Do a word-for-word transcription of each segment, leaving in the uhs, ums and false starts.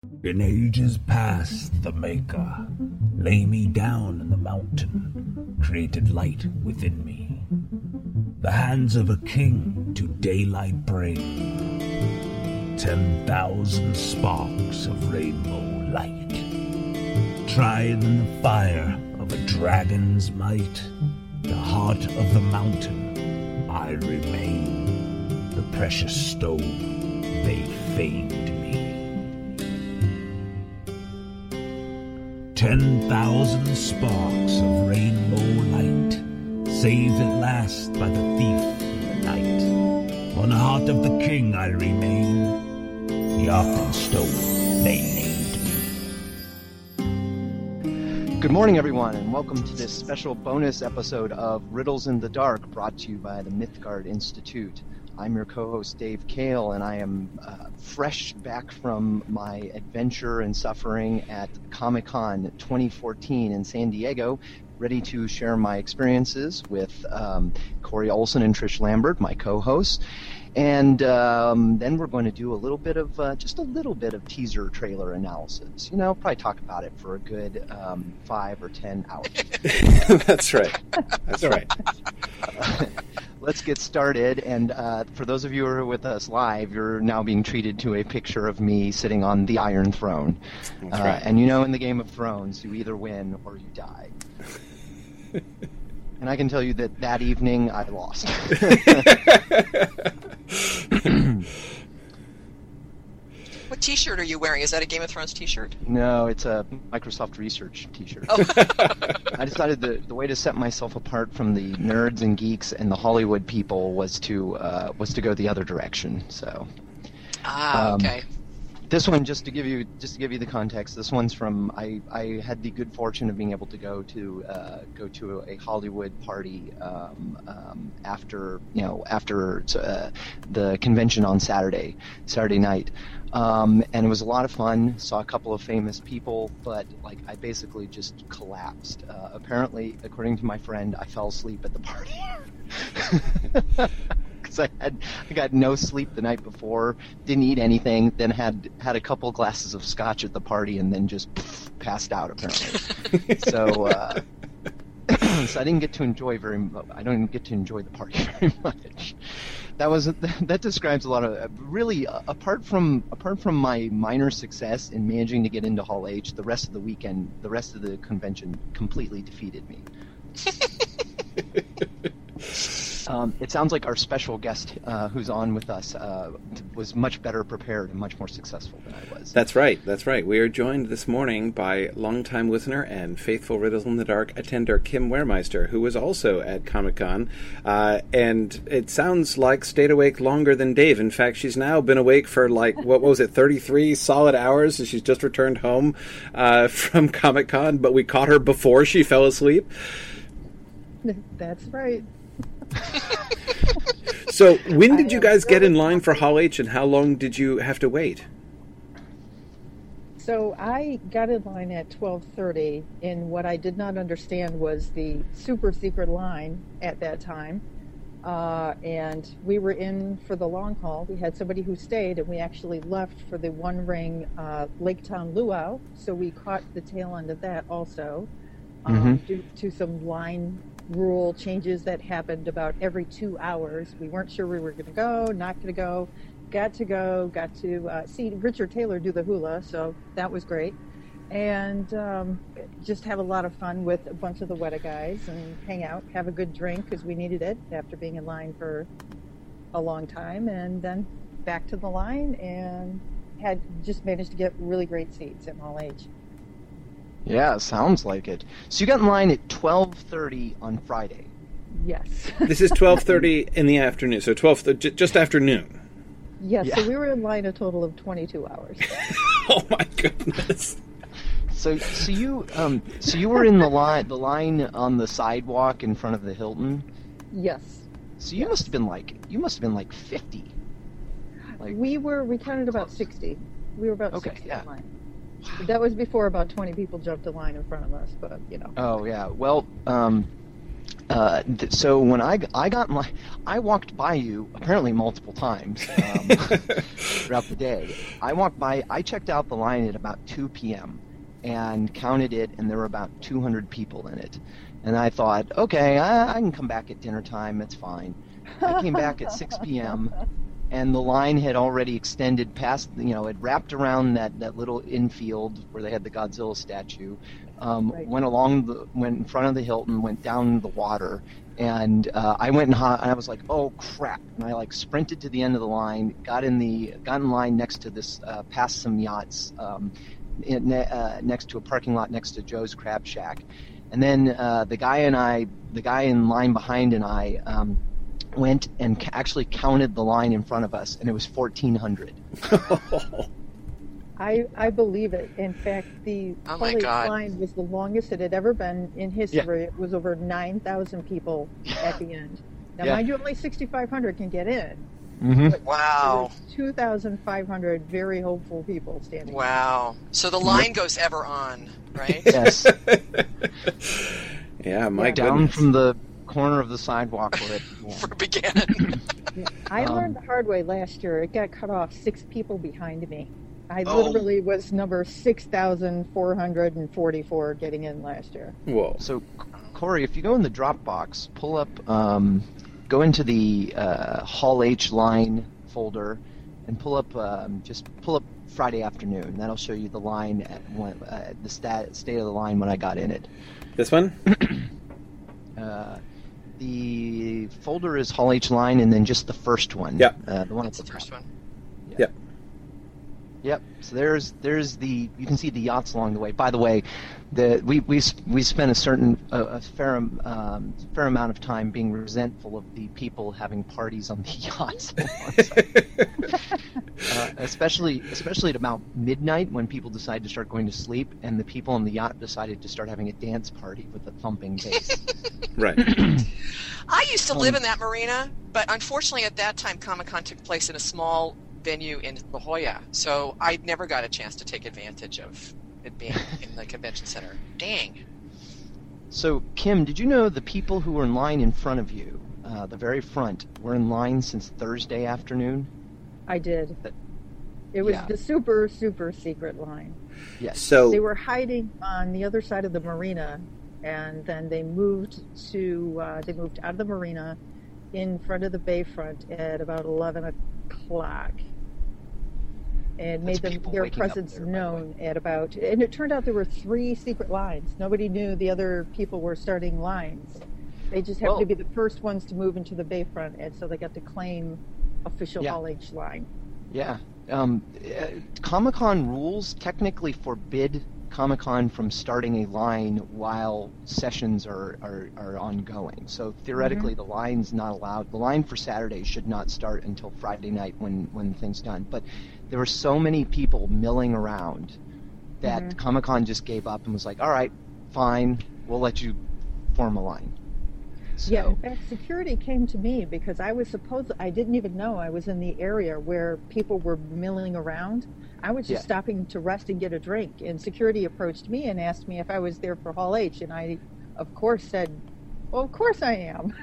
In ages past, the Maker lay me down in the mountain, created light within me. The hands of a king to daylight bring, ten thousand sparks of rainbow light. Tried in the fire of a dragon's might, the heart of the mountain I remain. The precious stone they famed me. Ten thousand sparks of rainbow light, saved at last by the thief in the night. On the heart of the king I remain, the Arctic stone they named me. Good morning, everyone, and welcome to this special bonus episode of Riddles in the Dark, brought to you by the Mythgard Institute. I'm your co-host, Dave Kale, and I am uh, fresh back from my adventure and suffering at Comic-Con twenty fourteen in San Diego, ready to share my experiences with um, Corey Olson and Trish Lambert, my co-hosts. And um, then we're going to do a little bit of, uh, just a little bit of teaser trailer analysis. You know, probably talk about it for a good um, five or ten hours. That's right. That's right. Let's get started, and uh, for those of you who are with us live, you're now being treated to a picture of me sitting on the Iron Throne. That's uh, right. And you know in the Game of Thrones, you either win or you die. And I can tell you that that evening, I lost. What t-shirt are you wearing? Is that a Game of Thrones t-shirt? No, it's a Microsoft Research t-shirt. Oh. I decided the, the way to set myself apart from the nerds and geeks and the Hollywood people was to uh, was to go the other direction. So, Ah, Um, okay. this one, just to give you just to give you the context, this one's from I, I had the good fortune of being able to go to uh, go to a Hollywood party um, um, after you know after uh, the convention on Saturday Saturday night. Um, and it was a lot of fun. Saw a couple of famous people, but like I basically just collapsed. Uh, apparently, according to my friend, I fell asleep at the party because I had I got no sleep the night before. Didn't eat anything. Then had had a couple glasses of scotch at the party, and then just pff, passed out. Apparently, so. Uh, so I didn't get to enjoy very. Mu- I don't get to enjoy the party very much. That was that describes a lot of really uh, apart from apart from my minor success in managing to get into Hall H, the rest of the weekend, the rest of the convention completely defeated me. Um, it sounds like our special guest uh, who's on with us uh, was much better prepared and much more successful than I was. That's right. That's right. We are joined this morning by longtime listener and faithful Riddles in the Dark attender Kim Wehrmeister, who was also at Comic-Con. Uh, and it sounds like stayed awake longer than Dave. In fact, she's now been awake for like, what was it, thirty-three solid hours, and she's just returned home uh, from Comic-Con, but we caught her before she fell asleep. That's right. So when did I you am guys get really in line for Hall H, and how long did you have to wait? So I got in line at twelve thirty, and what I did not understand was the super secret line at that time. Uh, and we were in for the long haul. We had somebody who stayed, and we actually left for the One Ring uh, Lake Town Luau. So we caught the tail end of that also, um, Mhm. due to some line rule changes that happened about every two hours. We weren't sure we were going to go, not going to go, got to go, got to uh, see Richard Taylor do the hula, so that was great. And um, just have a lot of fun with a bunch of the Weta guys and hang out, have a good drink because we needed it after being in line for a long time, and then back to the line and had just managed to get really great seats at Hall H. Yeah, sounds like it. So you got in line at twelve thirty on Friday. Yes. This is twelve thirty in the afternoon, so twelve th- j- just after noon. Yes, Yeah. so we were in line a total of twenty-two hours. Oh my goodness! So, so you, um, so you were in the line, the line on the sidewalk in front of the Hilton. Yes. So you must have been like, you must have been like fifty. Like, We were, we counted about sixty. We were about Okay, sixty yeah. in line. That was before about twenty people jumped a line in front of us, but, you know. oh yeah. Well, um, Uh, th- so when I, I got my, I walked by you apparently multiple times um, throughout the day. I walked by, I checked out the line at about two p.m. and counted it, and there were about two hundred people in it. And I thought, okay, I, I can come back at dinner time, it's fine. I came back at six p.m. and the line had already extended past, you know, it wrapped around that, that little infield where they had the Godzilla statue, um, Right. went along, the, went in front of the Hilton, went down the water, and uh, I went and, ho- and I was like, oh crap! And I like sprinted to the end of the line, got in the got in line next to this, uh, past some yachts, um, in, uh, next to a parking lot next to Joe's Crab Shack, and then uh, the guy and I, the guy in line behind and I. Um, went and ca- actually counted the line in front of us, and it was fourteen hundred. I, I believe it. In fact, the Oh my Hall H God. line was the longest it had ever been in history. It was over nine thousand people at the end. Now, Yeah. mind you, only sixty-five hundred can get in. Mm-hmm. Wow. two thousand five hundred very hopeful people standing. Wow. So the line goes ever on, right? Yes. Yeah, my Down goodness. from the corner of the sidewalk where it began. For beginning. Yeah. I Um, learned the hard way last year. It got cut off six people behind me. I Oh. literally was number six thousand four hundred forty-four getting in last year. Whoa. So, Corey, if you go in the Dropbox, pull up, um, go into the uh, Hall H line folder, and pull up, um, just pull up Friday afternoon. That'll show you the line at when, uh, the stat, state of the line when I got in it. This one? Uh, the folder is Hall H line, and then just the first one. Yeah. Uh, the one That's at the the first top. one. Yep. Yep. So there's there's the you can see the yachts along the way. By the way, the we we we spent a certain a, a fair um, fair amount of time being resentful of the people having parties on the yachts, uh, especially especially at about midnight when people decide to start going to sleep, and the people on the yacht decided to start having a dance party with a thumping bass. Right. I used to Um, live in that marina, but unfortunately at that time Comic-Con took place in a small venue in La Jolla, so I never got a chance to take advantage of it being in the convention center. Dang. So, Kim, did you know the people who were in line in front of you, uh, the very front, were in line since Thursday afternoon? I did. That- It was yeah. the super, super secret line. Yes. So, They were hiding on the other side of the marina, and then they moved to uh, they moved out of the marina in front of the bayfront at about eleven o'clock, and made That's them people their waking up presence there, by the known at about. And it turned out there were three secret lines. Nobody knew the other people were starting lines. They just happened Well- to be the first ones to move into the bayfront, and so they got to claim official Yeah. Hall H line. Yeah. Um, uh, Comic-Con rules technically forbid Comic-Con from starting a line while sessions are, are, are ongoing. So theoretically, the line's not allowed. The line for Saturday should not start until Friday night when, when the thing's done. But there were so many people milling around that Mhm. Comic-Con just gave up and was like, all right, fine, we'll let you form a line. So, Yeah, in fact, security came to me because I was supposed I didn't even know I was in the area where people were milling around. I was just Yeah. stopping to rest and get a drink, and security approached me and asked me if I was there for Hall H, and I, of course, said, "Well, of course I am."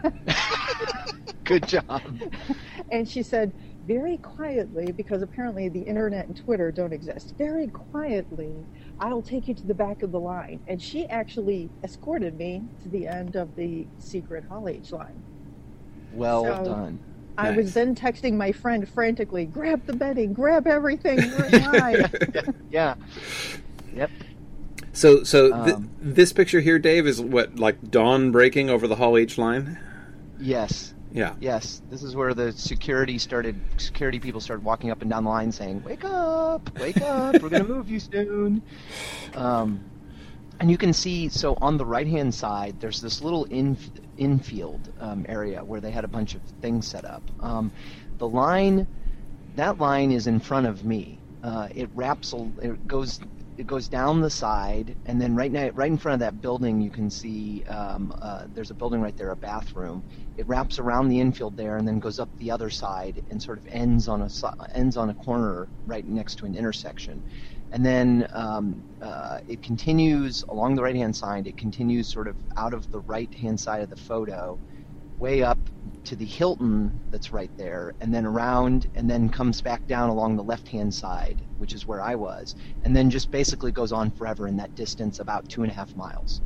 good job. And she said, very quietly, because apparently the internet and Twitter don't exist, very quietly, I'll take you to the back of the line. And she actually escorted me to the end of the secret Hall H line. Well So- done. I Nice. was then texting my friend frantically, grab the bedding, grab everything, we're in line. Yeah. Yep. so, so th- Um, this picture here, Dave, is what, like dawn breaking over the Hall H line? Yes. Yeah. Yes, this is where the security started. Security people started walking up and down the line saying, "Wake up! Wake up! We're going to move you soon." Um, and you can see, so on the right-hand side, there's this little in, infield um, area where they had a bunch of things set up. Um, the line, that line is in front of me. Uh, it wraps, a- it goes, it goes down the side, and then right now, right in front of that building, you can see um, uh, there's a building right there, a bathroom. It wraps around the infield there, and then goes up the other side, and sort of ends on a si- ends on a corner right next to an intersection. And then um, uh, it continues along the right-hand side. It continues sort of out of the right-hand side of the photo, way up to the Hilton that's right there, and then around, and then comes back down along the left-hand side, which is where I was, and then just basically goes on forever in that distance, about two and a half miles.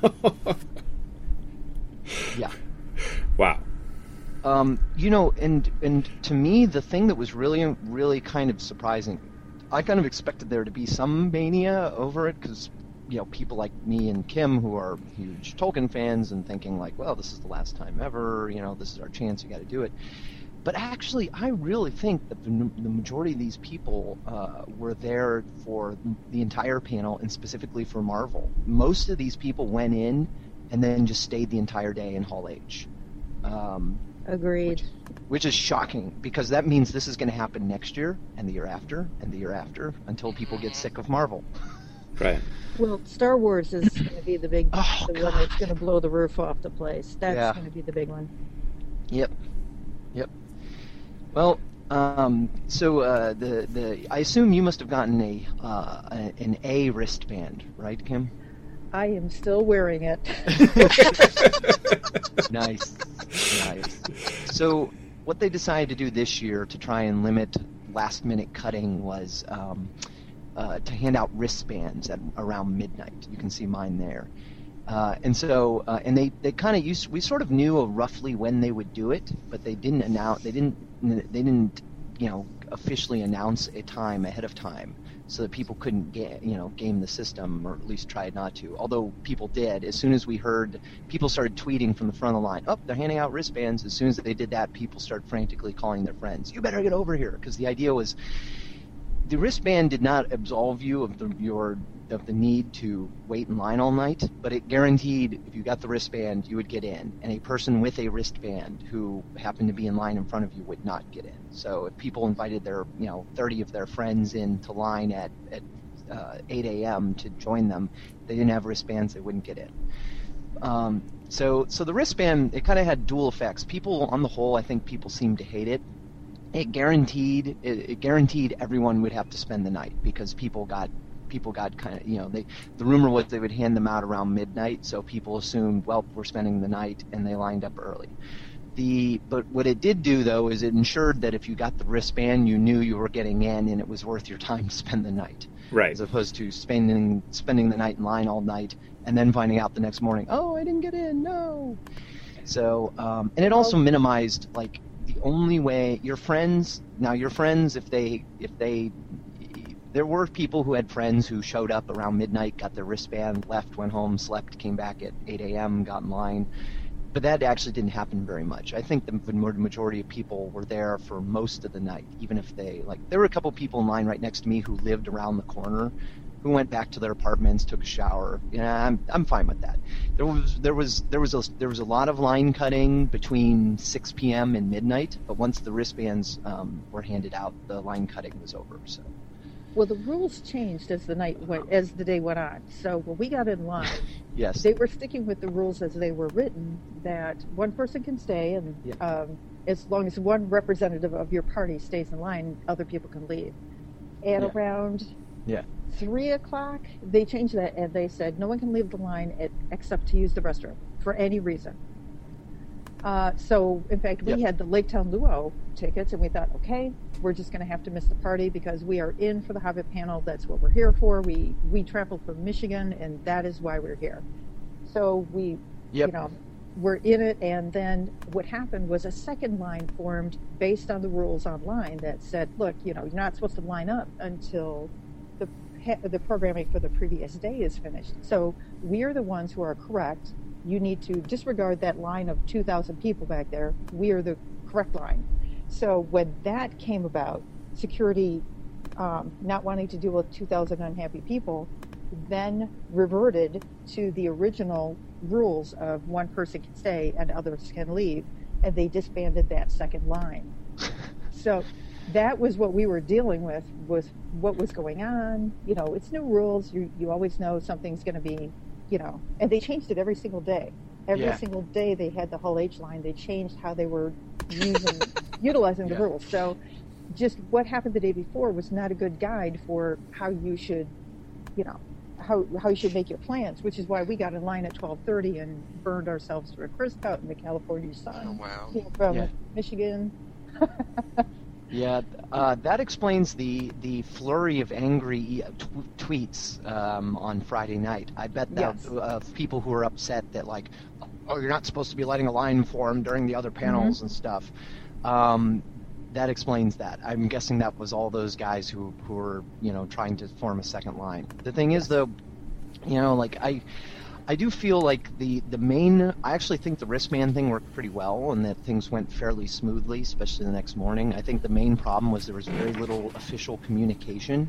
Yeah. Wow. Um, you know, and and to me, the thing that was really, really kind of surprising, I kind of expected there to be some mania over it, because, you know, people like me and Kim, who are huge Tolkien fans, and thinking like, well, this is the last time ever, you know, this is our chance, you got to do it. But actually, I really think that the, the majority of these people uh, were there for the entire panel, and specifically for Marvel. Most of these people went in and then just stayed the entire day in Hall H. Um, Agreed. Which, which is shocking, because that means this is going to happen next year, and the year after, and the year after, until people get sick of Marvel. Right. Well, Star Wars is going to be the big Oh, the one God. that's going to blow the roof off the place. That's Yeah. going to be the big one. Yep. Yep. Well, um, so uh, the the I assume you must have gotten a, uh, a an A wristband, right, Kim? I am still wearing it. Nice. Nice. So what they decided to do this year to try and limit last minute cutting was um, uh, to hand out wristbands at around midnight. You can see mine there. Uh, and so, uh, and they, they kind of used, we sort of knew roughly when they would do it, but they didn't announce, they didn't, they didn't, you know, officially announce a time ahead of time, so that people couldn't, ga- you know, game the system, or at least try not to. Although people did. As soon as we heard, people started tweeting from the front of the line, oh, they're handing out wristbands. As soon as they did that, people started frantically calling their friends, you better get over here, because the idea was, the wristband did not absolve you of the your of the need to wait in line all night, but it guaranteed if you got the wristband, you would get in, and a person with a wristband who happened to be in line in front of you would not get in. So if people invited their, you know, thirty of their friends into line at, at uh, eight a.m. to join them, they didn't have wristbands, they wouldn't get in. Um, so, so the wristband, it kind of had dual effects. People, on the whole, I think people seemed to hate it. It guaranteed it, it guaranteed everyone would have to spend the night, because people got people got kind of, you know, they the rumor was they would hand them out around midnight, so people assumed, well, we're spending the night, and they lined up early. The but what it did do, though, is it ensured that if you got the wristband, you knew you were getting in, and it was worth your time to spend the night, Right. as opposed to spending spending the night in line all night and then finding out the next morning, oh, I didn't get in, no. So um, and it also minimized, like, the only way your friends now your friends if they if they there were people who had friends who showed up around midnight, got their wristband, left, went home, slept, came back at eight a.m., got in line. But that actually didn't happen very much. I think the majority of people were there for most of the night, even if they, like, there were a couple people in line right next to me who lived around the corner, who went back to their apartments, took a shower. Yeah, I'm I'm fine with that. There was there was there was a there was a lot of line cutting between six p.m. and midnight, but once the wristbands um, were handed out, the line cutting was over. So. Well, the rules changed as the night went, as the day went on. So when we got in line, Yes. they were sticking with the rules as they were written, that one person can stay, and Yeah. um, as long as one representative of your party stays in line, other people can leave. At Yeah. around Yeah. three o'clock, they changed that, and they said no one can leave the line at, except to use the restroom for any reason. Uh, so, in fact, we Yep. had the Lake Town Luau tickets, and we thought, okay, we're just going to have to miss the party because we are in for the Hobbit panel. That's what we're here for. We we traveled from Michigan, and that is why we're here. So we, Yep. you know, we're in it. And then what happened was a second line formed based on the rules online that said, look, you know, you're not supposed to line up until the the programming for the previous day is finished. So we are the ones who are correct. You need to disregard that line of two thousand people back there. We are the correct line. So when that came about, security um, not wanting to deal with two thousand unhappy people, then reverted to the original rules of one person can stay and others can leave, and they disbanded that second line. So that was what we were dealing with, was what was going on. You know, it's new rules. You you always know something's going to be, you know, and they changed it every single day. Every Yeah. single day they had the Hull H line. They changed how they were using, utilizing the Yeah. rules. So just what happened the day before was not a good guide for how you should, you know, how how you should make your plans, which is why we got in line at twelve thirty and burned ourselves to a crisp out in the California sun. Oh, wow. You know, from Yeah. Michigan. Yeah, uh, that explains the the flurry of angry t- tweets um, on Friday night. I bet that Yes. of people who are upset that like, oh, you're not supposed to be letting a line form during the other panels Mm-hmm. and stuff. Um, that explains that. I'm guessing that was all those guys who who were you know trying to form a second line. The thing is though, you know, like I. I do feel like the, the main, I actually think the wristband thing worked pretty well and that things went fairly smoothly, especially the next morning. I think the main problem was there was very little official communication.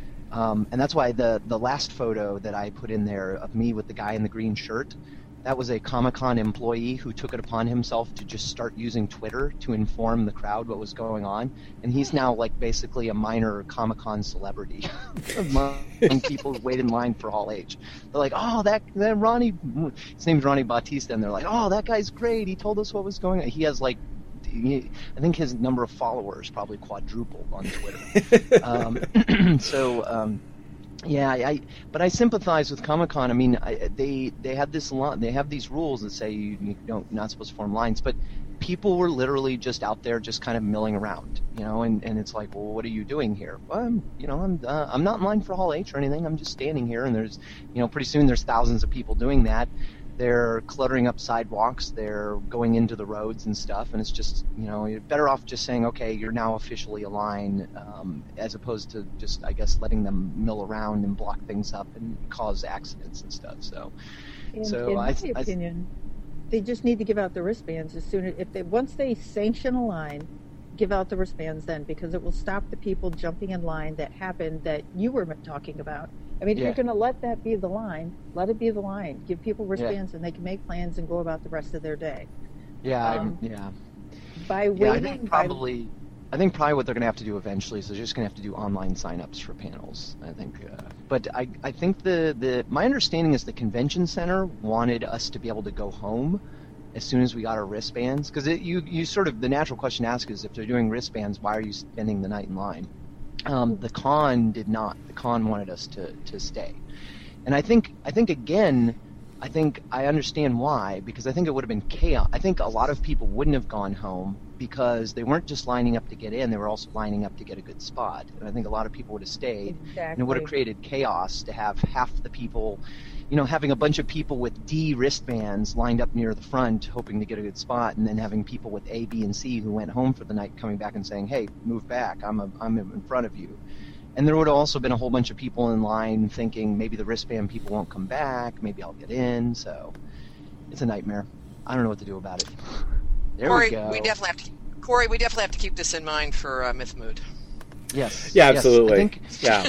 Um, and that's why the, the last photo that I put in there of me with the guy in the green shirt, that was a Comic-Con employee who took it upon himself to just start using Twitter to inform the crowd what was going on. And he's now like basically a minor Comic-Con celebrity among people who wait in line for Hall H. They're like, oh, that, that Ronnie, his name's Ronnie Bautista, and they're like, oh, that guy's great. He told us what was going on. He has like, he, I think his number of followers probably quadrupled on Twitter. um, so, um, Yeah, I, I but I sympathize with Comic-Con. I mean, I, they they have this lot, they have these rules that say you, you don't you're not supposed to form lines, but people were literally just out there, just kind of milling around, you know. And, and it's like, well, what are you doing here? Well, I'm, you know, I'm uh, I'm not in line for Hall H or anything. I'm just standing here, and there's, you know, pretty soon there's thousands of people doing that. They're cluttering up sidewalks. They're going into the roads and stuff, and it's just, you know, you're better off just saying, okay, you're now officially a line, um, as opposed to just, I guess, letting them mill around and block things up and cause accidents and stuff. So, In, so in I, my I, opinion, they just need to give out the wristbands as soon as if they once they sanction a line, give out the wristbands then, because it will stop the people jumping in line that happened that you were talking about. I mean, if Yeah. you're going to let that be the line, let it be the line. Give people wristbands and they can make plans and go about the rest of their day. yeah, Um, I, yeah. By Yeah, I waiting, think by- probably. I think probably what they're going to have to do eventually is they're just going to have to do online signups for panels. I think, uh, but I, I think the, the my understanding is the convention center wanted us to be able to go home as soon as we got our wristbands, because you you sort of the natural question to ask is if they're doing wristbands, why are you spending the night in line? Um, the con did not. The con wanted us to, to stay, and I think I think again. I think I understand why, because I think it would have been chaos. I think a lot of people wouldn't have gone home because they weren't just lining up to get in, they were also lining up to get a good spot. And I think a lot of people would have stayed, Exactly. and it would have created chaos to have half the people, you know, having a bunch of people with D wristbands lined up near the front hoping to get a good spot, and then having people with A, B, and C who went home for the night coming back and saying, hey, move back, I'm, a, I'm in front of you. And there would have also been a whole bunch of people in line thinking maybe the wristband people won't come back, maybe I'll get in. So it's a nightmare. I don't know what to do about it. There Corey, we go. we definitely have to. Corey, we definitely have to keep this in mind for uh, Myth Mood. Yes. Yeah, yes. absolutely. I think Yeah.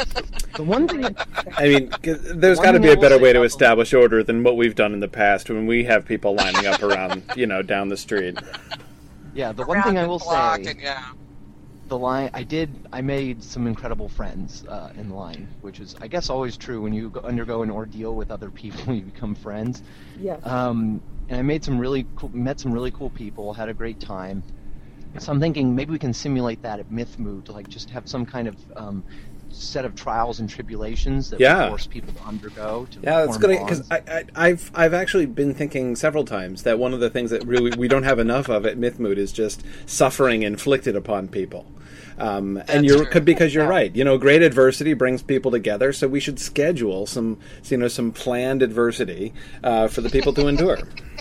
the one thing. I mean, 'cause there's One got to thing be I a will better say way to about the- establish order than what we've done in the past when we have people lining up around, you know, down the street. Yeah, the one Around thing I the will block say, and, yeah. the line I did, I made some incredible friends uh, in the line, which is, I guess, always true when you go, undergo an ordeal with other people, you become friends. Yes. Um, and I made some really cool, met some really cool people, had a great time. So I'm thinking maybe we can simulate that at Myth Mood, to like just have some kind of um, set of trials and tribulations that Yeah. we force people to undergo. To Yeah, that's form good bonds. because I, I, I've I've actually been thinking several times that one of the things that really we don't have enough of at Myth Mood is just suffering inflicted upon people. Um, and That's you're true. because you're Yeah. right. You know, great adversity brings people together, so we should schedule some, you know, some planned adversity uh, for the people to endure.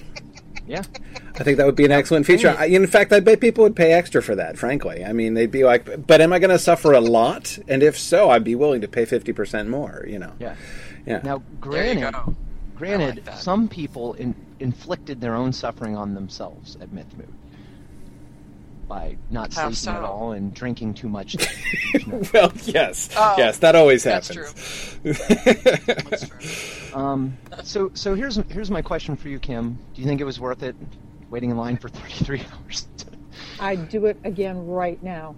Yeah. I think that would be an excellent feature. I, in fact, I bet people would pay extra for that, frankly. I mean, they'd be like, but am I going to suffer a lot? And if so, I'd be willing to pay fifty percent more, you know. Yeah. Yeah. Now, There you granted, go. granted, like that. some people in, inflicted their own suffering on themselves at Myth Mood by not How sleeping at so? all and drinking too much. Well, yes. Oh, yes, that always that's happens. That's true. um, so, so here's here's my question for you, Kim. Do you think it was worth it waiting in line for thirty-three hours? I'd do it again right now.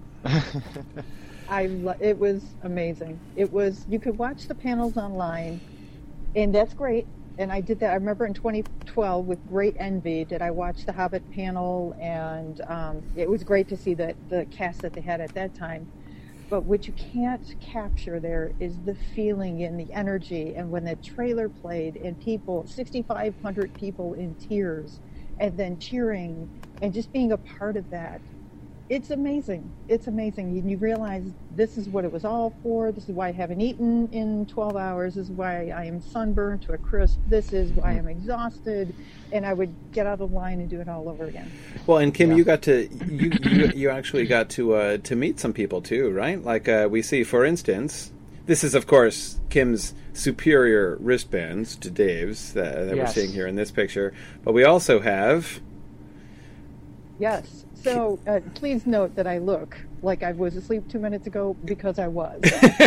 I lo- it was amazing. It was you could watch the panels online, and that's great. and I did that. I remember in twenty twelve with great envy did I watch the Hobbit panel, and um, it was great to see that the cast that they had at that time. But what you can't capture there is the feeling and the energy. And when the trailer played and people, sixty-five hundred people in tears, and then cheering and just being a part of that, it's amazing. It's amazing. And you realize this is what it was all for. This is why I haven't eaten in twelve hours. This is why I am sunburned to a crisp. This is why I'm exhausted. And I would get out of the line and do it all over again. Well, and Kim, Yeah. you got to you, you you actually got to uh, to meet some people too, right? Like uh, we see, for instance, this is of course Kim's superior wristbands to Dave's that, that Yes. we're seeing here in this picture, but we also have. Yes. So uh, please note that I look like I was asleep two minutes ago because I was.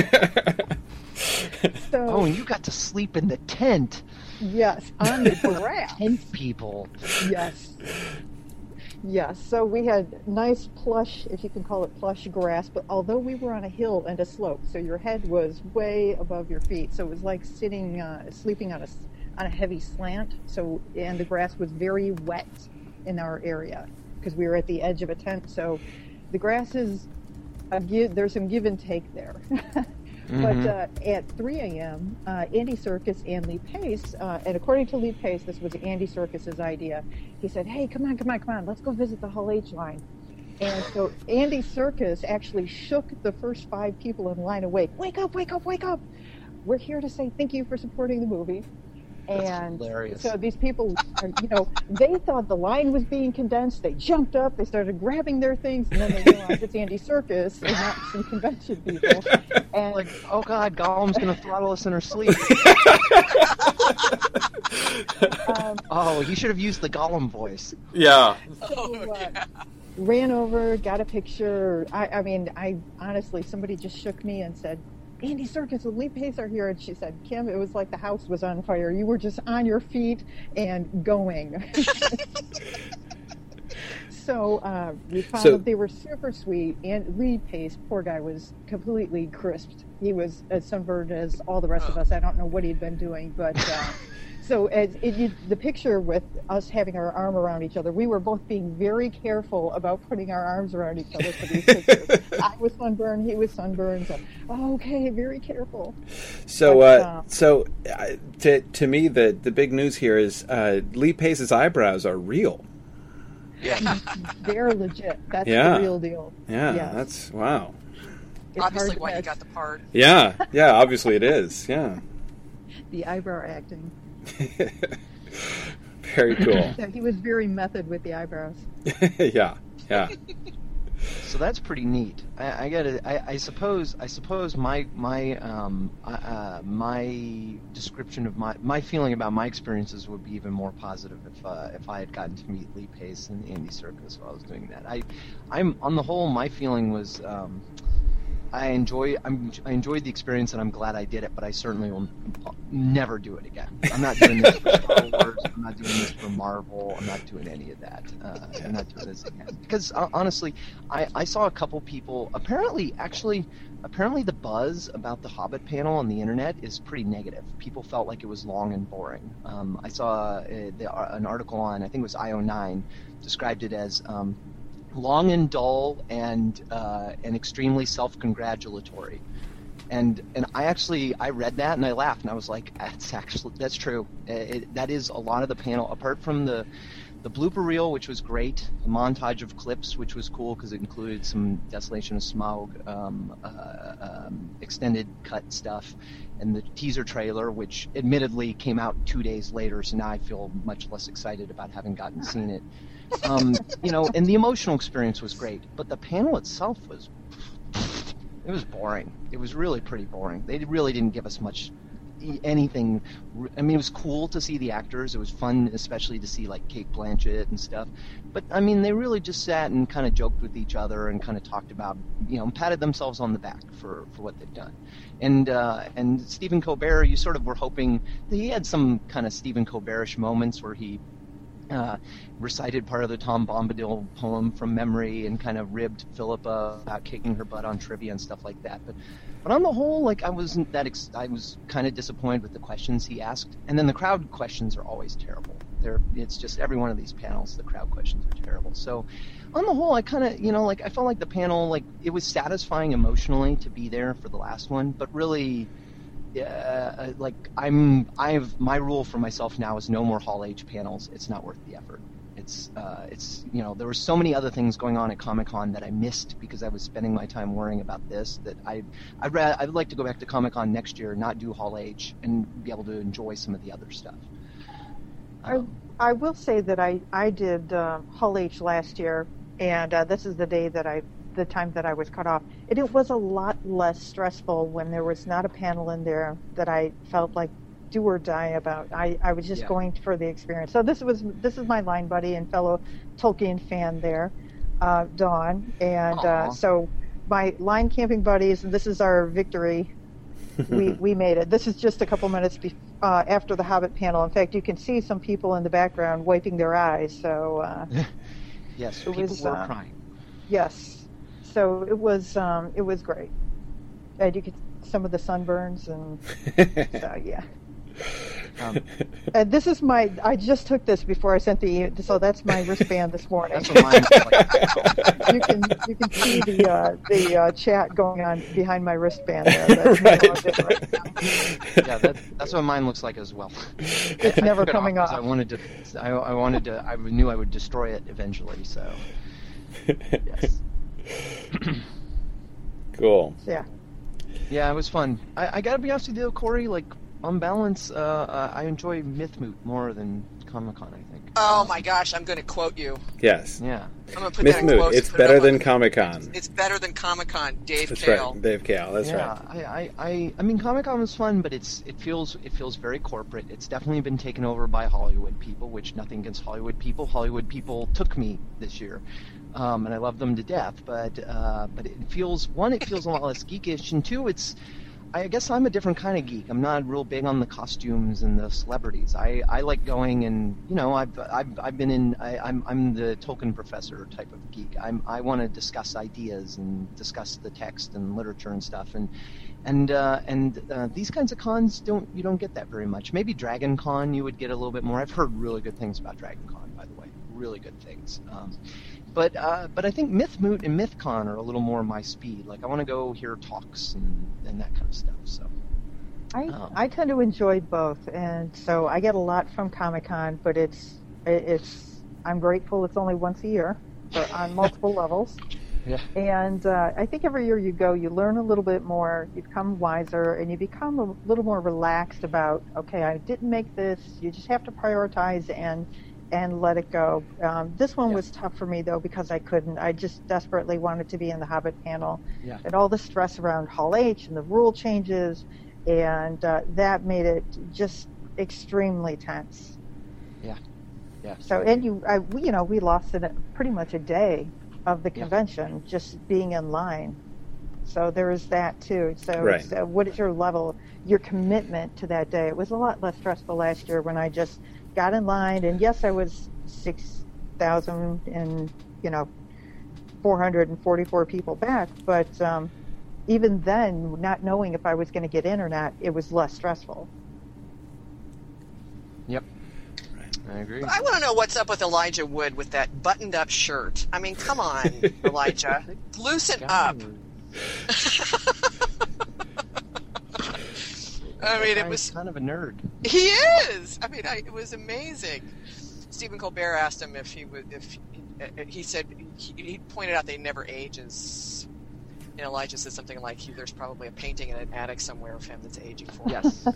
So, Oh, and you got to sleep in the tent. yes, on the grass. Tent people. Yes. Yes. So we had nice plush, if you can call it plush grass, but although we were on a hill and a slope, so your head was way above your feet. So it was like sitting, uh, sleeping on a, s- on a heavy slant. So, and the grass was very wet in our area because we were at the edge of a tent. So the grass is, a give, there's some give and take there. But uh, at three a.m., uh, Andy Serkis and Lee Pace, uh, and according to Lee Pace, this was Andy Serkis's idea. He said, hey, come on, come on, come on, let's go visit the Hull H line. And so Andy Serkis actually shook the first five people in line awake. Wake up, wake up, wake up. We're here to say thank you for supporting the movie. That's And hilarious. so these people, are, you know, they thought the line was being condensed. They jumped up, they started grabbing their things, and then they realized it's Andy Serkis and not some convention people. And Like, oh God, Gollum's gonna throttle us in our sleep. um, Oh, he should have used the Gollum voice. Yeah. so, uh, ran over, got a picture. I, I mean, I honestly, somebody just shook me and said, Andy Serkis and Lee Pace are here. And she said, Kim, it was like the house was on fire. You were just on your feet and going. So uh, we found So- that they were super sweet. And Lee Pace, poor guy, was completely crisped. He was as sunburned as all the rest of us. I don't know what he'd been doing, but uh, so as it, you, the picture with us having our arm around each other, we were both being very careful about putting our arms around each other for these pictures. I was sunburned, he was sunburned. So, oh, okay, very careful. So, But, uh, uh, so uh, to to me, the the big news here is uh, Lee Pace's eyebrows are real. Yeah. They're legit. That's Yeah. the real deal. Yeah, Yes. that's wow. It's Obviously, hard to why he miss. got the part. Yeah, yeah. Obviously, it is. Yeah, The eyebrow acting. very cool. So he was very method with the eyebrows. yeah, yeah. So that's pretty neat. I, I gotta. I, I suppose. I suppose my my um uh, my description of my my feeling about my experiences would be even more positive if uh, if I had gotten to meet Lee Pace and Andy Serkis while I was doing that. I, I'm on the whole, my feeling was. Um, I enjoy. I'm, I enjoyed the experience, and I'm glad I did it. But I certainly will never do it again. I'm not doing this for Star Wars. I'm not doing this for Marvel. I'm not doing any of that. Uh, I'm not doing this again because uh, honestly, I, I saw a couple people. Apparently, actually, apparently the buzz about the Hobbit panel on the internet is pretty negative. People felt like it was long and boring. Um, I saw uh, the, uh, an article on, I think it was I O nine, described it as. Um, long and dull and uh, and extremely self-congratulatory, and and I actually I read that and I laughed and I was like, that's actually that's true. It, it, that is a lot of the panel, apart from the the blooper reel, which was great, the montage of clips, which was cool because it included some Desolation of Smaug um, uh, um, extended cut stuff, and the teaser trailer, which admittedly came out two days later, so now I feel much less excited about having gotten seen it. Um, you know, and the emotional experience was great, but the panel itself was, it was boring. It was really pretty boring. They really didn't give us much, anything. I mean, it was cool to see the actors. It was fun, especially to see like Cate Blanchett and stuff. But I mean, they really just sat and kind of joked with each other and kind of talked about, you know, patted themselves on the back for, for what they've done. And uh, and Stephen Colbert, you sort of were hoping that he had some kind of Stephen Colbertish moments where he Uh, recited part of the Tom Bombadil poem from memory and kind of ribbed Philippa about kicking her butt on trivia and stuff like that. But But on the whole, like I wasn't that ex- I was kind of disappointed with the questions he asked, and then the crowd questions are always terrible. They're it's just every one of these panels, the crowd questions are terrible. So, on the whole, I kind of you know like I felt like the panel like it was satisfying emotionally to be there for the last one, but really, uh, like I'm I've my rule for myself now is no more Hall H panels. It's not worth the effort. It's, uh, it's, you know, there were so many other things going on at Comic-Con that I missed because I was spending my time worrying about this that I, I'd, ra- I'd like to go back to Comic-Con next year, not do Hall H, and be able to enjoy some of the other stuff. Um, I, I will say that I, I did uh, Hall H last year, and uh, this is the day that I, the time that I was cut off. And it was a lot less stressful when there was not a panel in there that I felt like do or die about. I, I was just Yeah. going for the experience. So this was this is my line buddy and fellow Tolkien fan there, uh, Dawn, and uh, so my line camping buddies. And this is our victory. we we made it. This is just a couple minutes be, uh, after the Hobbit panel. In fact, you can see some people in the background wiping their eyes. So uh, yes, it people was, were uh, crying. yes, so it was um, it was great. And you could some of the sunburns and so yeah. Um, and this is my. I just took this before I sent the. So that's my wristband this morning. That's what mine looks like. you can you can see the uh, the uh, chat going on behind my wristband there. That's Right. right now. Yeah, that, that's what mine looks like as well. It's I never took it coming off off. 'cause I wanted to. I, I wanted to. I knew I would destroy it eventually. So yes. Cool. Yeah. Yeah, it was fun. I, I gotta be honest with you, Corey. Like on balance, uh, uh, I enjoy Mythmoot more than Comic-Con. I think. Oh my gosh, I'm going to quote you. Yes. Yeah. I'm going to put that in Mythmoot. quotes. It's put it better up than on- Comic-Con. It's better than Comic-Con. Dave That's Kale. right. Dave Kale. That's yeah, right. I, I, I, I mean, Comic-Con was fun, but it's it feels it feels very corporate. It's definitely been taken over by Hollywood people, which nothing against Hollywood people. Hollywood people took me this year, um, and I love them to death. But uh, but it feels one, it feels a lot less geekish, and two, it's I guess I'm a different kind of geek. I'm not real big on the costumes and the celebrities. I, I like going and you know I've I've, I've been in I, I'm I'm the Tolkien professor type of geek. I'm I want to discuss ideas and discuss the text and literature and stuff and and uh, and uh, these kinds of cons don't you don't get that very much. Maybe Dragon Con you would get a little bit more. I've heard really good things about Dragon Con, by the way, really good things. Um, But uh, but I think Mythmoot and MythCon are a little more my speed. Like I want to go hear talks and, and that kind of stuff. So I um, I tend to enjoy both, and so I get a lot from Comic-Con, but it's it's I'm grateful it's only once a year, but on multiple levels. yeah, And uh, I think every year you go, you learn a little bit more, you become wiser, and you become a little more relaxed about, okay, I didn't make this. You just have to prioritize and and let it go. Um, this one Yeah. was tough for me, though, because I couldn't. I just desperately wanted to be in the Hobbit panel. Yeah. And all the stress around Hall H and the rule changes, and uh, that made it just extremely tense. yeah, yeah. So, and you, I, we, you know, we lost it pretty much a day of the Yeah. convention just being in line. So there is that too. So, Right. it's, uh, what is your level, your commitment to that day? It was a lot less stressful last year when I just got in line, and yes, I was six thousand and you know, four hundred and forty-four people back. But um, even then, not knowing if I was going to get in or not, it was less stressful. Yep. I agree. I want to know what's up with Elijah Wood with that buttoned-up shirt. I mean, come on, Elijah, loosen up. I mean, it was kind of a nerd. He is. I mean, I, it was amazing. Stephen Colbert asked him if he would. If he, he said he, he pointed out they never ages. And Elijah said something like, "There's probably a painting in an attic somewhere of him that's aging for him." Yes.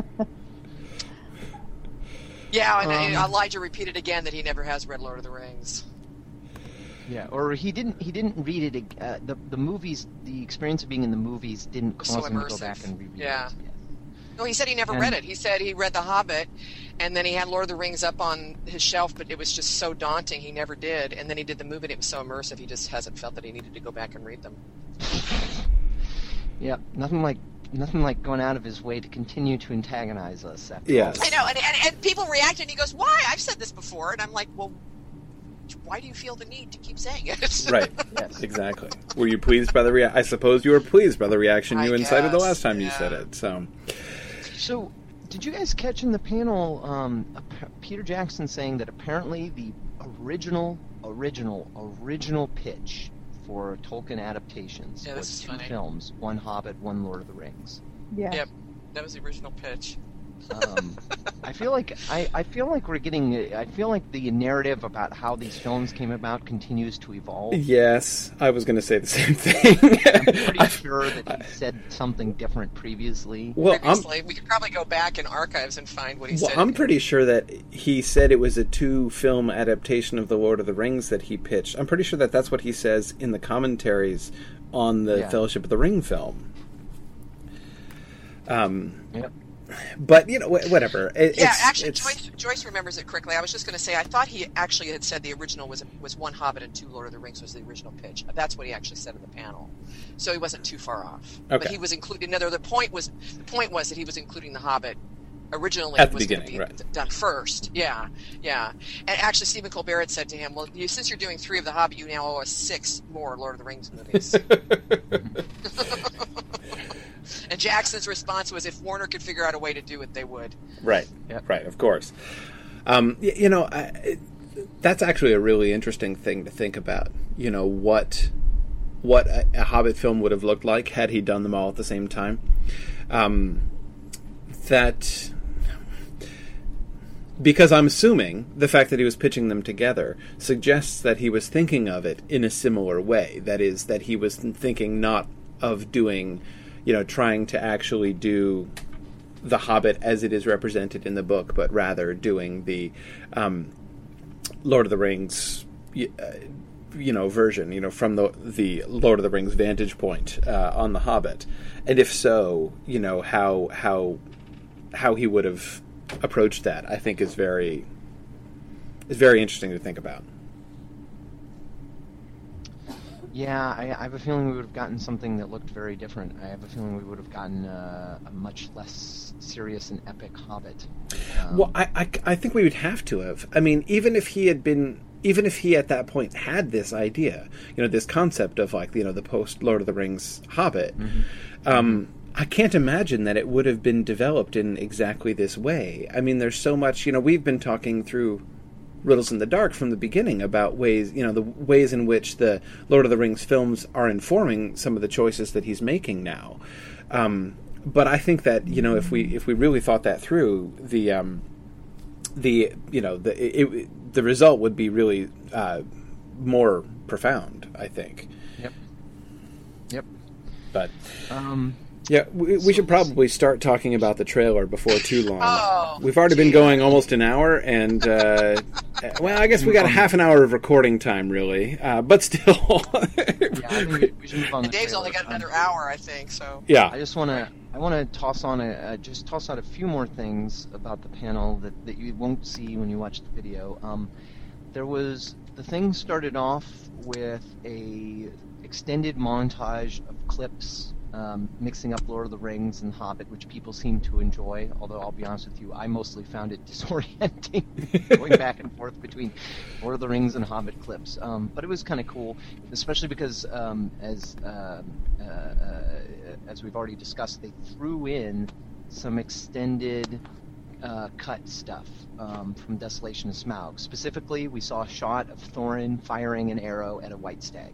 Yeah, and, Um, and Elijah repeated again that he never has read Lord of the Rings. Yeah, or he didn't. He didn't read it. Uh, the the movies, the experience of being in the movies didn't So cause him to go immersive. back and reread Yeah. it. Yeah. No, he said he never And- read it. He said he read The Hobbit, and then he had Lord of the Rings up on his shelf, but it was just so daunting he never did. And then he did the movie, and it was so immersive he just hasn't felt that he needed to go back and read them. Yeah, nothing like nothing like going out of his way to continue to antagonize us. After Yes. all I know, and, and, and people reacted, and he goes, "Why? I've said this before." And I'm like, "Well, why do you feel the need to keep saying it? Right. Yes. Exactly. Were you pleased by the rea- I suppose you were pleased by the reaction I you incited the guess, last time you yeah. said it. So, So, did you guys catch in the panel um, Peter Jackson saying that apparently the original, original, original pitch for Tolkien adaptations Yeah, this was is two funny. films, one Hobbit, one Lord of the Rings. Yeah. Yep, that was the original pitch. Um, I feel like I, I feel like we're getting. I feel like the narrative about how these films came about continues to evolve. yes, I was going to say the same thing. I'm pretty sure that he said something different previously. well, I'm, Previously, we could probably go back in archives and find what he well, said. I'm pretty sure that he said it was a two-film adaptation of The Lord of the Rings that he pitched. I'm pretty sure that that's what he says in the commentaries on the Yeah. Fellowship of the Ring film. Um, Yep. but you know, wh- whatever. It, Yeah, it's, actually, it's, Joyce, Joyce remembers it correctly. I was just going to say, I thought he actually had said the original was was one Hobbit and two Lord of the Rings was the original pitch. That's what he actually said in the panel. So he wasn't too far off. But Okay. he was including. Another. The point was the point was that he was including the Hobbit. Originally, At the was gonna beginning, be right. done first. Yeah, yeah. And actually, Stephen Colbert had said to him, "Well, you, since you're doing three of the Hobbit, you now owe us six more Lord of the Rings movies." And Jackson's response was, "If Warner could figure out a way to do it, they would." Right, Yep. right, of course. Um, y- you know, I, it, that's actually a really interesting thing to think about. You know, what what a, a Hobbit film would have looked like had he done them all at the same time. Um, that because I'm assuming the fact that he was pitching them together suggests that he was thinking of it in a similar way. That is, that he was thinking not of doing, you know, trying to actually do The Hobbit as it is represented in the book, but rather doing the um, Lord of the Rings, y- uh, you know, version, you know, from the the Lord of the Rings vantage point uh, on The Hobbit. And if so, you know, how how how he would have approached that, I think, is very is very interesting to think about. Yeah, I, I have a feeling we would have gotten something that looked very different. I have a feeling we would have gotten uh, a much less serious and epic Hobbit. Um, Well, I, I, I think we would have to have. I mean, even if he had been, even if he at that point had this idea, you know, this concept of like, you know, the post Lord of the Rings Hobbit, um, I can't imagine that it would have been developed in exactly this way. I mean, there's so much, you know, we've been talking through Riddles in the Dark from the beginning about ways, you know, the ways in which the Lord of the Rings films are informing some of the choices that he's making now. Um, but I think that, you know, if we if we really thought that through, the um, the you know the it, it, the result would be really uh, more profound, I think. Yep. Yep. But Um, yeah, we, So we should let's- probably start talking about the trailer before too long. Oh, We've already been gee. going almost an hour, and uh, well, I guess we got a half an hour of recording time, really. Uh, but still, yeah, I think we, we should move on. And to Dave's only got trailers. another hour, I think. So I yeah, just want to I want to toss on a uh, just toss out a few more things about the panel that, that you won't see when you watch the video. Um, there was the thing started off with a extended montage of clips um, mixing up Lord of the Rings and Hobbit, which people seem to enjoy. Although I'll be honest with you, I mostly found it disorienting, going back and forth between Lord of the Rings and Hobbit clips. Um, but it was kind of cool, especially because um, as uh, uh, uh, as we've already discussed, they threw in some extended uh, cut stuff um, from Desolation of Smaug. Specifically, we saw a shot of Thorin firing an arrow at a white stag.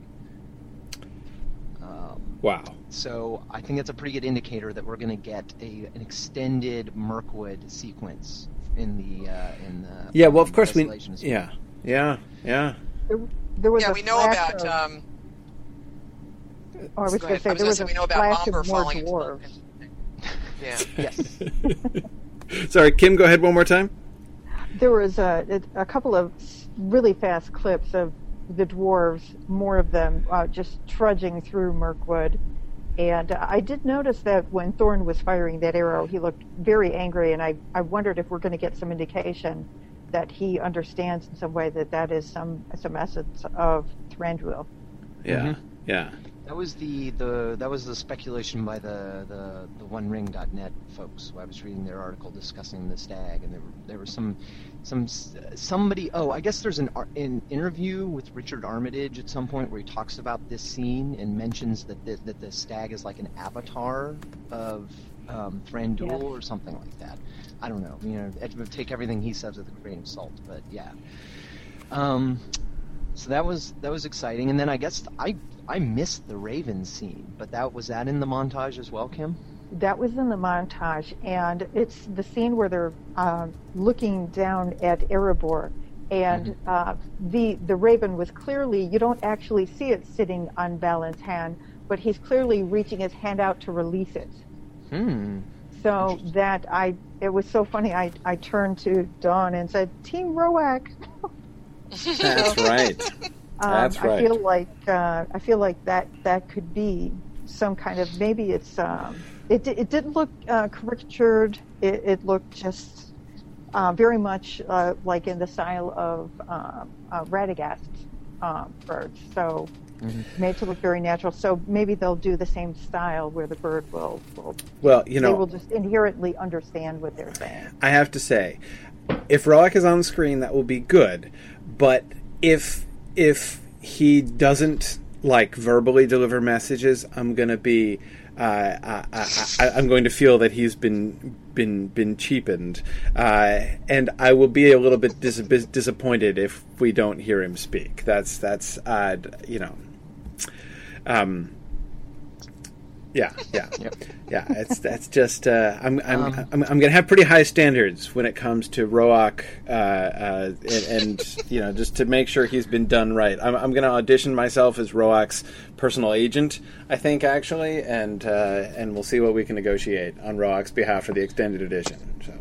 Um, wow. so I think that's a pretty good indicator that we're going to get a an extended Mirkwood sequence in the uh, in the Yeah, well, of um, course we. Desolation of Smaug. Yeah, yeah, yeah. There, there was yeah, a we know flash about. of, Um, oh, I was go going ahead. to say I there was gonna was say a we know about flash Bomber of more falling into dwarves. the- Yeah. Yes. Sorry, Kim. Go ahead one more time. There was a, a couple of really fast clips of the dwarves, more of them uh, just trudging through Mirkwood. And uh, I did notice that when Thorin was firing that arrow, he looked very angry, and I, I wondered if we're going to get some indication that he understands in some way that that is some some essence of Thranduil. Yeah, Mhm. yeah. That was the, the that was the speculation by the the, the one ring dot net folks. I was reading their article discussing the stag, and there were there was some some somebody. Oh, I guess there's an an interview with Richard Armitage at some point where he talks about this scene and mentions that the, that the stag is like an avatar of um, Thranduil Yeah. or something like that. I don't know. You know, take everything he says with a grain of salt, but yeah. Um. So that was that was exciting, and then I guess I I missed the Raven scene, but that was that in the montage as well, Kim? That was in the montage, and it's the scene where they're uh, looking down at Erebor, and Mm-hmm. uh, the the Raven was clearly, you don't actually see it sitting on Balin's hand, but he's clearly reaching his hand out to release it. Hmm. So that I, it was so funny. I I turned to Dawn and said, "Team Roak." That's right. Um, That's right. I feel like uh, I feel like that that could be some kind of, maybe it's um, it di- it didn't look uh, caricatured. It, it looked just uh, very much uh, like in the style of uh, uh, Radagast um, birds. So Mhm. made to look very natural. So maybe they'll do the same style where the bird will, will Well, you they know, will just inherently understand what they're saying. I have to say, if Roak is on the screen, that will be good. But if if he doesn't like verbally deliver messages, I'm gonna be uh, I, I, I, I'm going to feel that he's been been been cheapened, uh, and I will be a little bit dis- disappointed if we don't hear him speak. That's that's uh, you know. Um, Yeah, yeah, Yep. yeah. It's that's just uh, I'm I'm, Um, I'm I'm gonna have pretty high standards when it comes to Roak, uh, uh, and, and you know, just to make sure he's been done right. I'm I'm gonna audition myself as Roak's personal agent, I think, actually, and uh, and we'll see what we can negotiate on Roak's behalf for the extended edition. So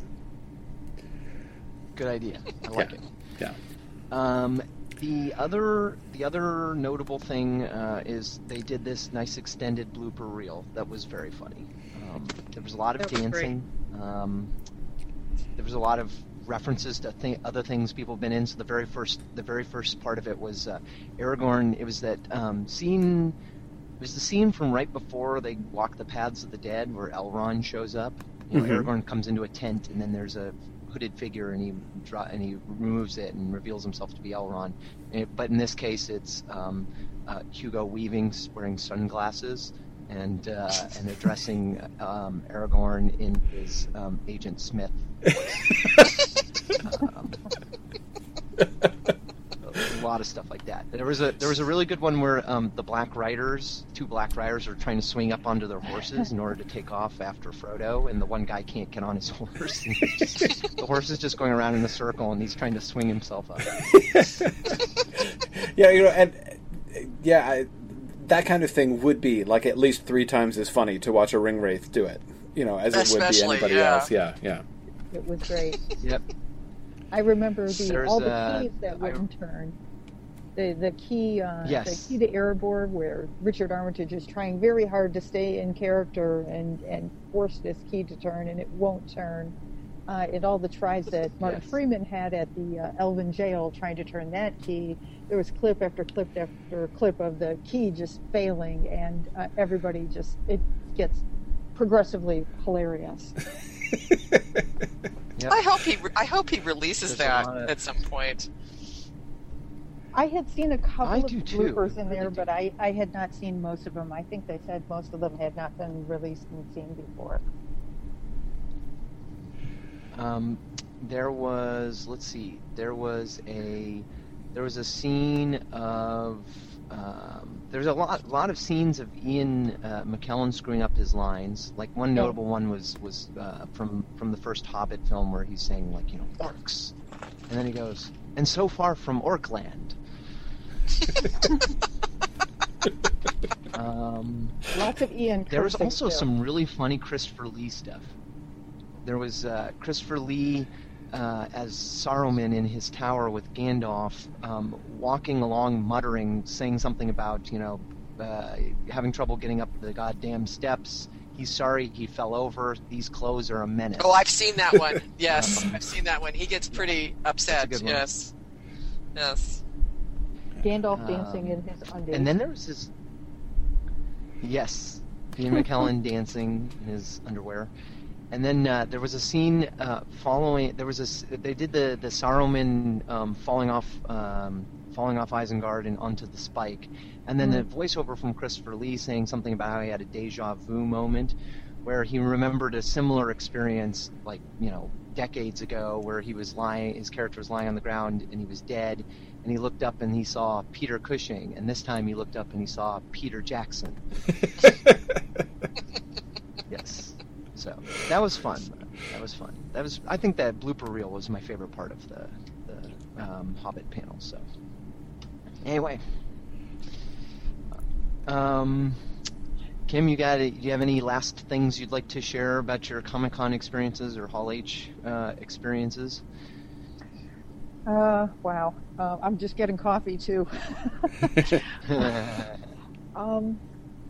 Good idea. I like yeah, it. yeah. Um, the other the other notable thing uh, is they did this nice extended blooper reel that was very funny. Um, there was a lot of That was dancing. Um, there was a lot of references to th- other things people have been in. So the very first the very first part of it was uh, Aragorn. It was that um, scene. It was the scene from right before they walk the paths of the dead, where Elrond shows up. You know, Mhm. Aragorn comes into a tent, and then there's a hooded figure, and he dra- and he removes it and reveals himself to be Elrond. And it- but in this case, it's um, uh, Hugo Weaving wearing sunglasses and uh, and addressing um, Aragorn in his um, Agent Smith. um, a lot of stuff like that. There was a there was a really good one where um, the Black Riders, two Black Riders, are trying to swing up onto their horses in order to take off after Frodo, and the one guy can't get on his horse. And just, the horse is just going around in a circle, and he's trying to swing himself up. Yeah, you know, and uh, yeah, I, that kind of thing would be like at least three times as funny to watch a ring wraith do it, you know, as it would be Especially, anybody yeah. else. Yeah, yeah. It was great. Yep. I remember the There's all the a- keys that I- wouldn't turn. The the key uh, Yes. the key to Erebor, where Richard Armitage is trying very hard to stay in character and, and force this key to turn, and it won't turn. Uh, and all the tries that Martin Yes. Freeman had at the uh, Elven jail trying to turn that key, there was clip after clip after clip of the key just failing, and uh, everybody just, it gets progressively hilarious. Yep. I hope he. Re- I hope he releases There's a that lot of- at some point. I had seen a couple I of do too. bloopers in I really there, do. but I, I had not seen most of them. I think they said most of them had not been released and seen before. Um, there was, let's see, there was a, there was a scene of, um, there's a lot, lot of scenes of Ian uh, McKellen screwing up his lines. Like one Yeah. notable one was was uh, from from the first Hobbit film where he's saying like, you know, orcs, and then he goes, and so far from Orkland. um, Lots of Ian. there was cursing also still. some really funny Christopher Lee stuff. There was uh, Christopher Lee uh, as Saruman in his tower with Gandalf, um, walking along, muttering, saying something about, you know, uh, having trouble getting up the goddamn steps. He's sorry he fell over. These clothes are a menace. Oh, I've seen that one. Yes, I've seen that one. He gets pretty upset. That's a good one. Yes, yes. Gandalf Um, dancing in his undies. And then there was this. Yes, Ian McKellen dancing in his underwear. And then uh, there was a scene uh, following. There was a. They did the the Saruman um, falling off, um, falling off Isengard and onto the spike, and then mm-hmm. the voiceover from Christopher Lee saying something about how he had a deja vu moment, where he remembered a similar experience, like you know, decades ago, where he was lying. His character was lying on the ground and he was dead, and he looked up and he saw Peter Cushing, and this time he looked up and he saw Peter Jackson. Yes. So that was fun. That was fun. That was. I think that blooper reel was my favorite part of the the um, Hobbit panel. So anyway, um, Kim, you got? Do you have any last things you'd like to share about your Comic-Con experiences or Hall H uh, experiences? Uh, wow. Uh, I'm just getting coffee too. um.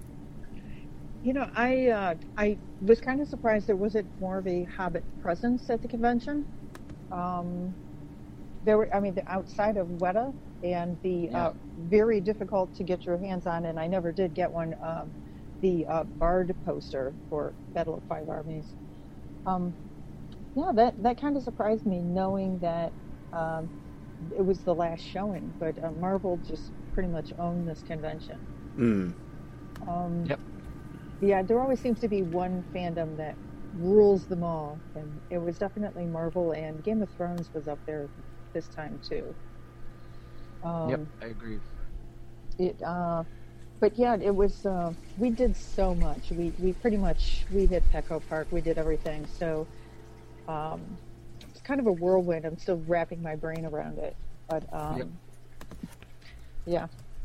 You know, I uh, I was kind of surprised there wasn't more of a Hobbit presence at the convention. Um, there were, I mean, the, outside of Weta and the yeah. uh, very difficult to get your hands on, and I never did get one. Um, the uh, Bard poster for Battle of Five Armies. Um, yeah, that that kind of surprised me, knowing that um, it was the last showing. But uh, Marvel just pretty much owned this convention. Mm. Um, yep. Yeah, there always seems to be one fandom that rules them all, and it was definitely Marvel, and Game of Thrones was up there this time too. Um, yep, I agree. It, uh, but yeah, it was. Uh, we did so much. We we pretty much we hit Petco Park. We did everything. So um, it's kind of a whirlwind. I'm still wrapping my brain around it, but um, yep. yeah.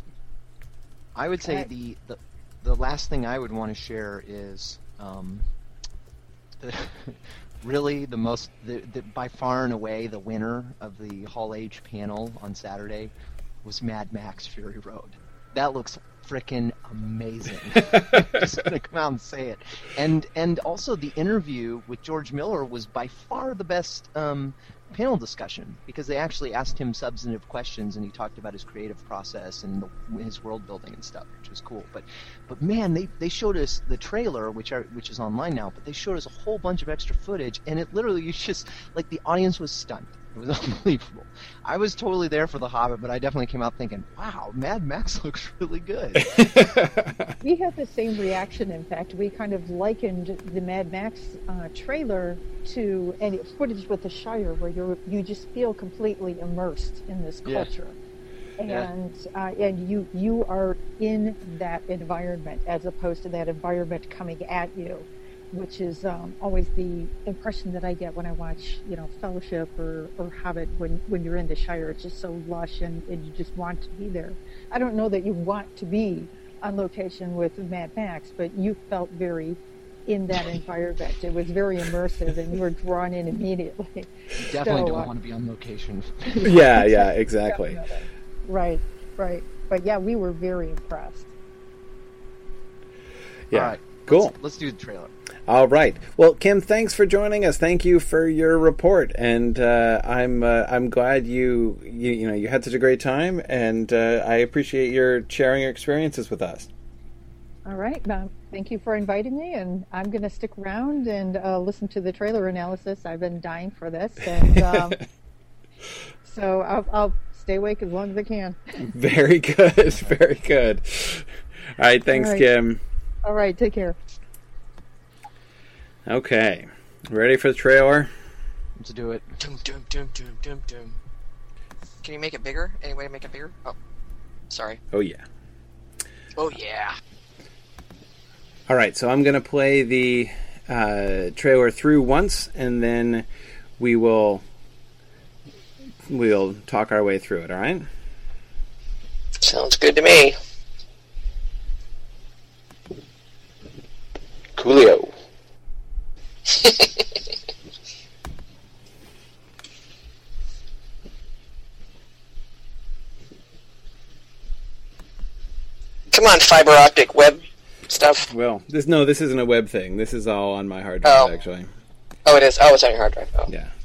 I would say I, the, the the last thing I would want to share is um, the, really the most, the, the, by far and away, the winner of the Hall H panel on Saturday was Mad Max Fury Road. That looks frickin' amazing. Just gonna come out and say it. And and also the interview with George Miller was by far the best um, panel discussion, because they actually asked him substantive questions and he talked about his creative process and the, his world building and stuff, which was cool. But but man, they, they showed us the trailer, which are which is online now, but they showed us a whole bunch of extra footage, and it literally was just like the audience was stunned. It was unbelievable. I was totally there for The Hobbit, but I definitely came out thinking, wow, Mad Max looks really good. We had the same reaction. In fact, we kind of likened the Mad Max uh, trailer to any footage with the Shire, where you you just feel completely immersed in this culture. Yeah. And yeah. uh, and you you are in that environment as opposed to that environment coming at you, which is um, always the impression that I get when I watch, you know, Fellowship or, or Hobbit. When, when you're in the Shire, it's just so lush and, and you just want to be there. I don't know that you want to be on location with Mad Max, but you felt very in that environment. It was very immersive, and you were drawn in immediately. You definitely so, don't uh, want to be on location. yeah, yeah, exactly. Right, right. But yeah, we were very impressed. Yeah, all right, cool. Let's, let's do the trailer. All right. Well, Kim, thanks for joining us. Thank you for your report, and uh, I'm uh, I'm glad you, you you know you had such a great time, and uh, I appreciate your sharing your experiences with us. All right. Um, thank you for inviting me, and I'm going to stick around and uh, listen to the trailer analysis. I've been dying for this, and um, so I'll, I'll stay awake as long as I can. Very good. Very good. All right. Thanks, All right. Kim. All right. Take care. Okay, ready for the trailer? Let's do it. Doom, doom, doom, doom, doom, doom. Can you make it bigger? Any way to make it bigger? Oh, sorry. Oh, yeah. Oh, yeah. All right, so I'm going to play the uh, trailer through once, and then we will we'll talk our way through it, all right? Sounds good to me. Coolio. Come on, fiber optic web stuff. Well, this no, this isn't a web thing. This is all on my hard drive, Oh. actually. Oh, it is. Oh, it's on your hard drive. Oh. Yeah.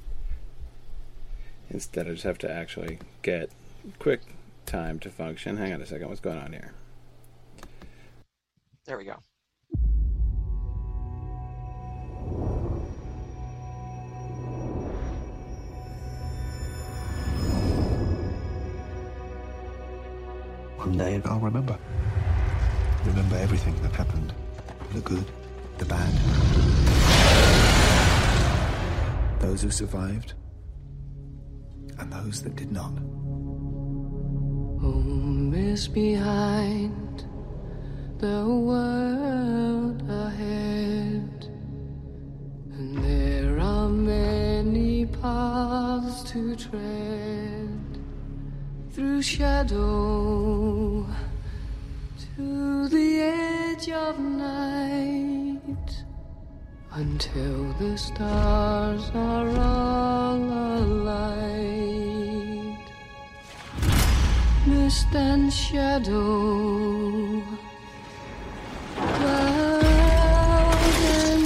Instead, I just have to actually get quick time to function. Hang on a second. What's going on here? There we go. One day I'll remember. Remember everything that happened. The good, the bad. Those who survived, and those that did not. Home is behind, the world ahead, and there are many paths to tread, through shadow to the edge of night, until the stars are all alight. Mist and shadow, cloud and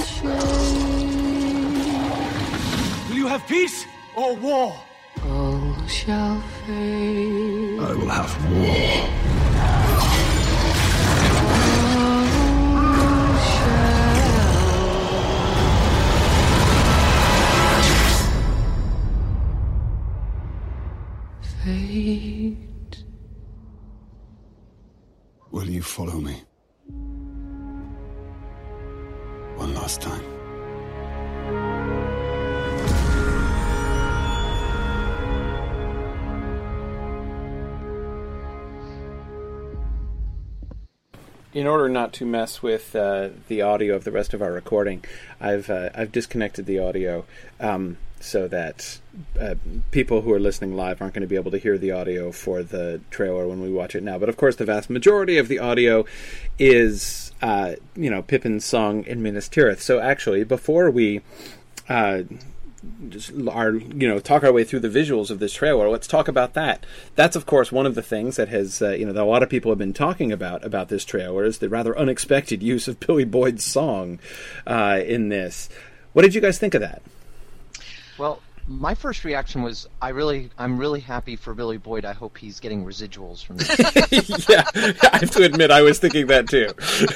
shade. Will you have peace or war? All shall fade. I will have war. All shall fade. Will you follow me? One last time. In order not to mess with uh, the audio of the rest of our recording, I've uh, I've disconnected the audio um, so that uh, people who are listening live aren't going to be able to hear the audio for the trailer when we watch it now. But of course, the vast majority of the audio is uh, you know Pippin's song in Minas Tirith. So actually, before we uh, just our you know talk our way through the visuals of this trailer, let's talk about that. That's of course one of the things that has uh, you know that a lot of people have been talking about about this trailer is the rather unexpected use of Billy Boyd's song uh, in this. What did you guys think of that? Well, my first reaction was I really I'm really happy for Billy Boyd. I hope he's getting residuals from this. Yeah, I have to admit I was thinking that too.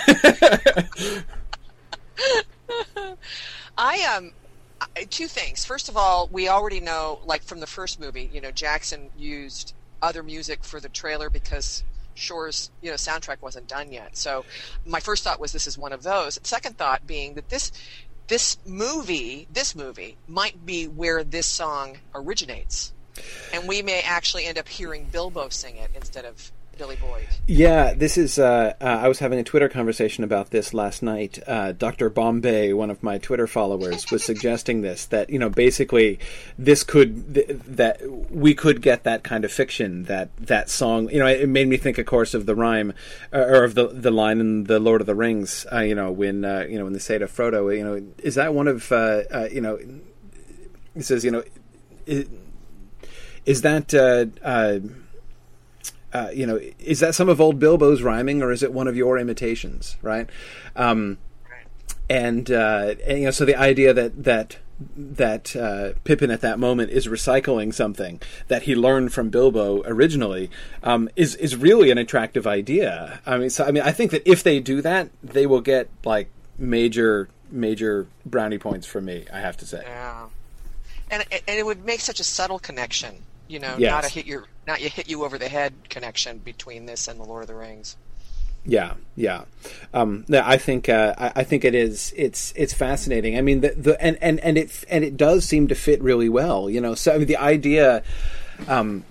I um two things. First of all, we already know, like from the first movie, you know, Jackson used other music for the trailer because Shore's, you know, soundtrack wasn't done yet. So my first thought was this is one of those. Second thought being that this this movie, this movie might be where this song originates. And we may actually end up hearing Bilbo sing it instead of Billy Boyd. Yeah, this is. Uh, uh, I was having a Twitter conversation about this last night. Uh, Doctor Bombay, one of my Twitter followers, was suggesting this that you know basically this could th- that we could get that kind of fiction that that song. You know, it made me think, of course, of the rhyme uh, or of the the line in the Lord of the Rings. Uh, you know, when uh, you know when they say to Frodo, you know, is that one of uh, uh, you know? He says, you know, is, is that. Uh, uh, Uh, you know, is that some of old Bilbo's rhyming, or is it one of your imitations, right? Um, and, uh, and you know, so the idea that that that uh, Pippin at that moment is recycling something that he learned from Bilbo originally um, is is really an attractive idea. I mean, so I mean, I think that if they do that, they will get like major major brownie points from me. I have to say. Yeah, and and it would make such a subtle connection. You know, Yes. not a hit your not you hit you over the head connection between this and the Lord of the Rings. Yeah, yeah. Um, no, I think uh, I, I think it is. It's it's fascinating. I mean, the, the and, and, and it and it does seem to fit really well. You know, so I mean, the idea. Um,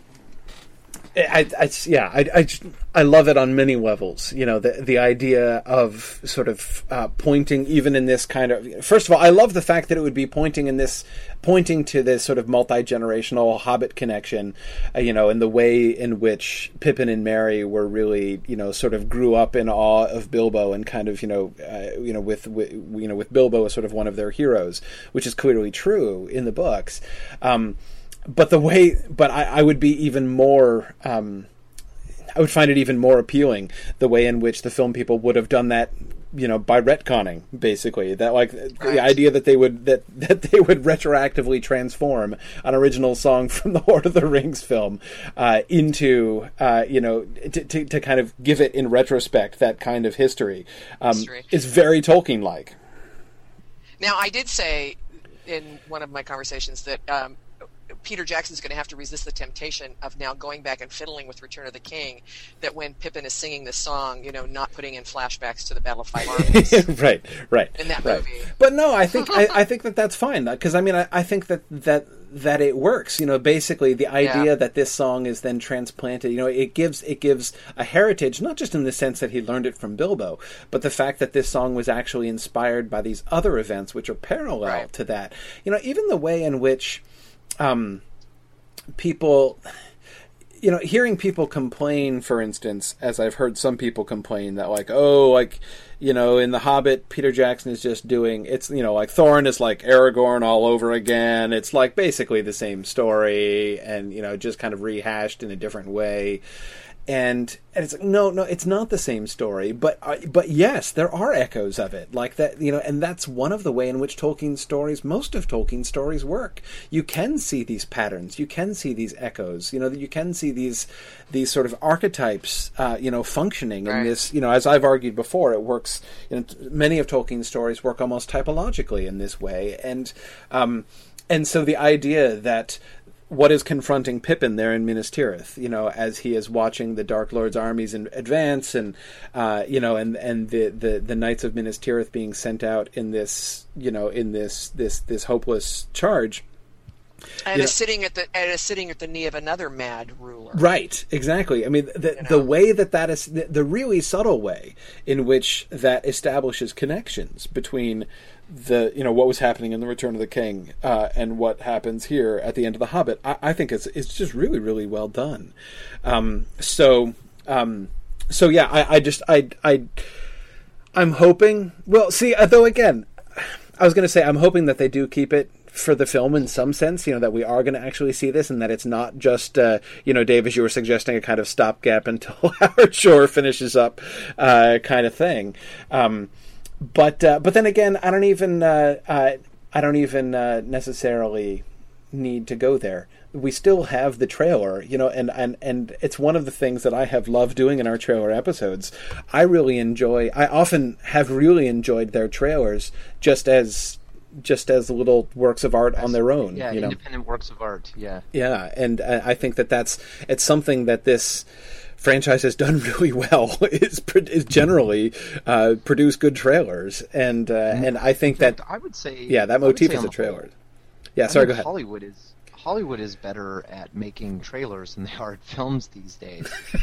I, I, yeah, I, I, just, I love it on many levels. You know, the the idea of sort of uh, pointing, even in this kind of. First of all, I love the fact that it would be pointing in this, pointing to this sort of multi-generational Hobbit connection. Uh, you know, in the way in which Pippin and Merry were really, you know, sort of grew up in awe of Bilbo and kind of, you know, uh, you know, with, with you know, with Bilbo as sort of one of their heroes, which is clearly true in the books. Um, But the way, but I, I would be even more, um, I would find it even more appealing the way in which the film people would have done that you know, by retconning, basically. That, like, Right. the idea that they would that, that they would retroactively transform an original song from the Lord of the Rings film uh, into, uh, you know, to, to, to kind of give it in retrospect that kind of history, um, History. is very Tolkien-like. Now, I did say in one of my conversations that um, Peter Jackson's going to have to resist the temptation of now going back and fiddling with Return of the King, that when Pippin is singing this song, you know, not putting in flashbacks to the Battle of Five Armies. right, right. In that right. movie. But no, I think I, I think that that's fine, because I mean, I, I think that that that it works. You know, basically the idea Yeah. that this song is then transplanted. You know, it gives it gives a heritage, not just in the sense that he learned it from Bilbo, but the fact that this song was actually inspired by these other events which are parallel Right. to that. You know, even the way in which um, people. You know, hearing people complain, for instance, as I've heard some people complain that, like, oh, like, you know, in The Hobbit, Peter Jackson is just doing, it's, you know, like, Thorin is like Aragorn all over again. It's, like, basically the same story and, you know, just kind of rehashed in a different way. And, and it's like, no, no, it's not the same story, but uh, but yes, there are echoes of it, like that, you know, and that's one of the way in which Tolkien's stories, most of Tolkien's stories work. You can see these patterns, you can see these echoes, you know, you can see these these sort of archetypes, uh, you know, functioning in Right. this, you know, as I've argued before, it works, you know, many of Tolkien's stories work almost typologically in this way, and um, and so the idea that what is confronting Pippin there in Minas Tirith, you know, as he is watching the Dark Lord's armies in advance, and uh, you know, and and the, the, the Knights of Minas Tirith being sent out in this, you know, in this this this hopeless charge, And You is know- sitting at the and is sitting at the knee of another mad ruler. right? Exactly. I mean, the You know? the way that that is the, the really subtle way in which that establishes connections between the, you know, what was happening in the Return of the King uh, and what happens here at the end of the Hobbit, I, I think it's it's just really really well done. Um, so um, so yeah, I, I just I I I'm hoping. Well, see, though again, I was going to say I'm hoping that they do keep it for the film in some sense, you know, that we are going to actually see this, and that it's not just, uh, you know, Dave, as you were suggesting, a kind of stopgap until Howard Shore finishes up uh, kind of thing. Um, but uh, but then again, I don't even uh, uh, I don't even uh, necessarily need to go there. We still have the trailer, you know, and, and, and it's one of the things that I have loved doing in our trailer episodes. I really enjoy, I often have really enjoyed their trailers just as just as little works of art on their own. Yeah, you know? independent works of art. Yeah. Yeah, and uh, I think that that's it's something that this franchise has done really well. is is generally uh, produce good trailers, and uh, and I think In fact, that I would say yeah, that I would motif say is on a the trailer. whole, Yeah, I sorry, think go ahead. Hollywood is Hollywood is better at making trailers than they are at films these days.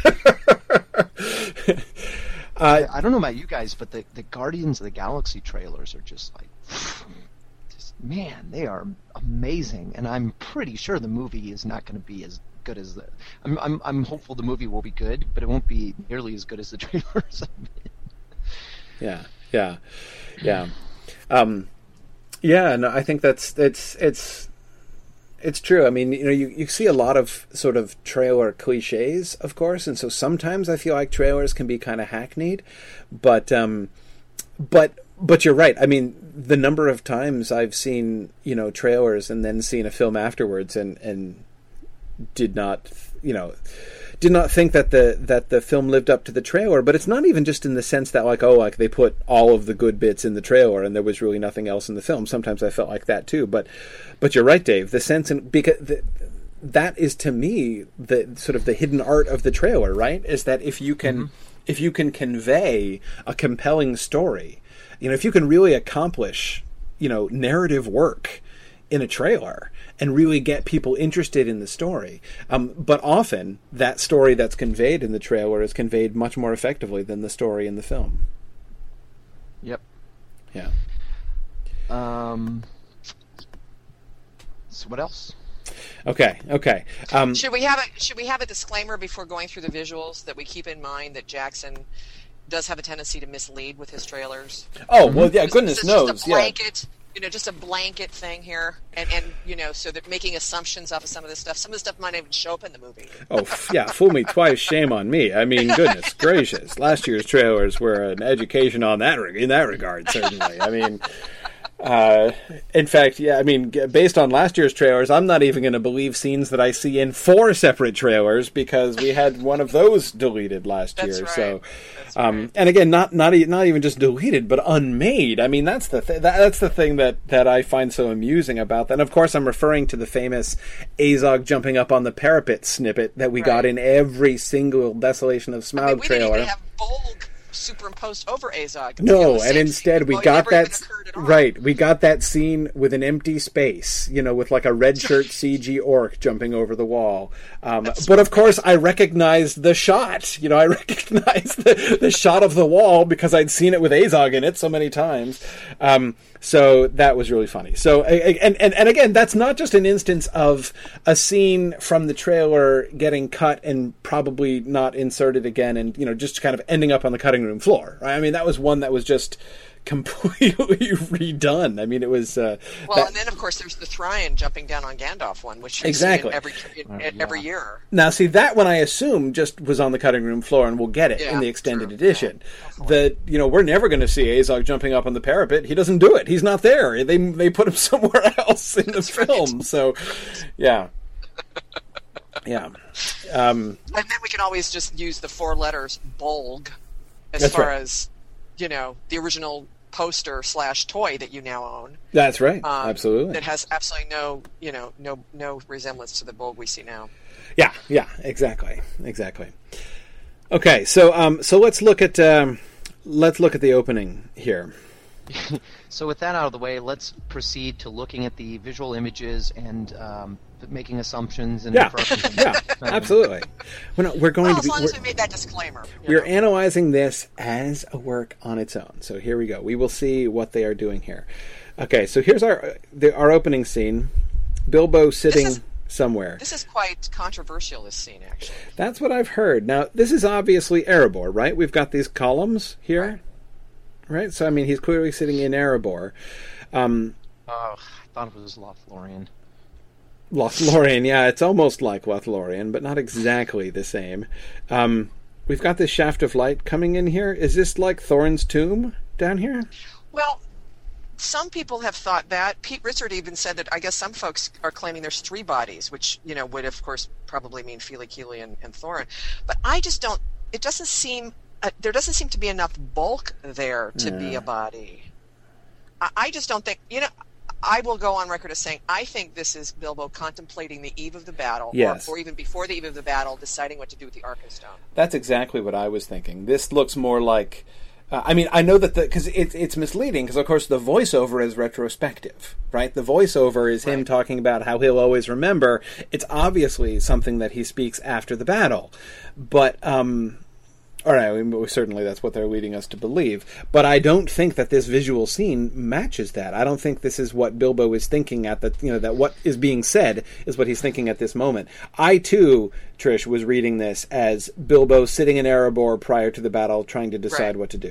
uh, I, I don't know about you guys, but the, the Guardians of the Galaxy trailers are just like, just, man, they are amazing, and I'm pretty sure the movie is not going to be as good as the. I'm, I'm I'm hopeful the movie will be good, but it won't be nearly as good as the trailers. Yeah, yeah, yeah, um, yeah. No, I think that's it's it's it's true. I mean, you know, you, you see a lot of sort of trailer cliches, of course, and so sometimes I feel like trailers can be kind of hackneyed, but um, but but you're right. I mean, the number of times I've seen, you know, trailers and then seen a film afterwards and and did not, you know, did not think that the that the film lived up to the trailer. But it's not even just in the sense that, like, oh, like they put all of the good bits in the trailer and there was really nothing else in the film. Sometimes I felt like that too. But but you're right, Dave. The sense in because the, that is to me the sort of the hidden art of the trailer, right? Is that if you can mm-hmm. if you can convey a compelling story, you know, if you can really accomplish, you know, narrative work in a trailer and really get people interested in the story. Um, but often that story that's conveyed in the trailer is conveyed much more effectively than the story in the film. Yep. Yeah. Um. So what else? Okay. Okay. Um, Should we have a Should we have a disclaimer before going through the visuals that we keep in mind that Jackson does have a tendency to mislead with his trailers? oh well, yeah. Is- Goodness is this knows. just a Yeah. blanket you know, just a blanket thing here, and, and you know, so that making assumptions off of some of this stuff. Some of the stuff might not even show up in the movie. Oh, f- yeah, fool me twice, shame on me. I mean, goodness gracious. Last year's trailers were an education on that re- in that regard, certainly. I mean, uh, in fact, yeah, I mean, g- based on last year's trailers, I'm not even going to believe scenes that I see in four separate trailers because we had one of those deleted last That's year. right. So, That's um, right. and again, not not e- not even just deleted, but unmade. I mean, that's the th- that, that's the thing that, that I find so amusing about that. And of course, I'm referring to the famous Azog jumping up on the parapet snippet that we Right. got in every single Desolation of Smaug I mean, we trailer. didn't even have Bolg superimposed over Azog. No, You know, the and same instead scene. we Well, it got never that even occurred at all. right. We got that scene with an empty space, you know, with like a red shirt C G orc jumping over the wall. Um, but of course, I recognized the shot. You know, I recognized the, the shot of the wall because I'd seen it with Azog in it so many times. Um, so that was really funny. So and, and and again, that's not just an instance of a scene from the trailer getting cut and probably not inserted again, and you know, just kind of ending up on the cutting room floor. Right? I mean, that was one that was just completely redone. I mean, it was uh, Well, that- and then of course there's the Thrain jumping down on Gandalf one, which you Exactly. see in every in, every year. Now, see, that one I assume just was on the cutting room floor, and we'll get it Yeah, in the extended true. edition. Yeah, that, you know, we're never going to see Azog jumping up on the parapet. He doesn't do it. He's not there. They they put him somewhere else in the That's film. right. So, yeah. Yeah. Um, And then we can always just use the four letters Bolg as That's far right. as, you know, the original poster slash toy that you now own. that's right. Um, Absolutely. That has absolutely no, you know, no no resemblance to the Bolg we see now. Yeah, yeah, exactly, exactly. Okay, so um, so let's look at um, let's look at the opening here. So with that out of the way, let's proceed to looking at the visual images and um, making assumptions and Yeah, inferences. yeah, absolutely. We're, not, we're going Well, to as be. long as we're- we made that disclaimer. you We're know. analyzing this as a work on its own. So here we go. We will see what they are doing here. Okay, so here's our the, our opening scene. Bilbo sitting is- somewhere. This is quite controversial, this scene, actually. That's what I've heard. Now, this is obviously Erebor, right? We've got these columns here. Right? So, I mean, he's clearly sitting in Erebor. Um, Oh, I thought it was Lothlorien. Lothlorien, yeah, it's almost like Lothlorien, but not exactly the same. Um, we've got this shaft of light coming in here. Is this like Thorin's tomb down here? Well, some people have thought that. Pete Richard even said that I guess some folks are claiming there's three bodies, which, you know, would, of course, probably mean Fili, Kili, and, and Thorin. But I just don't... It doesn't seem... Uh, there doesn't seem to be enough bulk there to be Yeah. a body. I, I just don't think... You know, I will go on record as saying I think this is Bilbo contemplating the eve of the battle, Yes. or, or even before the eve of the battle, deciding what to do with the Arkenstone. That's exactly what I was thinking. This looks more like... Uh, I mean, I know that the... Because it, it's misleading, because, of course, the voiceover is retrospective, right? The voiceover is him Right. talking about how he'll always remember. It's obviously something that he speaks after the battle. But... um All right, I mean, certainly that's what they're leading us to believe. But I don't think that this visual scene matches that. I don't think this is what Bilbo is thinking at the, you know, that what is being said is what he's thinking at this moment. I, too, Trish, was reading this as Bilbo sitting in Erebor prior to the battle trying to decide Right. what to do.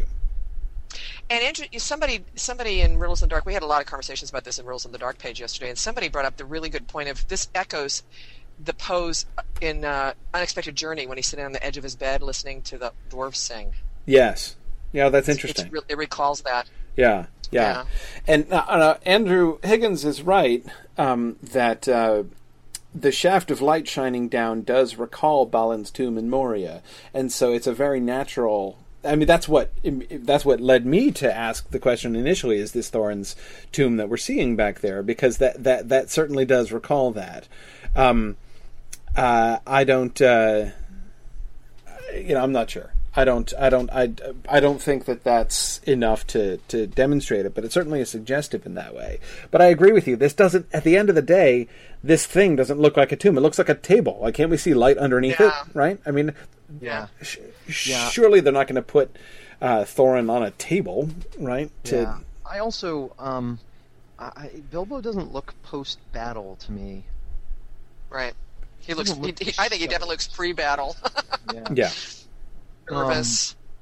And Andrew, somebody, somebody in Riddles in the Dark, we had a lot of conversations about this in Riddles in the Dark page yesterday, and somebody brought up the really good point of this echoes the pose in uh, Unexpected Journey when he's sitting on the edge of his bed listening to the dwarves sing. Yes. Yeah, that's It's- interesting. It's, re- it recalls that. Yeah, yeah. Yeah. And uh, uh, Andrew Higgins is right um, that uh, the shaft of light shining down does recall Balin's tomb in Moria, and so it's a very natural. I mean, that's what that's what led me to ask the question initially: is this Thorin's tomb that we're seeing back there? Because that that that certainly does recall that. Um, uh, I don't. Uh, you know, I'm not sure. I don't, I don't, I, I don't think that that's enough to, to demonstrate it, but it certainly is suggestive in that way. But I agree with you. This doesn't, at the end of the day, this thing doesn't look like a tomb. It looks like a table. Like, can't we see light underneath Yeah. it? Right? I mean, Yeah. sh- Yeah. surely they're not going to put uh, Thorin on a table, right? To, Yeah. I also, um, I, I, Bilbo doesn't look post-battle to me. Right. He looks. Doesn't He, look he, I think he so- definitely looks pre-battle, Yeah. yeah. nervous.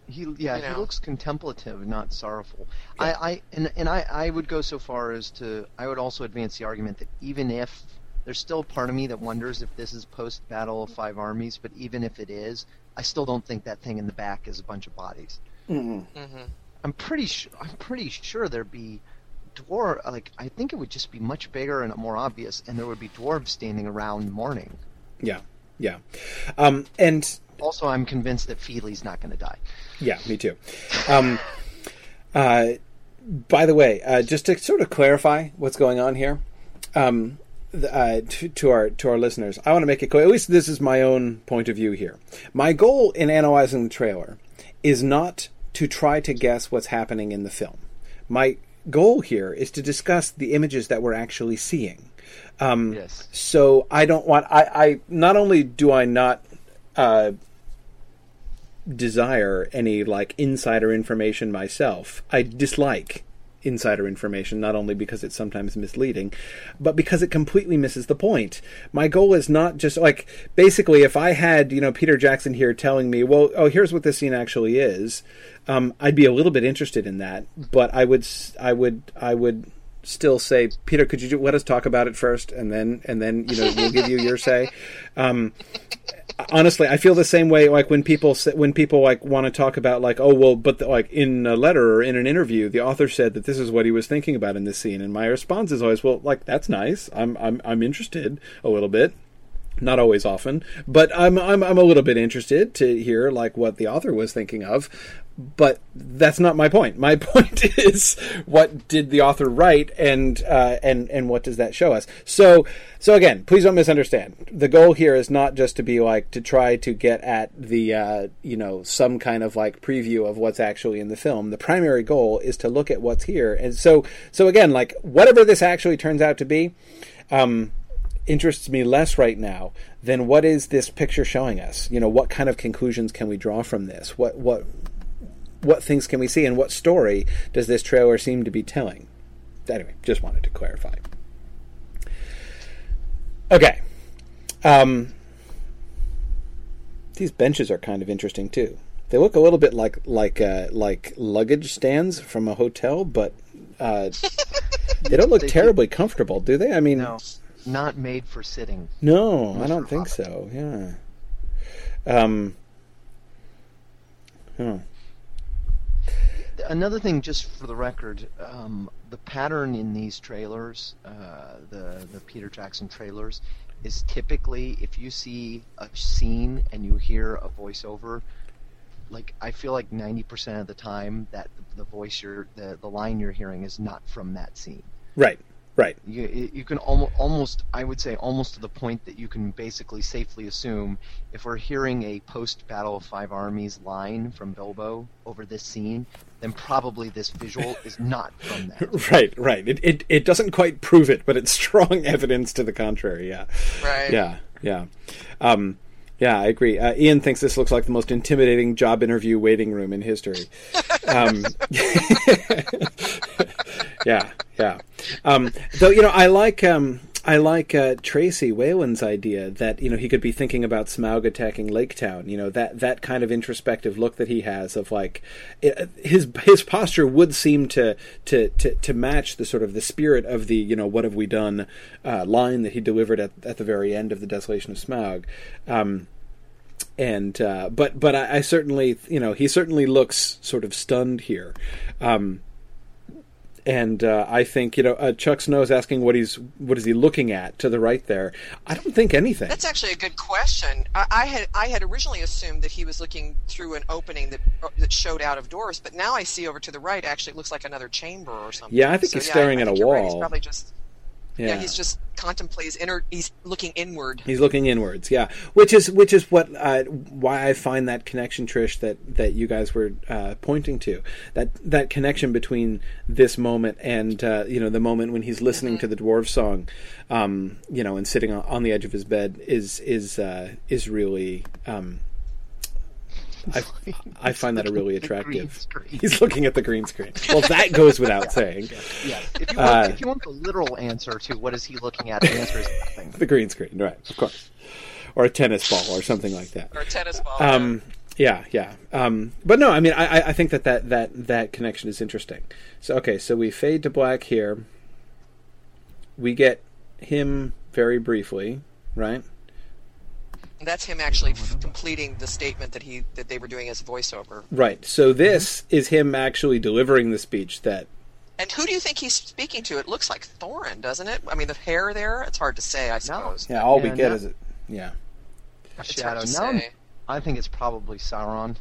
He yeah, You he know. looks contemplative, not sorrowful. Yeah. I, I and and I, I would go so far as to I would also advance the argument that even if there's still a part of me that wonders if this is post Battle of Five Armies, but even if it is, I still don't think that thing in the back is a bunch of bodies. Mm-mm. Mm-hmm. I'm pretty sure I'm pretty sure there'd be dwarf like I think it would just be much bigger and more obvious, and there would be dwarves standing around mourning. Yeah, yeah, um, and Also, I'm convinced that Feely's not going to die. yeah, me too. Um, uh, by the way, uh, just to sort of clarify what's going on here, um, th- uh, to, to our to our listeners, I want to make it clear. At least this is my own point of view here. My goal in analyzing the trailer is not to try to guess what's happening in the film. My goal here is to discuss the images that we're actually seeing. Um, Yes. So I don't want. I, I not only do I not. Uh, desire any like insider information myself. I dislike insider information, not only because it's sometimes misleading, but because it completely misses the point. My goal is not just like, basically, if I had, you know, Peter Jackson here telling me, well, oh, here's what this scene actually is, um, I'd be a little bit interested in that, but I would, I would, I would still say, Peter, could you let us talk about it first, and then, and then, you know, we'll give you your say. Um, Honestly, I feel the same way. Like when people say, when people like want to talk about like, oh well, but the, like in a letter or in an interview, the author said that this is what he was thinking about in this scene, and my response is always, well, like that's nice. I'm I'm I'm interested a little bit, not always often, but I'm I'm I'm a little bit interested to hear like what the author was thinking of. But that's not my point. My point is, what did the author write, and uh, and and what does that show us? So, so again, please don't misunderstand. The goal here is not just to be like to try to get at the uh, you know some kind of like preview of what's actually in the film. The primary goal is to look at what's here, and so so again, like whatever this actually turns out to be, um, interests me less right now than what is this picture showing us. You know, what kind of conclusions can we draw from this? What what What things can we see, and what story does this trailer seem to be telling? Anyway, just wanted to clarify. Okay. Um, these benches are kind of interesting too. They look a little bit like like uh, like luggage stands from a hotel, but uh, they don't look They terribly comfortable, do they? I mean, No, not made for sitting. no, I Most don't for think hobbit. so. Yeah. Um. Huh. Another thing, just for the record, um, the pattern in these trailers, uh, the the Peter Jackson trailers, is typically if you see a scene and you hear a voiceover, like I feel like ninety percent of the time that the voice you're the the line you're hearing is not from that scene. Right. Right. You you can almost almost I would say almost to the point that you can basically safely assume if we're hearing a post Battle of Five Armies line from Bilbo over this scene, then probably this visual is not from that. Right, right. It, it it doesn't quite prove it, but it's strong evidence to the contrary. Yeah, Right. yeah, yeah. Um, yeah, I agree. Uh, Ian thinks this looks like the most intimidating job interview waiting room in history. Um, yeah, yeah. Um, though you know, I like. Um, I like uh, Tracy Whalen's idea that you know he could be thinking about Smaug attacking Lake Town. You know that that kind of introspective look that he has of like it, his his posture would seem to, to to to match the sort of the spirit of the you know what have we done uh, line that he delivered at at the very end of the Desolation of Smaug. Um, and uh, but but I, I certainly you know he certainly looks sort of stunned here. Um, And uh, I think you know uh, Chuck Snow's asking what he's what is he looking at to the right there. I don't think anything. That's actually a good question. I, I had I had originally assumed that he was looking through an opening that that showed out of doors, but now I see over to the right. Actually, it looks like another chamber or something. Yeah, I think So, he's yeah, staring I at think a you're right. wall. He's probably just yeah. yeah. He's just contemplates inner. He's looking inward. He's looking inwards, yeah. Which is which is what uh, why I find that connection, Trish, that, that you guys were uh, pointing to. That that connection between this moment and uh, you know the moment when he's listening Mm-hmm. to the dwarf song, um, you know, and sitting on, on the edge of his bed is is uh, is really. Um, I, I find that a really attractive. He's looking at the green screen. Well, that goes without saying. Yes. If you, Uh, want, if you want the literal answer to what is he looking at, the answer is nothing. The green screen, right? Of course, or a tennis ball or something like that. Or a tennis ball. Um, Yeah, yeah. Um, but no, I mean, I, I think that, that that that connection is interesting. So okay, so we fade to black here. We get him very briefly, right? That's him actually f- completing the statement that he that they were doing as voiceover. Right. So this is him actually delivering the speech that. And who do you think he's speaking to? It looks like Thorin, doesn't it? I mean, the hair there. It's hard to say, I suppose. Yeah, all Yeah, we get no. is it. Yeah. A It's shadow. hard to Now I'm- say. I think it's probably Sauron.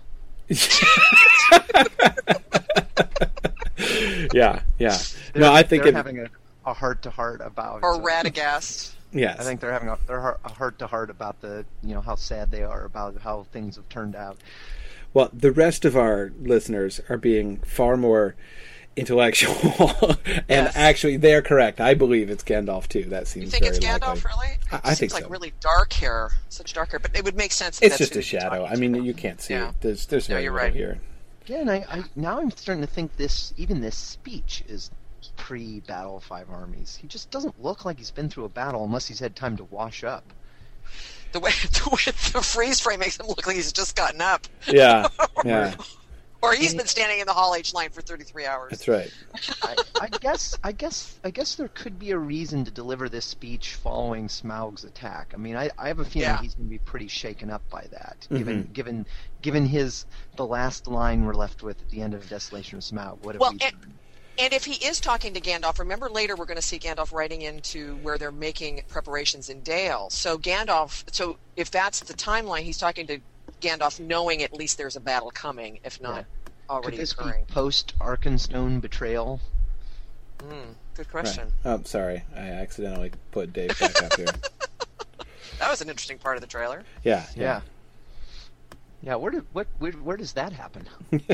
yeah, yeah. They're, No, I think they're it. having a, a heart-to-heart about... Or uh, Radagast. Yes. I think they're having a, they're heart- a heart-to-heart about the, you know, how sad they are about how things have turned out. Well, the rest of our listeners are being far more intellectual, and Yes. actually, they're correct. I believe it's Gandalf too. That seems You think very it's Gandalf, likely. really? It I- I seems think like so. really dark hair, such dark hair. But it would make sense. That It's that's just who a he's shadow. talking I mean, to. you can't see Yeah. it. There's there's No, very you're little right. here. Yeah, and I, I now I'm starting to think this, even this speech is pre-Battle of Five Armies. He just doesn't look like he's been through a battle unless he's had time to wash up. The way, the way the freeze frame makes him look like he's just gotten up, Yeah, yeah, or he's been standing in the Hall H line for thirty-three hours. that's right. I, I guess I guess I guess there could be a reason to deliver this speech following Smaug's attack. I mean, I, I have a feeling Yeah. he's going to be pretty shaken up by that, given given given his the last line we're left with at the end of Desolation of Smaug. What have Well, we and, done? and if he is talking to Gandalf, remember later we're going to see Gandalf riding into where they're making preparations in Dale. So Gandalf, so if that's the timeline, he's talking to Gandalf knowing at least there's a battle coming, if not Yeah. already Could this occurring. be post Arkenstone betrayal? Mm, good question. Right. Oh, sorry, I accidentally put Dave back up here. That was an interesting part of the trailer. Yeah, Yeah. yeah. Yeah, where did what where, where does that happen?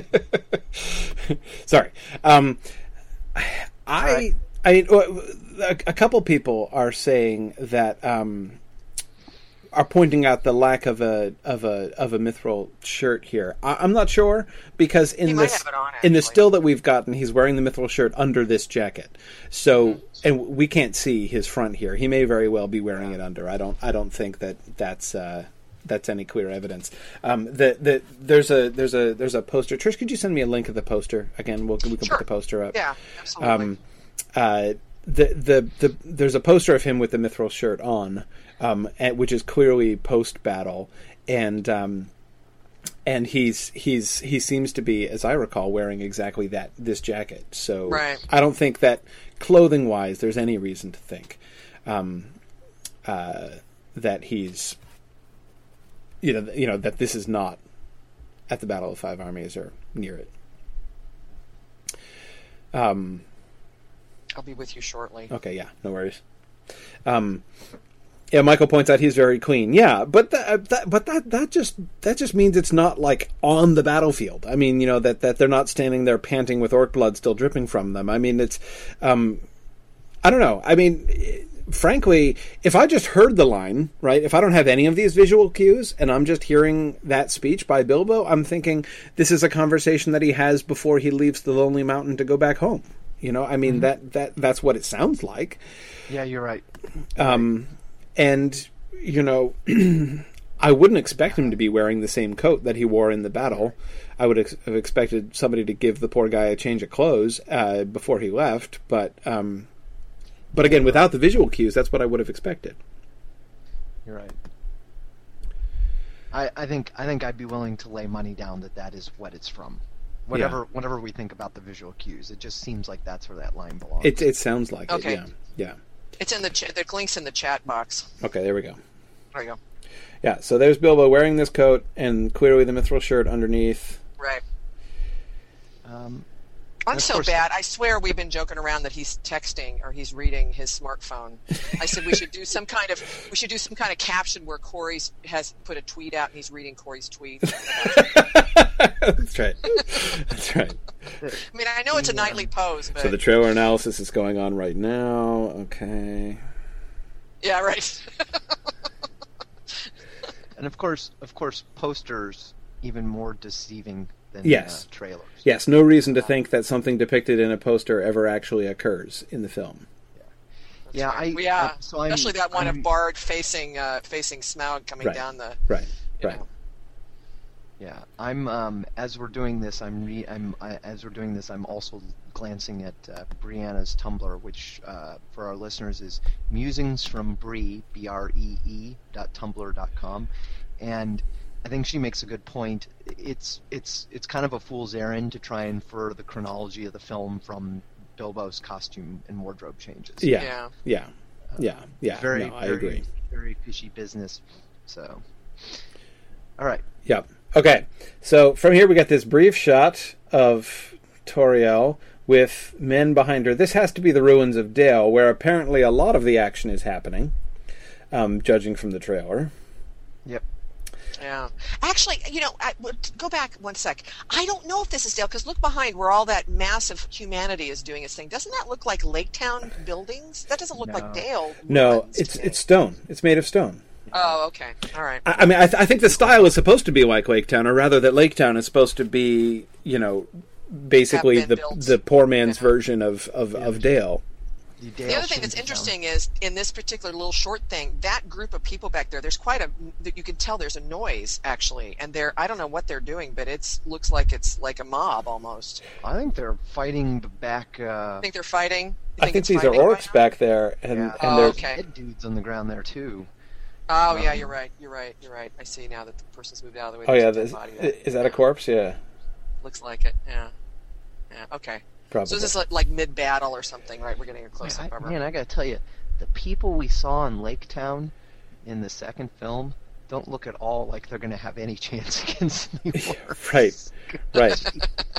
Sorry. Um, I, right. I mean, a, a couple people are saying that um, are pointing out the lack of a of a of a mithril shirt here. I, I'm not sure because in He might this have it on, in the actually. still that we've gotten, he's wearing the mithril shirt under this jacket. So Mm-hmm. and we can't see his front here. He may very well be wearing it under. I don't I don't think that that's. Uh, That's any clear evidence. Um, the, the, there's a there's a there's a poster. Trish, could you send me a link of the poster again? We'll, we can Sure. put the poster up. Yeah, absolutely. Um, uh, the, the the there's a poster of him with the mithril shirt on, um, and, which is clearly post battle, and um, and he's he's he seems to be, as I recall, wearing exactly that this jacket. So Right. I don't think that clothing wise there's any reason to think um, uh, that he's. You know, you know that this is not at the Battle of Five Armies or near it. Um. I'll be with you shortly. Okay, yeah, no worries. Um. Yeah, Michael points out he's very clean. Yeah, but that, that but that that just that just means it's not like on the battlefield. I mean, you know that that they're not standing there panting with orc blood still dripping from them. I mean, it's. Um. I don't know. I mean. Frankly, if I just heard the line, right, if I don't have any of these visual cues and I'm just hearing that speech by Bilbo, I'm thinking this is a conversation that he has before he leaves the Lonely Mountain to go back home. You know, I mean, mm-hmm. that, that that's what it sounds like. Yeah, you're right. Um, and, you know, I wouldn't expect him to be wearing the same coat that he wore in the battle. I would ex- have expected somebody to give the poor guy a change of clothes uh, before he left, but... Um, But again, without the visual cues, that's what I would have expected. You're right. I, I think I think I'd be willing to lay money down that that is what it's from. Whatever Yeah. whatever we think about the visual cues, it just seems like that's where that line belongs. It it sounds like Okay. it. Yeah. Yeah. It's in the ch- the link's in the chat box. Okay, there we go. There you go. Yeah, so there's Bilbo wearing this coat and clearly the mithril shirt underneath. Right. um, I'm of so course- bad. I swear we've been joking around that he's texting or he's reading his smartphone. I said we should do some kind of we should do some kind of caption where Corey's has put a tweet out and he's reading Corey's tweet. That's right. That's right. I mean, I know it's a nightly pose, but So the trailer analysis is going on right now. Okay. yeah, right. and of course, of course, posters even more deceiving than Yes. uh, trailers. Yes, no reason to think that something depicted in a poster ever actually occurs in the film. Yeah, I yeah. I- so I'm- Especially that one I'm- of Bard facing uh, facing Smaug coming Right. down the. Right. you Right. know. Yeah, I'm. Um, as we're doing this, I'm. Re- I'm. I, as we're doing this, I'm also glancing at uh, Brianna's Tumblr, which uh, for our listeners is musings from Bree, B R E E dot tumblr dot com, and I think she makes a good point. It's it's it's kind of a fool's errand to try and infer the chronology of the film from Bilbo's costume and wardrobe changes. Yeah, Yeah. yeah, yeah, yeah. Very, no, I very, agree. very fishy business. So, all right. Yep. Okay, so from here we got this brief shot of Toriel with men behind her. This has to be the ruins of Dale, where apparently a lot of the action is happening, um, judging from the trailer. Yep. Yeah. Actually, you know, I, well, t- go back one sec. I don't know if this is Dale, because look behind where all that massive humanity is doing its thing. Doesn't that look like Lake Town buildings? That doesn't look No. like Dale. No, ruins it's to me. it's stone. It's made of stone. Oh, okay. All right. I, I mean, I, th- I think the style is supposed to be like Lake Town, or rather that Lake Town is supposed to be, you know, basically Have the been built. the poor man's Yeah. version of, of, of Dale. The, The other thing that's interesting is in this particular little short thing, that group of people back there, there's quite a, you can tell there's a noise actually, and they're, I don't know what they're doing, but it's looks like it's like a mob almost. I think they're fighting back. Uh, I think they're fighting. You I think it's these are fighting right orcs now? back there, and, yeah, and Oh, there's okay. dead dudes on the ground there too. Oh yeah, Um, you're right. You're right. You're right. I see now that the person's moved out of the way. oh There's yeah, a dead this, body there. is that a corpse? Yeah, Looks like it. Yeah. Yeah. Okay. probably. So this is like, like mid battle or something, right? We're getting a close Man, up I, of her. man, I gotta tell you, the people we saw in Lake Town in the second film don't look at all like they're gonna have any chance against the orcs. Right, right.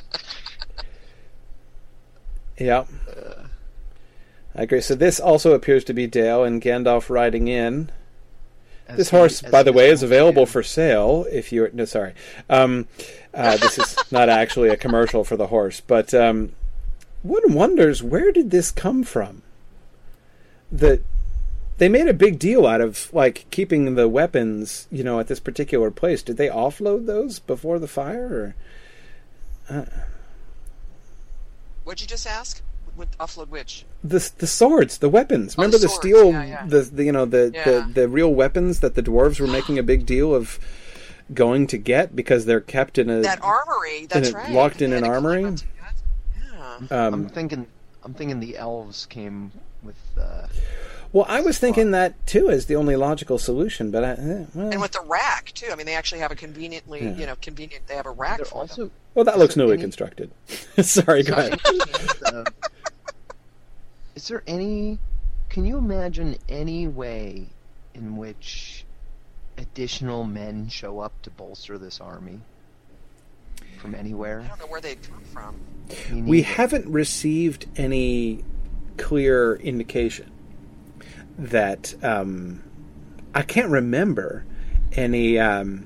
Yeah, I agree. So this also appears to be Dale and Gandalf riding in. As This he- horse, as by he the was way, is going available to- for sale if you're... No, sorry. Um, uh, this is not actually a commercial for the horse, but um, one wonders, where did this come from? The, they made a big deal out of, like, keeping the weapons, you know, at this particular place. Did they offload those before the fire, or... Uh, What'd you just ask? With offload which? the the swords, the weapons. Oh, Remember the the swords, steel, yeah, yeah. the, the you know the, Yeah. the the real weapons that the dwarves were making a big deal of going to get because they're kept in a That armory. That's it right. locked in They an had to armory? climb up to get- Yeah. um, I'm thinking, I'm thinking the elves came with. Uh, well, I was thinking that too as the only logical solution, but I, eh, well, And with the rack too. I mean, they actually have a conveniently, Yeah. you know, convenient. They have a rack they're for also. them. well, that looks is there newly any- constructed. Sorry, go ahead. uh, is there any? Can you imagine any way in which additional men show up to bolster this army from anywhere? I don't know where they'd come from. Me We neither. haven't received any clear indication that um, I can't remember any. Um,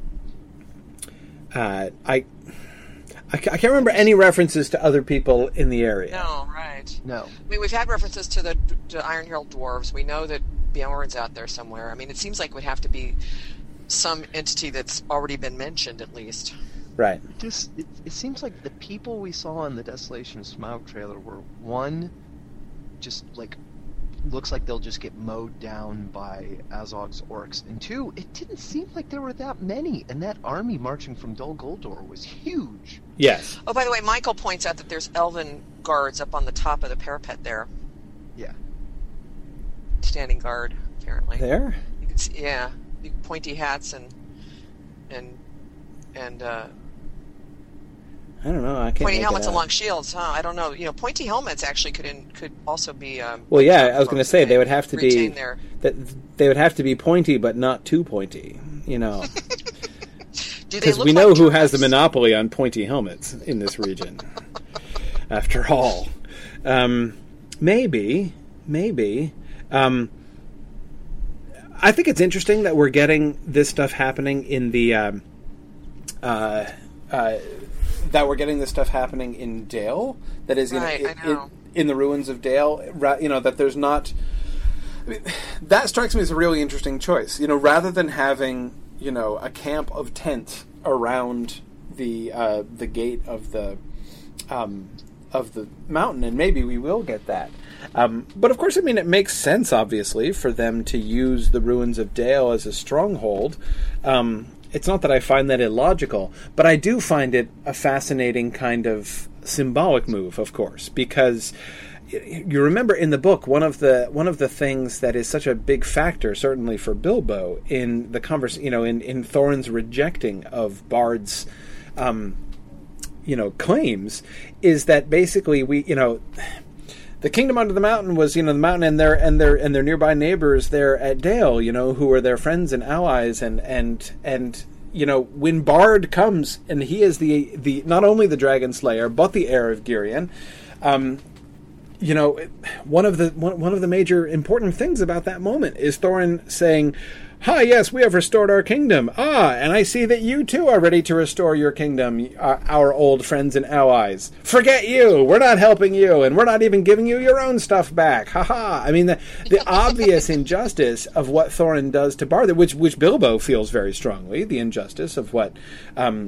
uh, I I ca- I can't remember any references to other people in the area. No, right. No. I mean, we've had references to the to Iron Herald dwarves. We know that Bjorn's out there somewhere. I mean, it seems like it would have to be some entity that's already been mentioned, at least. Right. Just it, it seems like the people we saw in the Desolation of Smaug trailer were one, just like looks like they'll just get mowed down by Azog's orcs, and two, it didn't seem like there were that many, and that army marching from Dol Guldur was huge. Yes. Oh, by the way, Michael points out that there's elven guards up on the top of the parapet there, Yeah. standing guard, apparently. There. You can see, yeah, big pointy hats and and and uh, I don't know. I can't. pointy make it helmets out. and long shields. Huh? I don't know. You know, pointy helmets actually could in, could also be. Um, Well, yeah, I was going to folks say that they would have to be retain their- that they would have to be pointy, but not too pointy. You know, Do they because look we know like who has the dwarves? monopoly on pointy helmets in this region. After all, um, maybe, maybe. Um, I think it's interesting that we're getting this stuff happening in the. Um, uh, uh, that we're getting this stuff happening in Dale. That is, in, Right, in, I know. in, in the ruins of Dale. Ra- You know that there's not. I mean, that strikes me as a really interesting choice. You know, rather than having you know a camp of tents around the uh, the gate of the um, of the mountain, and maybe we will get that. Um, but of course, I mean, it makes sense, obviously, for them to use the ruins of Dale as a stronghold. Um, it's not that I find that illogical, but I do find it a fascinating kind of symbolic move, of course, because you remember in the book one of the one of the things that is such a big factor, certainly for Bilbo, in the converse, you know, in, in Thorin's rejecting of Bard's, um, you know, claims, is that basically we, you know. The kingdom under the mountain was, you know, the mountain and their and their and their nearby neighbors there at Dale, you know, who were their friends and allies, and and and you know, when Bard comes and he is the the not only the dragon slayer but the heir of Girion, um, you know, one of the one, one of the major important things about that moment is Thorin saying, "Hi, yes, we have restored our kingdom. Ah, and I see that you too are ready to restore your kingdom, uh, our old friends and allies. Forget you. We're not helping you, and we're not even giving you your own stuff back. Ha ha." I mean, the, the obvious injustice of what Thorin does to Bard, which which Bilbo feels very strongly, the injustice of what um,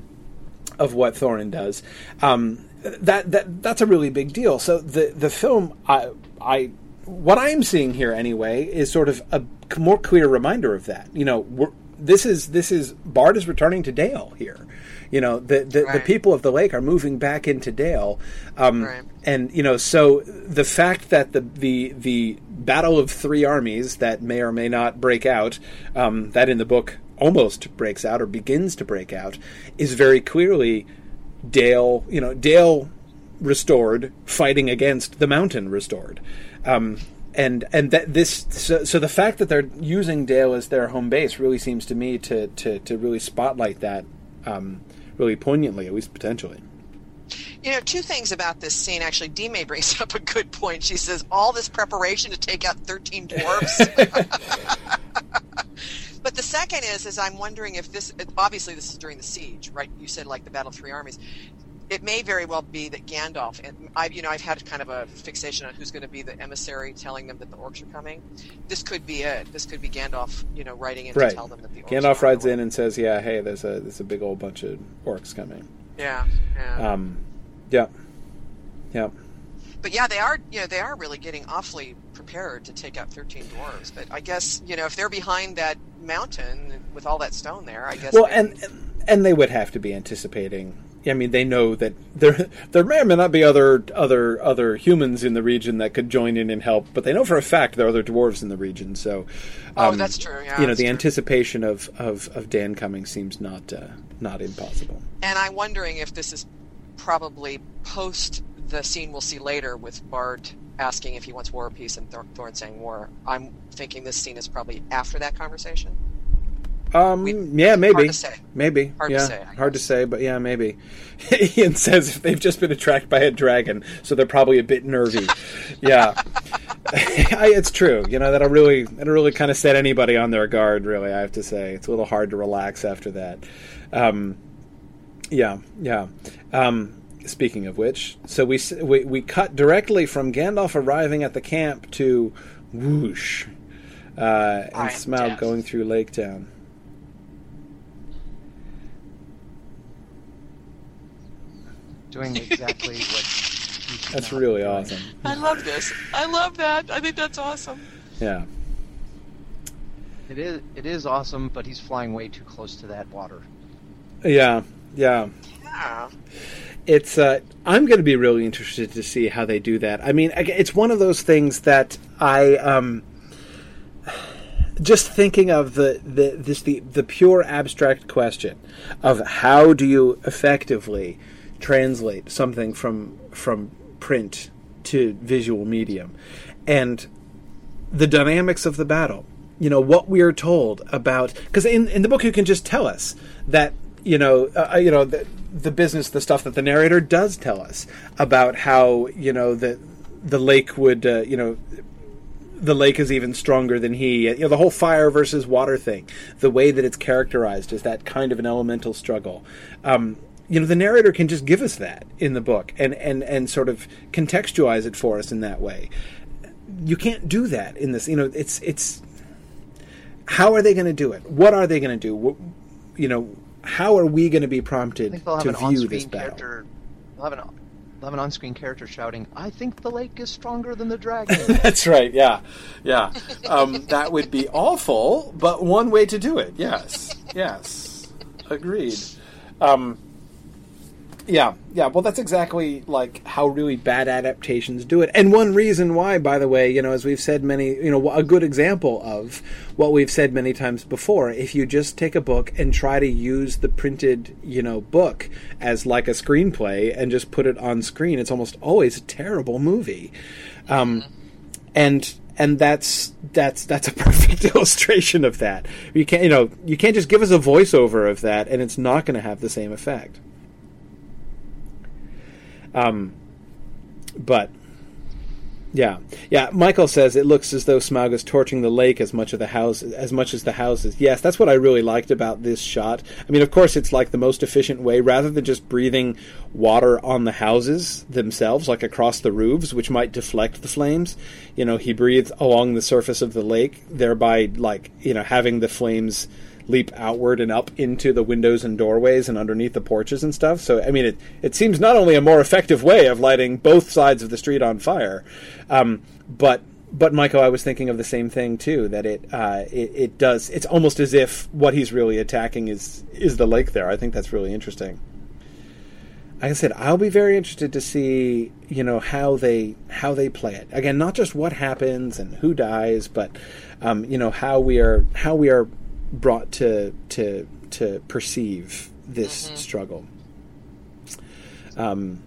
of what Thorin does. Um, that that that's a really big deal. So the the film, I I. What I'm seeing here, anyway, is sort of a more clear reminder of that. You know, we're, this is this is Bard is returning to Dale here. You know, the the, right. the people of the lake are moving back into Dale, um, right. and you know, so the fact that the the the battle of three armies that may or may not break out, um, that in the book almost breaks out or begins to break out, is very clearly Dale. You know, Dale restored fighting against the Mountain restored. Um, and and that this so, so the fact that they're using Dale as their home base really seems to me to to, to really spotlight that um, really poignantly, at least potentially. You know, two things about this scene. Actually, Dime brings up a good point. She says all this preparation to take out thirteen dwarves. But the second is, is I'm wondering if this. Obviously, this is during the siege, right? You said like the Battle of Three Armies. It may very well be that Gandalf, and I, you know, I've had kind of a fixation on who's going to be the emissary telling them that the orcs are coming. This could be it. This could be Gandalf, you know, writing in right. to tell them that the orcs Gandalf are rides in and says, "Yeah, hey, there's a there's a big old bunch of orcs coming." Yeah, yeah, um, yeah, yeah. But yeah, they are, you know, they are really getting awfully prepared to take out thirteen dwarves. But I guess, you know, if they're behind that mountain with all that stone there, I guess. Well, maybe... and and they would have to be anticipating. I mean, they know that there there may or may not be other other other humans in the region that could join in and help, but they know for a fact there are other dwarves in the region. So, um, oh, that's true. Yeah, you know, the true. anticipation of, of, of Dan coming seems not uh, not impossible. And I'm wondering if this is probably post the scene we'll see later with Bard asking if he wants war or peace, and Thor- Thorin saying war. I'm thinking this scene is probably after that conversation. Um, we, yeah, maybe. Hard to say. Maybe. Hard yeah, to say. Hard to say, but yeah, maybe. Ian says if they've just been attacked by a dragon, so they're probably a bit nervy. Yeah. I, it's true. You know, that'll really, that'll really kind of set anybody on their guard, really, I have to say. It's a little hard to relax after that. Um, yeah, yeah. Um, speaking of which, so we, we, we cut directly from Gandalf arriving at the camp to whoosh, uh, and Smaug deaf. going through Lake Town. Doing exactly what... That's really doing. Awesome. I love this. I love that. I think that's awesome. Yeah. It is, it is awesome, but he's flying way too close to that water. Yeah, yeah. Yeah. It's. Uh, I'm going to be really interested to see how they do that. I mean, it's one of those things that I... Um, just thinking of the, the this the, the pure abstract question of how do you effectively translate something from from print to visual medium, and the dynamics of the battle. You know, what we are told about, because in, in the book you can just tell us that, you know, uh, you know the, the business, the stuff that the narrator does tell us about how, you know, the the lake would, uh, you know, the lake is even stronger than he. You know, the whole fire versus water thing, the way that it's characterized as that kind of an elemental struggle. Um, you know, the narrator can just give us that in the book and, and, and sort of contextualize it for us in that way. You can't do that in this. You know, it's it's. How are they going to do it? What are they going to do? What, you know, how are we going to be prompted to view this battle? They'll have, an, they'll have an on-screen character shouting, "I think the lake is stronger than the dragon." That's right. Yeah, yeah. Um, that would be awful, but one way to do it. Yes, yes. Agreed. Um, yeah, yeah. Well, that's exactly like how really bad adaptations do it. And one reason why, by the way, you know, as we've said many, you know, a good example of what we've said many times before, if you just take a book and try to use the printed, you know, book as like a screenplay and just put it on screen, it's almost always a terrible movie. Um, and and that's that's that's a perfect illustration of that. You can't, you know, you can't just give us a voiceover of that, and it's not going to have the same effect. Um, but yeah, yeah. Michael says it looks as though Smaug is torching the lake as much of the house as much as the houses. Yes, that's what I really liked about this shot. I mean, of course, it's like the most efficient way, rather than just breathing water on the houses themselves, like across the roofs, which might deflect the flames. You know, he breathes along the surface of the lake, thereby, like, you know, having the flames leap outward and up into the windows and doorways and underneath the porches and stuff. So, I mean, it, it seems not only a more effective way of lighting both sides of the street on fire, um, but, but Michael, I was thinking of the same thing too, that it, uh, it, it does, it's almost as if what he's really attacking is, is the lake there. I think that's really interesting. Like I said, I'll be very interested to see, you know, how they, how they play it. Again, not just what happens and who dies, but, um, you know, how we are, how we are brought to to to perceive this mm-hmm. struggle. Um,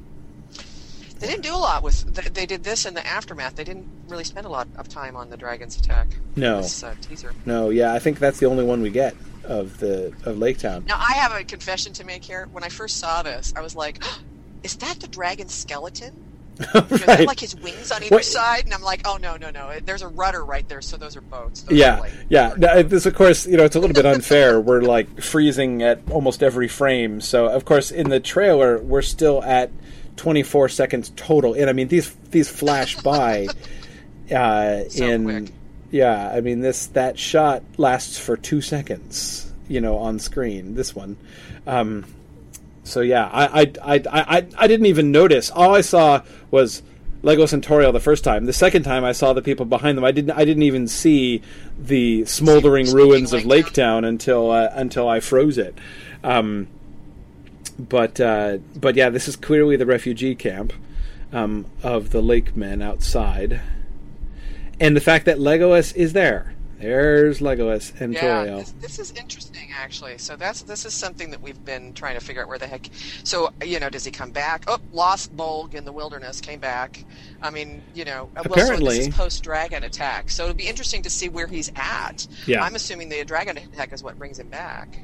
they didn't do a lot with. They did this in the aftermath. They didn't really spend a lot of time on the dragon's attack. No, in this, uh, teaser. No, yeah, I think that's the only one we get of the of Lake Town. Now, I have a confession to make here. When I first saw this, I was like, oh, "Is that the dragon's skeleton?" Right. Is that like his wings on either what? side? And I'm like, oh, no, no, no. There's a rudder right there, so those are boats. Those yeah, are like, yeah. Now, this, of course, you know, it's a little bit unfair. We're, like, freezing at almost every frame. So, of course, in the trailer, we're still at twenty-four seconds total. And, I mean, these these flash by uh, so in... quick. Yeah, I mean, this that shot lasts for two seconds, you know, on screen, this one. Um So yeah, I I, I I I didn't even notice. All I saw was Legolas and Toriel the first time. The second time I saw the people behind them. I didn't I didn't even see the smoldering See, ruins of Lake Lake Town until uh, until I froze it. Um, but uh, but yeah, this is clearly the refugee camp um, of the Lake Men outside, and the fact that Legolas is there. There's Legolas and yeah, Toriel. This, this is interesting, actually. So that's this is something that we've been trying to figure out where the heck. So you know, does he come back? Oh, lost Bolg in the wilderness, came back. I mean, you know, apparently well, so this is post dragon attack. So it'll be interesting to see where he's at. Yeah. I'm assuming the dragon attack is what brings him back.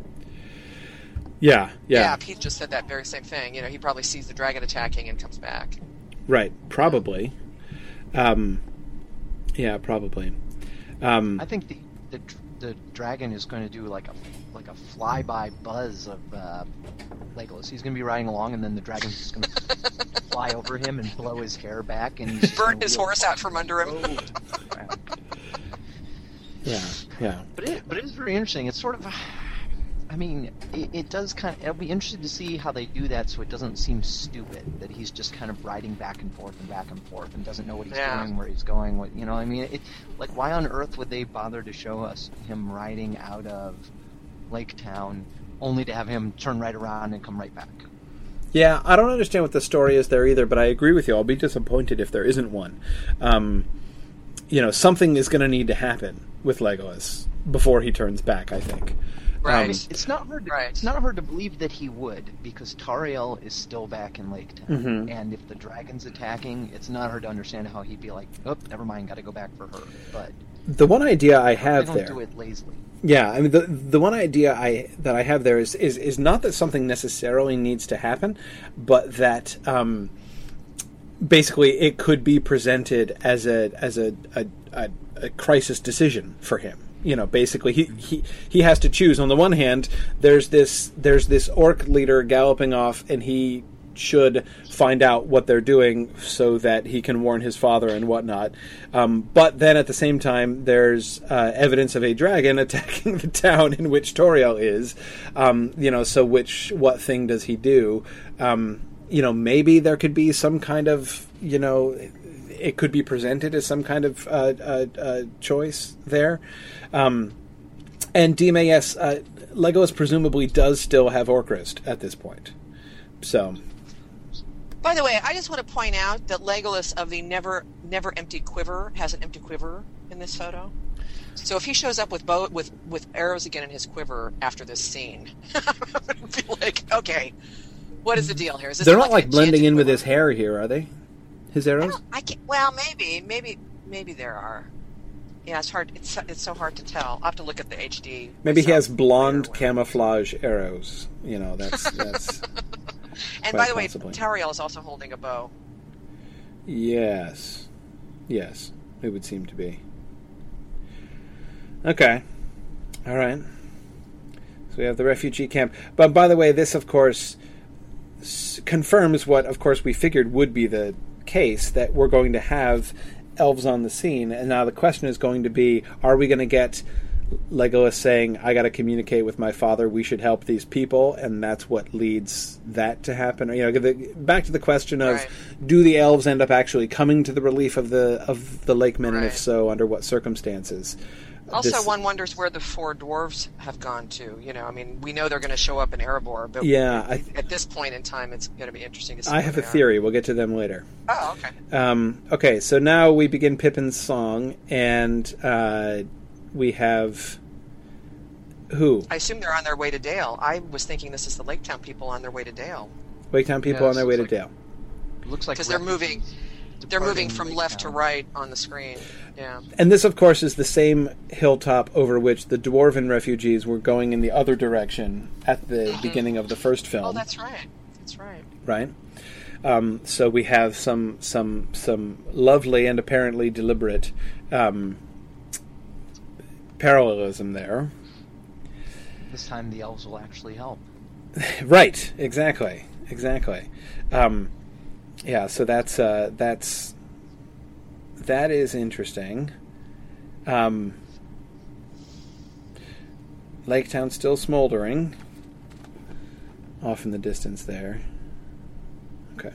Yeah, yeah. Yeah, Pete just said that very same thing. You know, he probably sees the dragon attacking and comes back. Right, probably. Um, yeah, probably. Um, I think the, the the dragon is going to do like a like a flyby buzz of uh, Legolas. He's going to be riding along, and then the dragon's just going to fly over him and blow his hair back, and he's burn his horse out from under him. Oh, yeah, yeah. But it but it is very interesting. It's sort of, I mean, it, it does kind of. It'll be interesting to see how they do that, so it doesn't seem stupid that he's just kind of riding back and forth and back and forth and doesn't know what he's Yeah. doing, where he's going. What you know, I mean, it like why on earth would they bother to show us him riding out of Lake Town only to have him turn right around and come right back? Yeah, I don't understand what the story is there either, but I agree with you. I'll be disappointed if there isn't one. Um, you know, something is going to need to happen with Legolas before he turns back, I think. Right. Um, It's not hard. To, Right. It's not hard to believe that he would, because Tariel is still back in Lake Town, Mhm. and if the dragon's attacking, it's not hard to understand how he'd be like, "Oh, never mind, got to go back for her." But the one idea I they have don't there... do it lazily. Yeah, I mean, the the one idea I that I have there is, is, is not that something necessarily needs to happen, but that um, basically it could be presented as a as a, a, a, a crisis decision for him. You know, basically he, he he has to choose. On the one hand, there's this there's this orc leader galloping off, and he should find out what they're doing so that he can warn his father and whatnot. Um, but then at the same time, there's uh, evidence of a dragon attacking the town in which Toriel is. Um, you know, so which what thing does he do? Um, you know, maybe there could be some kind of, you know, it could be presented as some kind of uh, uh, uh, choice there. Um, And Dima, yes, uh, Legolas presumably does still have Orcrist at this point. So, By the way, I just want to point out that Legolas of the never never emptied quiver has an empty quiver in this photo. So if he shows up with bow with with arrows again in his quiver after this scene, I'm gonna be like, okay, what is the deal here? Is this they're not like like an blending in enchanted with quiver? his hair here, are they? His I, arrows? don't- I can't, well, maybe, maybe, maybe there are. Yeah, it's hard. It's it's so hard to tell. I'll have to look at the H D. Maybe he myself has blonde later when- camouflage arrows. You know, that's that's. And quite by the way, possibly. Tariel is also holding a bow. Yes, yes, it would seem to be. Okay, all right. So we have the refugee camp. But by the way, this of course s- confirms what, of course, we figured would be the case, that we're going to have elves on the scene. And now the question is going to be: are we going to get Legolas saying, I got to communicate with my father, we should help these people, and that's what leads that to happen? Or, you know, the, back to the question of, Right. do the elves end up actually coming to the relief of the of the Lake Men, and if Right. so, under what circumstances? Also, This- one wonders where the four dwarves have gone to. You know, I mean, we know they're going to show up in Erebor, but Yeah, I, at this point in time, it's going to be interesting to see. I where have a they are. theory. We'll get to them later. Oh, okay. Um, okay, so now we begin Pippin's song, and uh, we have who? I assume they're on their way to Dale. I was thinking this is the Lake Town people on their way to Dale Waketown people Yeah, on their way to looks like- Dale. Looks like because they're refugees moving. They're moving departing from Lake left to Town. right on the screen. Yeah. And this, of course, is the same hilltop over which the dwarven refugees were going in the other direction at the beginning of the first film. Oh, that's right. That's right. Right? Um, so we have some some some lovely and apparently deliberate um, parallelism there. This time the elves will actually help. Right, exactly, exactly. Um, yeah, so that's uh, that's that is interesting. Um, Lake Town still smoldering off in the distance there. Okay.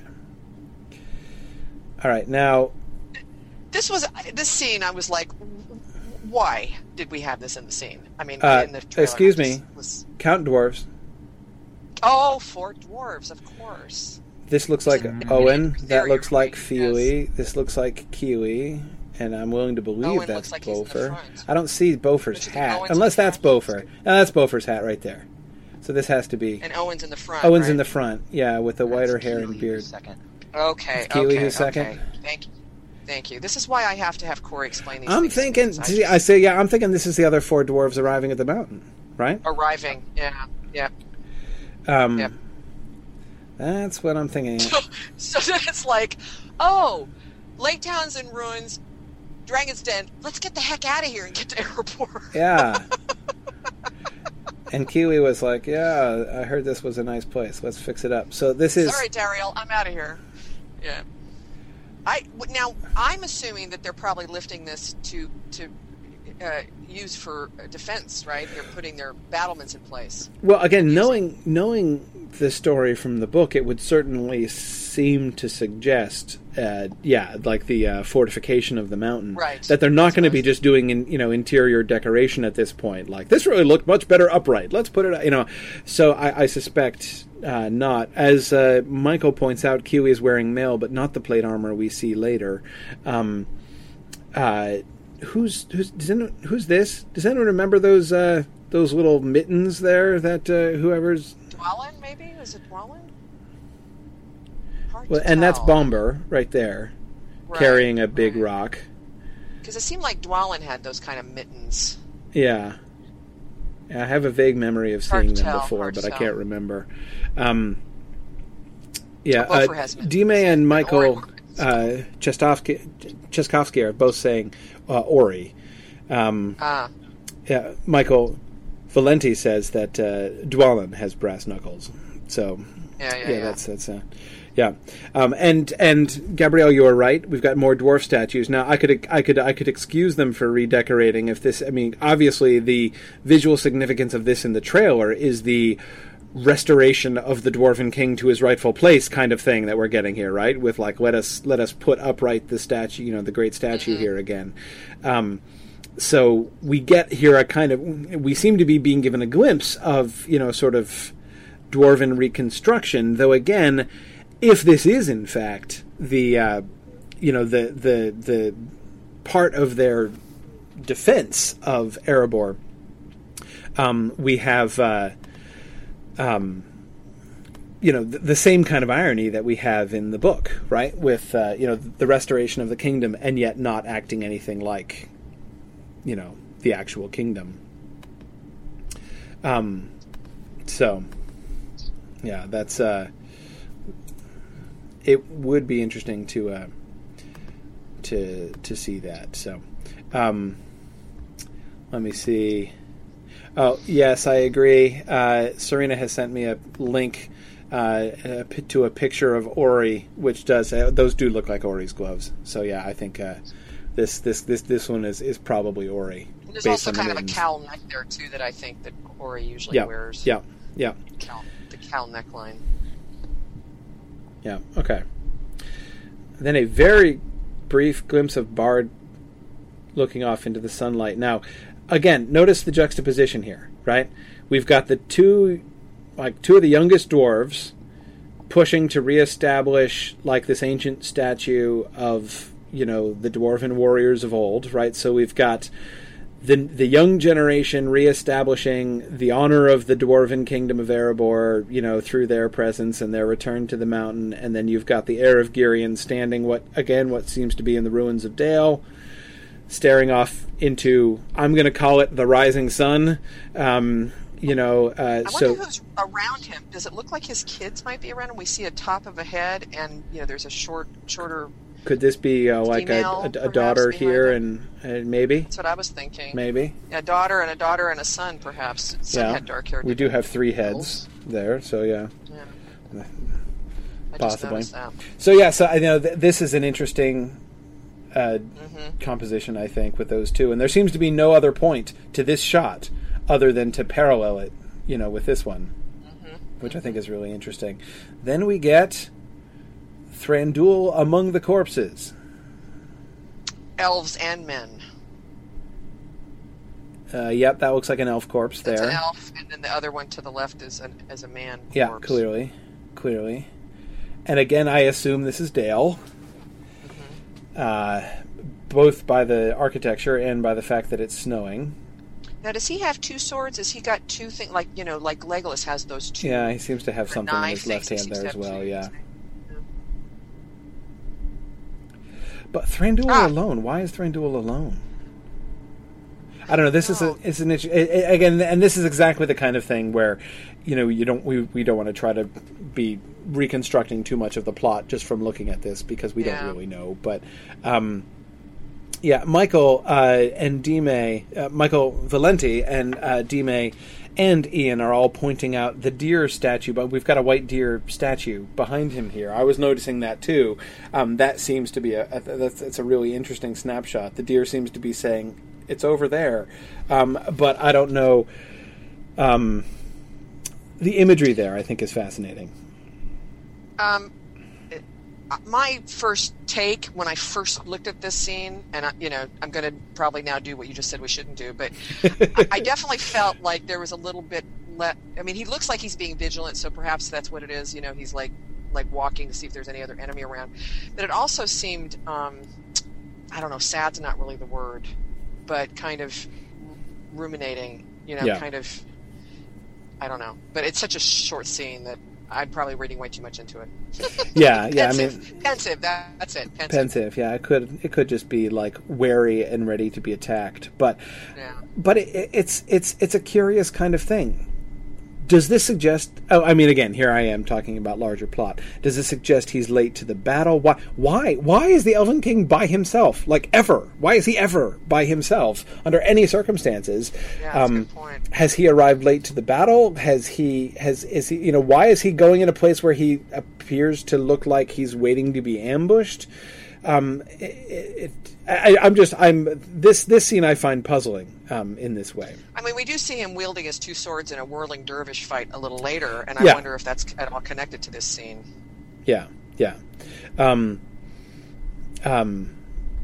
All right, now This was this scene. I was like, why did we have this in the scene? I mean, Uh, in the trailer. excuse I me. just Was, count dwarves. oh, four dwarves, of course. This looks like Mm. Owen. That There looks you're like right, Feely. This looks like Kiwi. And I'm willing to believe Owen that's looks like he's in the Beaufort. front. I don't see Beaufort's Don't you think hat. Owen's in Unless the that's front? Beaufort. No, that's Beaufort's hat right there. So this has to be... And Owen's in the front. Owen's right? in the front, yeah, with the whiter That's hair Keely and who's beard. Second. Okay. It's Keely okay, who's second? Okay. Thank you. Thank you. This is why I have to have Corey explain these I'm things. thinking... because see, I I say, yeah, I'm thinking this is the other four dwarves arriving at the mountain, right? arriving. Yeah. Yeah. Um, Yep. That's what I'm thinking. So then it's like, oh, Lake Town's in ruins. Dragon's Den. Let's get the heck out of here and get to Erebor. Yeah. And Kiwi was like, yeah, I heard this was a nice place. Let's fix it up. So this is... All right, Dariel, I'm out of here. Yeah. I w- now I'm assuming that they're probably lifting this to to uh, use for defense, right? They're putting their battlements in place. Well, again, knowing knowing the story from the book, it would certainly seem to suggest, uh, yeah, like the uh, fortification of the mountain, Right. that they're not That's going to what I be was- just doing, in, you know, interior decoration at this point. Like, this really looked much better upright. Let's put it, you know. So I, I suspect uh, not. As uh, Michael points out, Kiwi is wearing mail, but not the plate armor we see later. Um, uh, who's who's does anyone, who's this? Does anyone remember those uh, those little mittens there that uh, whoever's Dwalin, maybe? Is it Dwalin? Hard well, to and that's tell. Bomber right there, Right, carrying a big right. rock. Because it seemed like Dwalin had those kind of mittens. Yeah. Yeah, I have a vague memory of Hard seeing to them tell, before, hard to but I tell. can't remember. Um, yeah, Oh, uh, Beaufort has mittens. Dime and Michael Ori. uh, Chestovsky, Cheskovsky are both saying uh, Ori. Um, Ah, yeah, Michael Valenti says that uh, Dwalin has brass knuckles. So, yeah, yeah, yeah, yeah. that's that's uh, yeah, um, and and Gabrielle, you are right. We've got more dwarf statues now. I could I could I could excuse them for redecorating if this. I mean, obviously the visual significance of this in the trailer is the restoration of the dwarven king to his rightful place kind of thing that we're getting here, right? With like let us let us put upright the statue, you know, the great statue Mm-hmm. here again. Um, so we get here a kind of, we seem to be being given a glimpse of, you know, sort of dwarven reconstruction, though again, if this is in fact the, uh, you know, the, the, the part of their defense of Erebor, um, we have, uh, um, you know, the, the same kind of irony that we have in the book, right? With, uh, you know, the restoration of the kingdom and yet not acting anything like, you know, the actual kingdom. Um, so, yeah, that's, uh, it would be interesting to, uh, to, to see that. So, um, let me see. Oh, yes, I agree. Uh, Serena has sent me a link, uh, a, to a picture of Ori, which does, uh, those do look like Ori's gloves. So yeah, I think, uh, This this this this one is, is probably Ori. There's also kind of a cowl neck there too that I think that Ori usually yeah. wears. Yeah, yeah. Cowl, the cowl neckline. Yeah. Okay. Then a very brief glimpse of Bard looking off into the sunlight. Now, again, notice the juxtaposition here, right? We've got the two, like two of the youngest dwarves, pushing to reestablish like this ancient statue of, you know, the dwarven warriors of old, right? So we've got the the young generation reestablishing the honor of the dwarven kingdom of Erebor, you know, through their presence and their return to the mountain, and then you've got the heir of Girion standing, what again, what seems to be in the ruins of Dale, staring off into, I'm going to call it the rising sun. Um, you know, uh, I so wonder who's around him. Does it look like his kids might be around him? We see a top of a head, and you know, there's a short, shorter. Could this be uh, like female, a, a, a daughter here, him? and, and maybe? That's what I was thinking. Maybe a daughter and a daughter and a son, perhaps. Son yeah. had dark hair. We do have three heads there, so yeah. Yeah. I Possibly. just noticed that. So yeah, so I know th- this is an interesting uh, Mm-hmm. composition, I think, with those two, and there seems to be no other point to this shot other than to parallel it, you know, with this one, Mm-hmm. which I think is really interesting. Then we get Thranduil among the corpses. Elves and men. Uh, yep, that looks like an elf corpse That's there. an elf, and then the other one to the left is an, is a man. Yeah, corpse. clearly, clearly. And again, I assume this is Dale, Mm-hmm. uh, both by the architecture and by the fact that it's snowing. Now, does he have two swords? Has he got two things, like, you know, like Legolas has those two? Yeah, he seems to have the something in knife his left things. hand He seems there to as have well, two. yeah. Yeah. But Thranduil Ah. alone, why is Thranduil alone? I don't know. This is a, Oh. it's an it, it, again, and this is exactly the kind of thing where, you know, you don't we, we don't want to try to be reconstructing too much of the plot just from looking at this because we Yeah. don't really know. But um, yeah, Michael uh, and Dime, uh, Michael Valenti and uh, Dime and Ian are all pointing out the deer statue, but we've got a white deer statue behind him here. I was noticing that too. Um, that seems to be a, a that's, that's a really interesting snapshot. The deer seems to be saying, it's over there. Um, but I don't know. Um, the imagery there, I think, is fascinating. Um, it, uh, my first take when I first looked at this scene, and I, you know, I'm going to probably now do what you just said we shouldn't do, but I, I definitely felt like there was a little bit. Le- I mean, he looks like he's being vigilant, so perhaps that's what it is. You know, he's like like walking to see if there's any other enemy around. But it also seemed, um, I don't know, sad's not really the word, but kind of ruminating. You know, Yeah. kind of. I don't know, but it's such a short scene that I'm probably reading way too much into it. Yeah, yeah. I Pensive. mean, pensive. That, that's it. Pensive. pensive. Yeah, it could it could just be like wary and ready to be attacked. But Yeah. but it, it's it's it's a curious kind of thing. Does this suggest? Oh, I mean, again, here I am talking about larger plot. Does this suggest he's late to the battle? Why? Why? Why is the Elven King by himself? Like ever? Why is he ever by himself under any circumstances? Yeah, that's um, a good point. Has he arrived late to the battle? Has he? Has is he? You know, why is he going in a place where he appears to look like he's waiting to be ambushed? Um, it, it, I, I'm just I'm this this scene I find puzzling um, in this way. I mean, we do see him wielding his two swords in a whirling dervish fight a little later, and I Yeah. wonder if that's at all connected to this scene. Yeah, yeah. Um, um,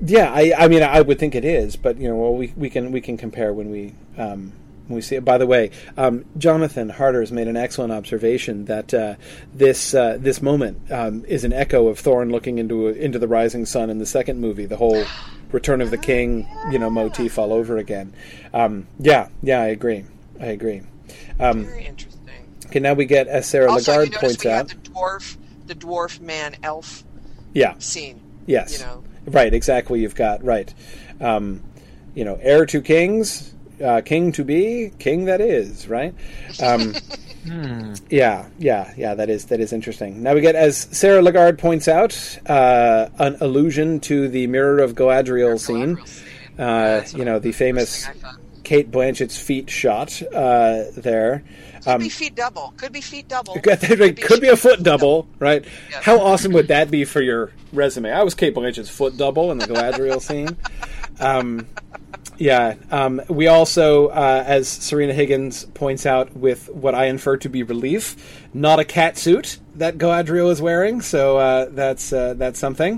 Yeah, I, I mean, I would think it is, but you know, well, we we can we can compare when we um, when we see it. By the way, um, Jonathan Harder has made an excellent observation that uh, this uh, this moment um, is an echo of Thorin looking into into the rising sun in the second movie. The whole Return of the King, you know, motif all over again. Um, yeah, yeah, I agree. I agree. Um, Very interesting. Okay, now we get, as Sarah Also, Lagarde you points we out, had the dwarf, the dwarf man elf yeah, scene. yes, You know, right, exactly. You've got right. Um, you know, heir to kings, uh, king to be, king that is, right? Um, Yeah, yeah, yeah. That is that is interesting. Now we get, as Sarah Lagarde points out, uh, an allusion to the Mirror of Galadriel scene. Galadriel scene. Uh, That's you what know, I- the first famous thing I thought. Kate Blanchett's feet shot uh, there. Could Um, be feet double. Could be feet double. Could be, could be a foot double, right? Yeah. How awesome would that be for your resume? I was Kate Blanchett's foot double in the Galadriel scene. Um, yeah. Um, we also, uh, as Serena Higgins points out, with what I infer to be relief, not a cat suit that Galadriel is wearing. So uh, that's uh, that's something.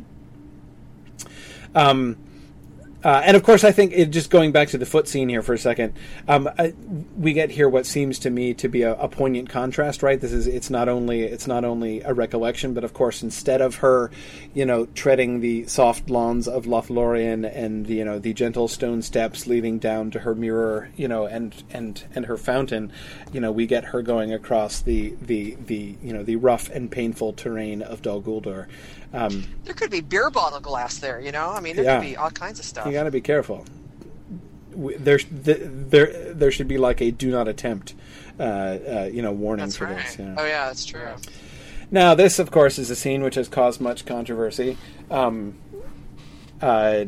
Um, Uh, and of course, I think it, just going back to the foot scene here for a second, um, I, we get here what seems to me to be a, a poignant contrast. Right, this is it's not only it's not only a recollection, but of course, instead of her, you know, treading the soft lawns of Lothlorien and you know the gentle stone steps leading down to her mirror, you know, and and and her fountain, you know, we get her going across the the the you know the rough and painful terrain of Dol Guldur. Um, There could be beer bottle glass there, you know? I mean, there Yeah. could be all kinds of stuff. You got to be careful. W- There, th- there, there should be like a "do not attempt," uh, uh, you know, warning That's for right. this. You know. Oh, yeah, that's true. Now, this, of course, is a scene which has caused much controversy. Um, uh,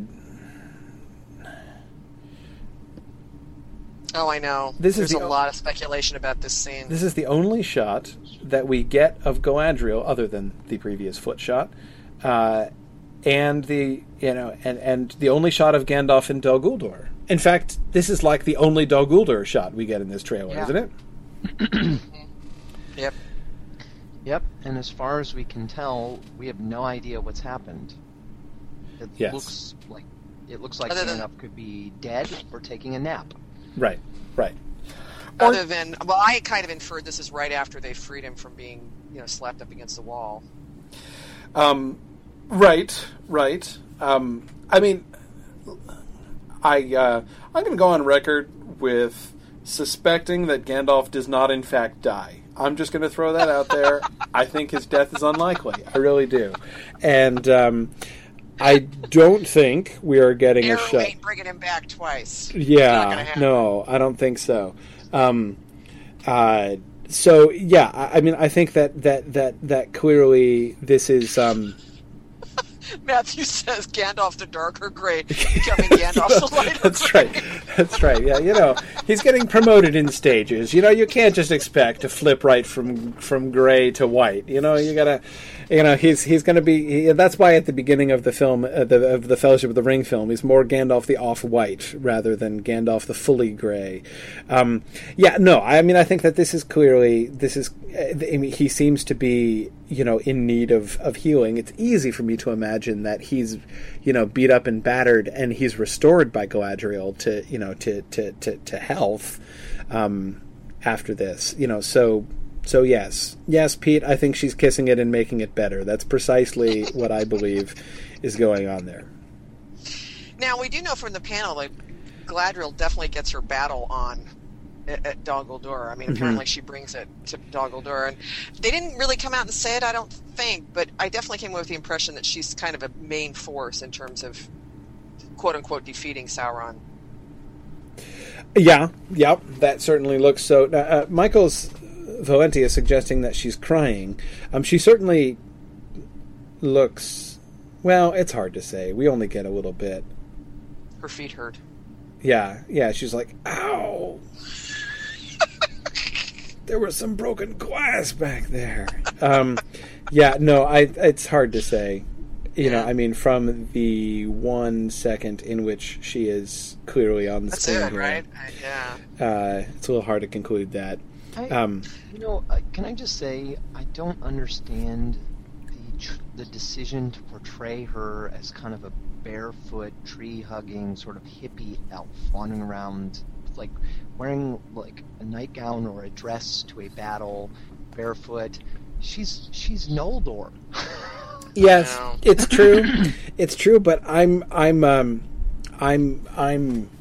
Oh, I know. This is There's the a o- lot of speculation about this scene. this is the only shot that we get of Galadriel, other than the previous foot shot, uh, and the you know, and, and the only shot of Gandalf in Dol Guldur. In fact, this is like the only Dol Guldur shot we get in this trailer, Yeah. isn't it? Yep. Yep, and as far as we can tell, we have no idea what's happened. It Yes. looks like it looks like Other than- Gandalf could be dead or taking a nap. Right, right. Other than, well, I kind of inferred this is right after they freed him from being, you know, slapped up against the wall. Um, right, right. Um, I mean, I uh, I'm going to go on record with suspecting that Gandalf does not, in fact, die. I'm just going to throw that out there. I think his death is unlikely. I really do, and um, I don't think we are getting Arrow a shot. ain't bringing him back twice. Not gonna Yeah, happen. no, I don't think so. Um, uh, so yeah, I, I mean, I think that that that that clearly this is. Um, Matthew says Gandalf the darker gray becoming Gandalf the lighter That's gray. right. That's right. Yeah, you know, he's getting promoted in stages. You know, you can't just expect to flip right from from gray to white. You know, you gotta, you know, he's he's gonna be. He, that's why at the beginning of the film, uh, the, of the Fellowship of the Ring film, he's more Gandalf the off-white rather than Gandalf the fully gray. Um, yeah, no, I mean, I think that this is clearly this is. I mean, he seems to be, you know, in need of, of healing. It's easy for me to imagine that he's, you know, beat up and battered, and he's restored by Galadriel to, you know, to to, to, to health um, after this. You know, so so yes, yes, Pete. I think she's kissing it and making it better. That's precisely what I believe is going on there. Now, we do know from the panel that Galadriel definitely gets her battle on at, at Dol Guldur. I mean, apparently she brings it to Dol Guldur. And they didn't really come out and say it, I don't think, but I definitely came away with the impression that she's kind of a main force in terms of quote-unquote defeating Sauron. Yeah, yep, that certainly looks so. Uh, uh, Michael's Valenti is suggesting that she's crying. Um, she certainly looks. Well, it's hard to say. We only get a little bit. Her feet hurt. Yeah, yeah. She's like, "Ow!" There was some broken glass back there. Um, yeah, no, I. It's hard to say. You know, Yeah. I mean, from the one second in which she is clearly on the That's screen it, here, right? I, yeah. uh, it's a little hard to conclude that. I, Um, you know, uh, can I just say I don't understand the tr- the decision to portray her as kind of a barefoot, tree-hugging, sort of hippie elf wandering around, like wearing like a nightgown or a dress to a battle, barefoot. She's she's Noldor. Yes, Wow. it's true. It's true, but I'm I'm um, I'm I'm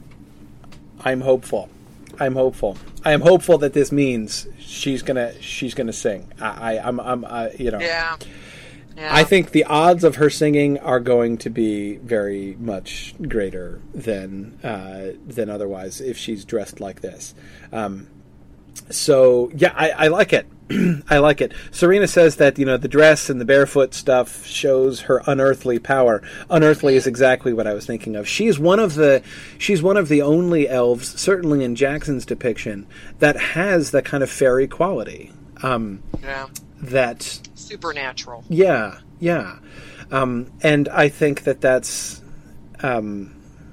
I'm hopeful. I'm hopeful. I am hopeful that this means she's gonna she's gonna sing. I, I I'm I'm uh, you know. Yeah. Yeah. I think the odds of her singing are going to be very much greater than uh, than otherwise if she's dressed like this. Um, so yeah, I, I like it. I like it. Serena says that, you know, the dress and the barefoot stuff shows her unearthly power. Unearthly is exactly what I was thinking of. She's one of the she's one of the only elves, certainly in Jackson's depiction, that has that kind of fairy quality. Um, Yeah. that Supernatural. yeah, yeah, um, and I think that that's, um,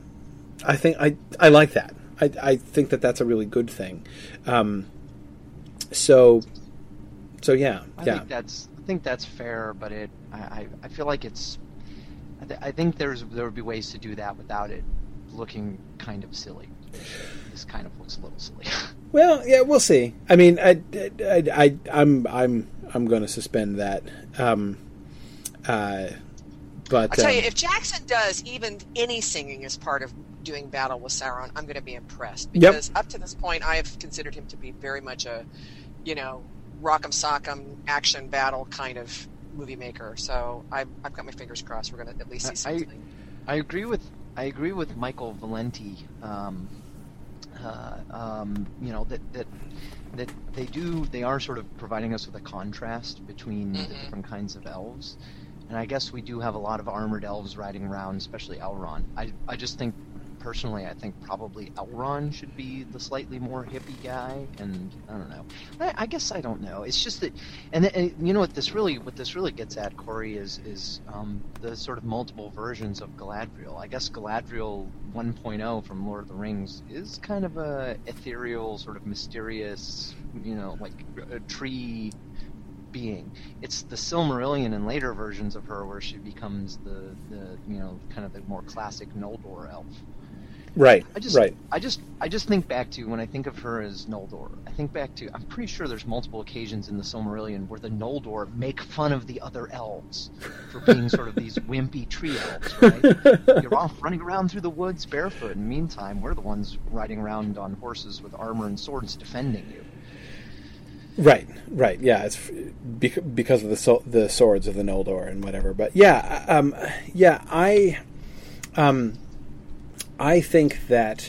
I think I I like that. I I think that that's a really good thing. Um, so, so yeah, I yeah, think that's I think that's fair, but it I, I, I feel like it's I, th- I think there's there would be ways to do that without it looking kind of silly. This kind of looks a little silly. Well, yeah, we'll see. I mean, I, I, I I'm I'm I'm going to suspend that. Um, uh, but I'll tell you, um, if Jackson does even any singing as part of doing battle with Sauron, I'm going to be impressed. Yep. Because up to this point, I have considered him to be very much a, you know, rock'em sock'em action battle kind of movie maker. So I've, I've got my fingers crossed. We're going to at least see I- something. I agree with I agree with Michael Valenti. Um, uh, um, you know that that that they do they are sort of providing us with a contrast between the Mhm. different kinds of elves, and I guess we do have a lot of armored elves riding around, especially Elrond. I I just think personally, I think probably Elrond should be the slightly more hippie guy, and I don't know. I, I guess I don't know. It's just that, and, and you know what this really what this really gets at, Corey, is is um, the sort of multiple versions of Galadriel. I guess Galadriel one point oh from Lord of the Rings is kind of a ethereal, sort of mysterious, you know, like a tree being. It's the Silmarillion and later versions of her where she becomes the, the you know, kind of the more classic Noldor elf. right, I just, right. I just, I just think back to when I think of her as Noldor. I think back to, I'm pretty sure there's multiple occasions in the Silmarillion where the Noldor make fun of the other elves for being sort of these wimpy tree elves, right? You're off running around through the woods barefoot, and meantime, we're the ones riding around on horses with armor and swords defending you. Right, right, yeah. It's bec- because of the so- the swords of the Noldor and whatever. But yeah, um, yeah, I, um, I think that,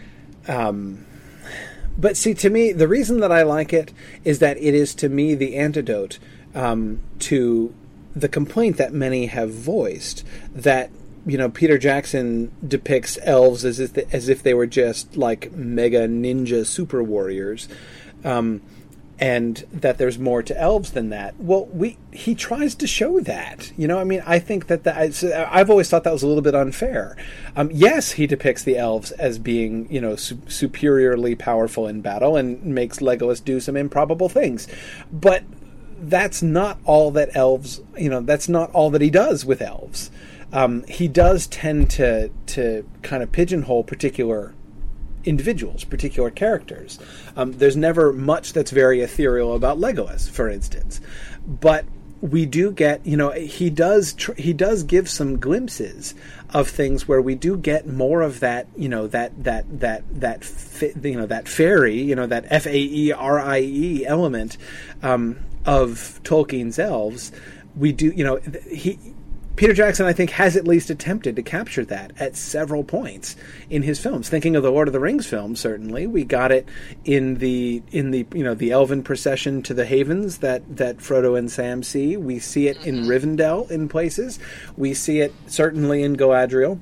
um, but see, to me, the reason that I like it is that it is to me the antidote um, to the complaint that many have voiced that, you know, Peter Jackson depicts elves as if they, as if they were just like mega ninja super warriors. Um, and that there's more to elves than that. Well, we he tries to show that. You know, I mean, I think that the, I've always thought that was a little bit unfair. Um, yes, he depicts the elves as being, you know, su- superiorly powerful in battle and makes Legolas do some improbable things. But that's not all that elves, you know, that's not all that he does with elves. Um, he does tend to to kind of pigeonhole particular individuals, particular characters. Um, there's never much that's very ethereal about Legolas, for instance, but we do get, you know, he does tr- he does give some glimpses of things where we do get more of that, you know, that that that that fa- you know that fairy, you know, that F A E R I E element um, of Tolkien's elves. We do, you know, he. Peter Jackson, I think, has at least attempted to capture that at several points in his films. Thinking of the Lord of the Rings film, certainly we got it in the in the you know the elven procession to the Havens that that Frodo and Sam see. We see it in Rivendell in places. We see it certainly in Galadriel.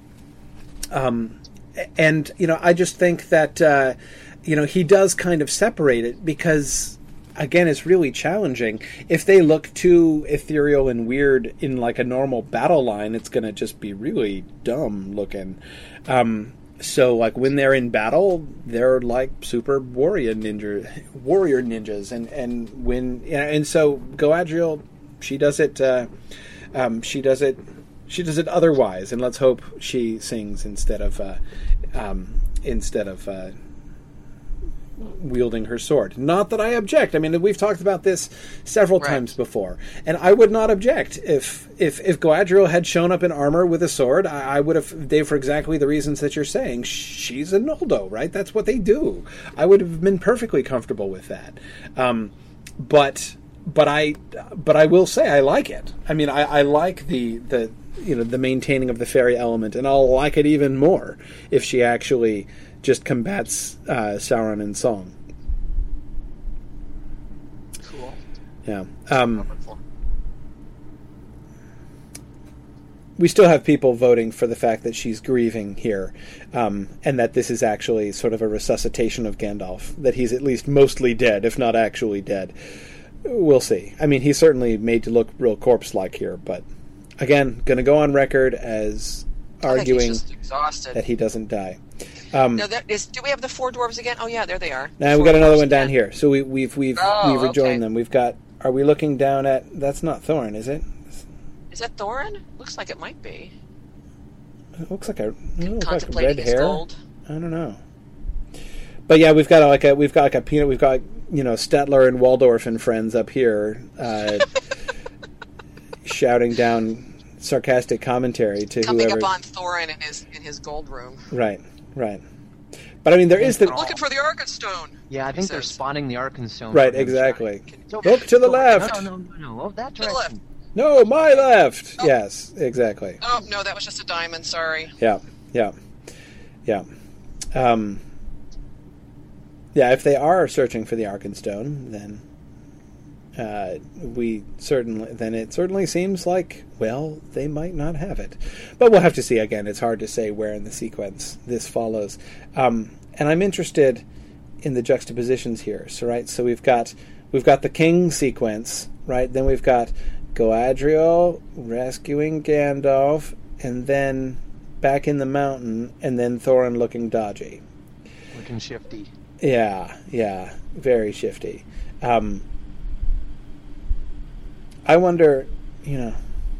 Um, and you know, I just think that uh, you know he does kind of separate it because, again, it's really challenging. If they look too ethereal and weird in like a normal battle line, it's going to just be really dumb looking. Um, so, like when they're in battle, they're like super warrior ninja, warrior ninjas, and and when you know, and so Galadriel, she does it. Uh, um, she does it. she does it otherwise, and let's hope she sings instead of uh, um, instead of uh, wielding her sword. Not that I object. I mean, we've talked about this several Right. times before, and I would not object if if if Galadriel had shown up in armor with a sword. I, I would have, they for exactly the reasons that you're saying. She's a Noldo, right? That's what they do. I would have been perfectly comfortable with that. Um, but but I but I will say I like it. I mean, I, I like the the you know the maintaining of the fairy element, and I'll like it even more if she actually just combats uh, Sauron in song. Cool. Yeah. Um, we still have people voting for the fact that she's grieving here, um, and that this is actually sort of a resuscitation of Gandalf, that he's at least mostly dead, if not actually dead. We'll see. I mean, he's certainly made to look real corpse-like here, but again, going to go on record as I think he's arguing just exhausted. that he doesn't die. Um, No, that is. Do we have the four dwarves again? Oh yeah, there they are. Now Four we've got another dwarves one down again. here. So we, we've we've Oh, we've rejoined okay. them. We've got. Are we looking down at? That's not Thorin, is it? Is that Thorin? Looks like it might be. It looks like a, it looks like Contemplating red his hair. gold. I don't know. But yeah, we've got like a we've got like a peanut. We've got you know Stettler and Waldorf and friends up here, uh, shouting down sarcastic commentary to Coming whoever. up on Thorin in his in his gold room. Right, right. But I mean, there is the Looking for the Arkenstone. Yeah, I he think they're says. spotting the Arkenstone. right, from exactly. So- Look to the so- left. No, no, no, no. Oh, that To the left. direction. No, my left. Oh. Yes, exactly. Oh no, that was just a diamond. Sorry. Yeah, yeah, yeah. Um, yeah, if they are searching for the Arkenstone, then uh, we certainly then it certainly seems like, well, they might not have it. But we'll have to see. Again, it's hard to say where in the sequence this follows. Um, and I'm interested in the juxtapositions here. So right, so we've got we've got the king sequence, right? Then we've got Galadriel rescuing Gandalf, and then back in the mountain, and then Thorin looking dodgy. Looking shifty. Yeah, yeah, very shifty. Um, I wonder, you know,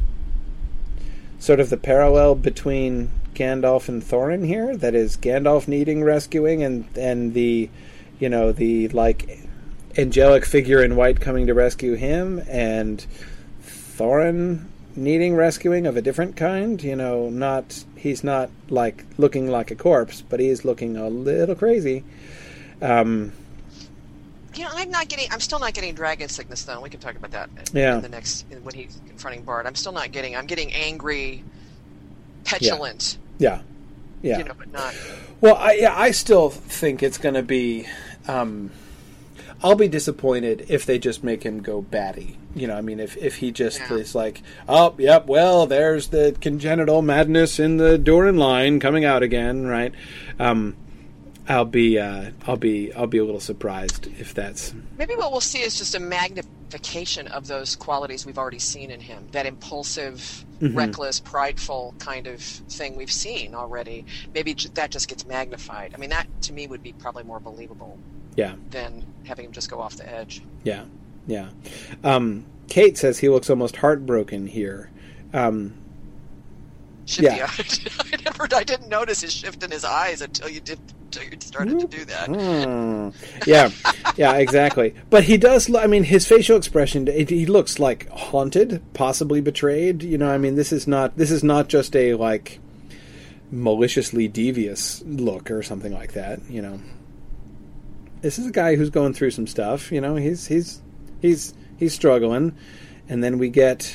sort of the parallel between Gandalf and Thorin here. That is, Gandalf needing rescuing, and and the, you know, the like angelic figure in white coming to rescue him, and Thorin needing rescuing of a different kind. You know, not he's not like looking like a corpse, but he is looking a little crazy. Um, You know, I'm not getting. I'm still not getting dragon sickness though. We can talk about that Yeah. in the next when he's confronting Bard. I'm still not getting. I'm getting angry, petulant. yeah, yeah. You know, but not. Well, I yeah, I still think it's going to be. Um, I'll be disappointed if they just make him go batty. You know, I mean, if if he just Yeah. is like, oh, yep, well, there's the congenital madness in the Durin line coming out again, right? Um, I'll be, uh, I'll be, I'll be a little surprised if that's. Maybe what we'll see is just a magnification of those qualities we've already seen in him. That impulsive, Mhm. reckless, prideful kind of thing we've seen already. Maybe j- that just gets magnified. I mean, that to me would be probably more believable Yeah, than having him just go off the edge. yeah, yeah. Um, Kate says he looks almost heartbroken here. Um, Shifty Yeah. I never, I didn't notice his shift in his eyes until you did, until you started to do that. Hmm. Yeah, yeah, exactly. But he does. lo- I mean, his facial expression. It, he looks like haunted, possibly betrayed. You know, I mean, this is not. This is not just a like maliciously devious look or something like that. You know, this is a guy who's going through some stuff. You know, he's he's he's he's struggling, and then we get.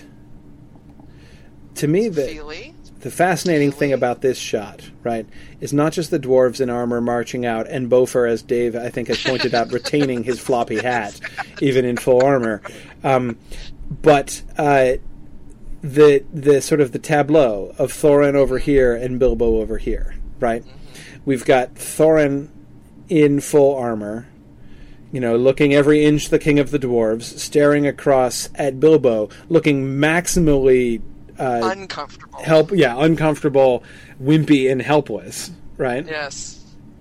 To me, the Feely. the fascinating thing Really? about this shot, right, is not just the dwarves in armor marching out, and Beaufort, as Dave, I think, has pointed out, retaining his floppy hat, even in full armor, um, but uh, the the sort of the tableau of Thorin over here and Bilbo over here, right? We've got Thorin in full armor, you know, looking every inch the king of the dwarves, staring across at Bilbo, looking maximally uh, Uncomfortable. help, yeah, uncomfortable, wimpy, and helpless, right? Yes.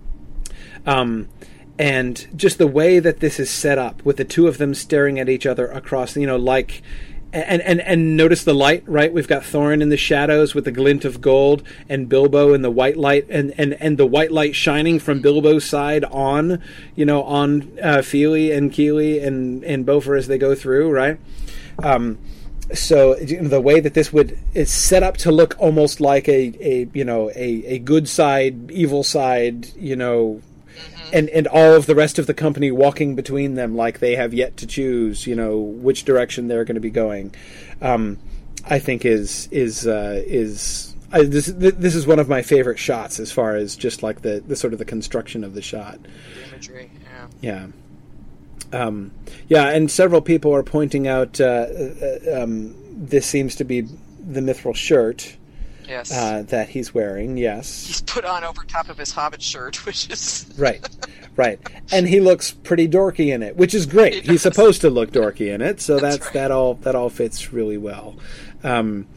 Um, and just the way that this is set up, with the two of them staring at each other across, you know, like and, and and notice the light, right? We've got Thorin in the shadows with the glint of gold, and Bilbo in the white light, and, and, and the white light shining from Bilbo's side on, you know, on uh, Fili and Kili and and Bofur as they go through, right? Um, so you know, the way that this would is set up to look almost like a, a you know a, a good side, evil side, you know. And and all of the rest of the company walking between them like they have yet to choose, you know, which direction they're going to be going. Um, I think is is uh, is I, this this is one of my favorite shots as far as just like the, the sort of the construction of the shot. The imagery, yeah. Yeah. Um, yeah, and several people are pointing out uh, uh, um, this seems to be the Mithril shirt. Yes. Uh, that he's wearing, yes. He's put on over top of his Hobbit shirt, which is... Right, right. And he looks pretty dorky in it, which is great. He He's supposed to look dorky in it, so that's, that's right. that all that all fits really well. Um,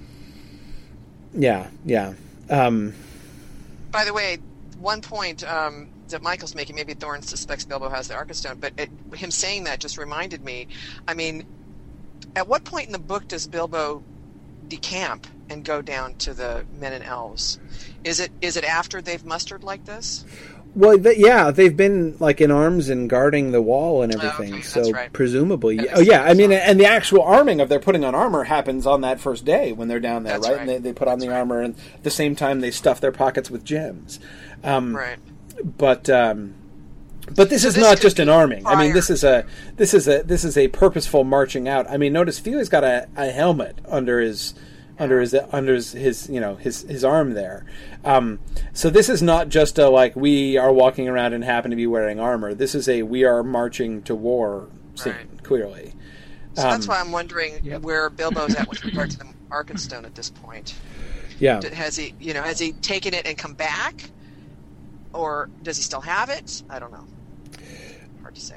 yeah, yeah. Um, By the way, one point um, that Michael's making, maybe Thorin suspects Bilbo has the Arkenstone, but it, him saying that just reminded me, I mean, at what point in the book does Bilbo decamp and go down to the men and elves? Is it is it after they've mustered like this? well, th- yeah, they've been like in arms and guarding the wall and everything, Oh, okay, so that's right. presumably, That yeah. makes Oh yeah. I sense. mean, and the actual arming of their putting on armor happens on that first day when they're down there, That's right? right. And they, they put on That's the right. armor, and at the same time they stuff their pockets with gems. Um, Right. But um, but this So is this not could just an be arming. I mean, prior- this is a this is a this is a purposeful marching out. I mean, notice Fili's got a, a helmet under his under his under his, his you know his his arm there. Um, so this is not just a like we are walking around and happen to be wearing armor. This is a we are marching to war scene, Right. clearly. So that's Um, why I'm wondering Yep. where Bilbo's at with regard to the Arkenstone at this point. Yeah. D- Has he, you know, has he taken it and come back, or does he still have it? I don't know. Hard to say.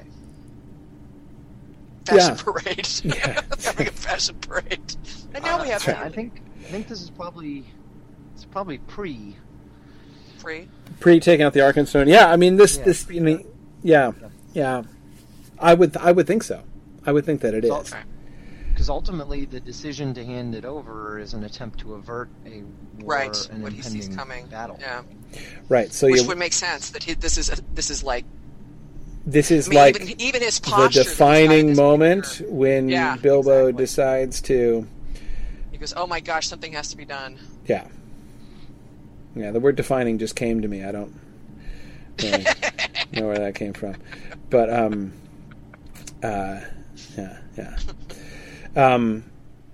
Fashion Yeah. parade. Yeah. Having a fashion parade. And now we have Yeah, I think I think this is probably it's probably pre. free. Pre taking out the Arkenstone. Yeah, I mean this Yeah, this pre- you know, yeah yeah. I would I would think so. I would think that it is. So- Because ultimately, the decision to hand it over is an attempt to avert a war, Right. an What he sees impending coming. battle. Yeah. Right. So Which you would make sense that he, this is a, this is like this is I mean, like even, even his the posture. defining this moment character. when Yeah, Bilbo exactly. decides to He goes, "Oh my gosh, something has to be done." yeah yeah the word defining just came to me. I don't really know where that came from, but um uh yeah yeah um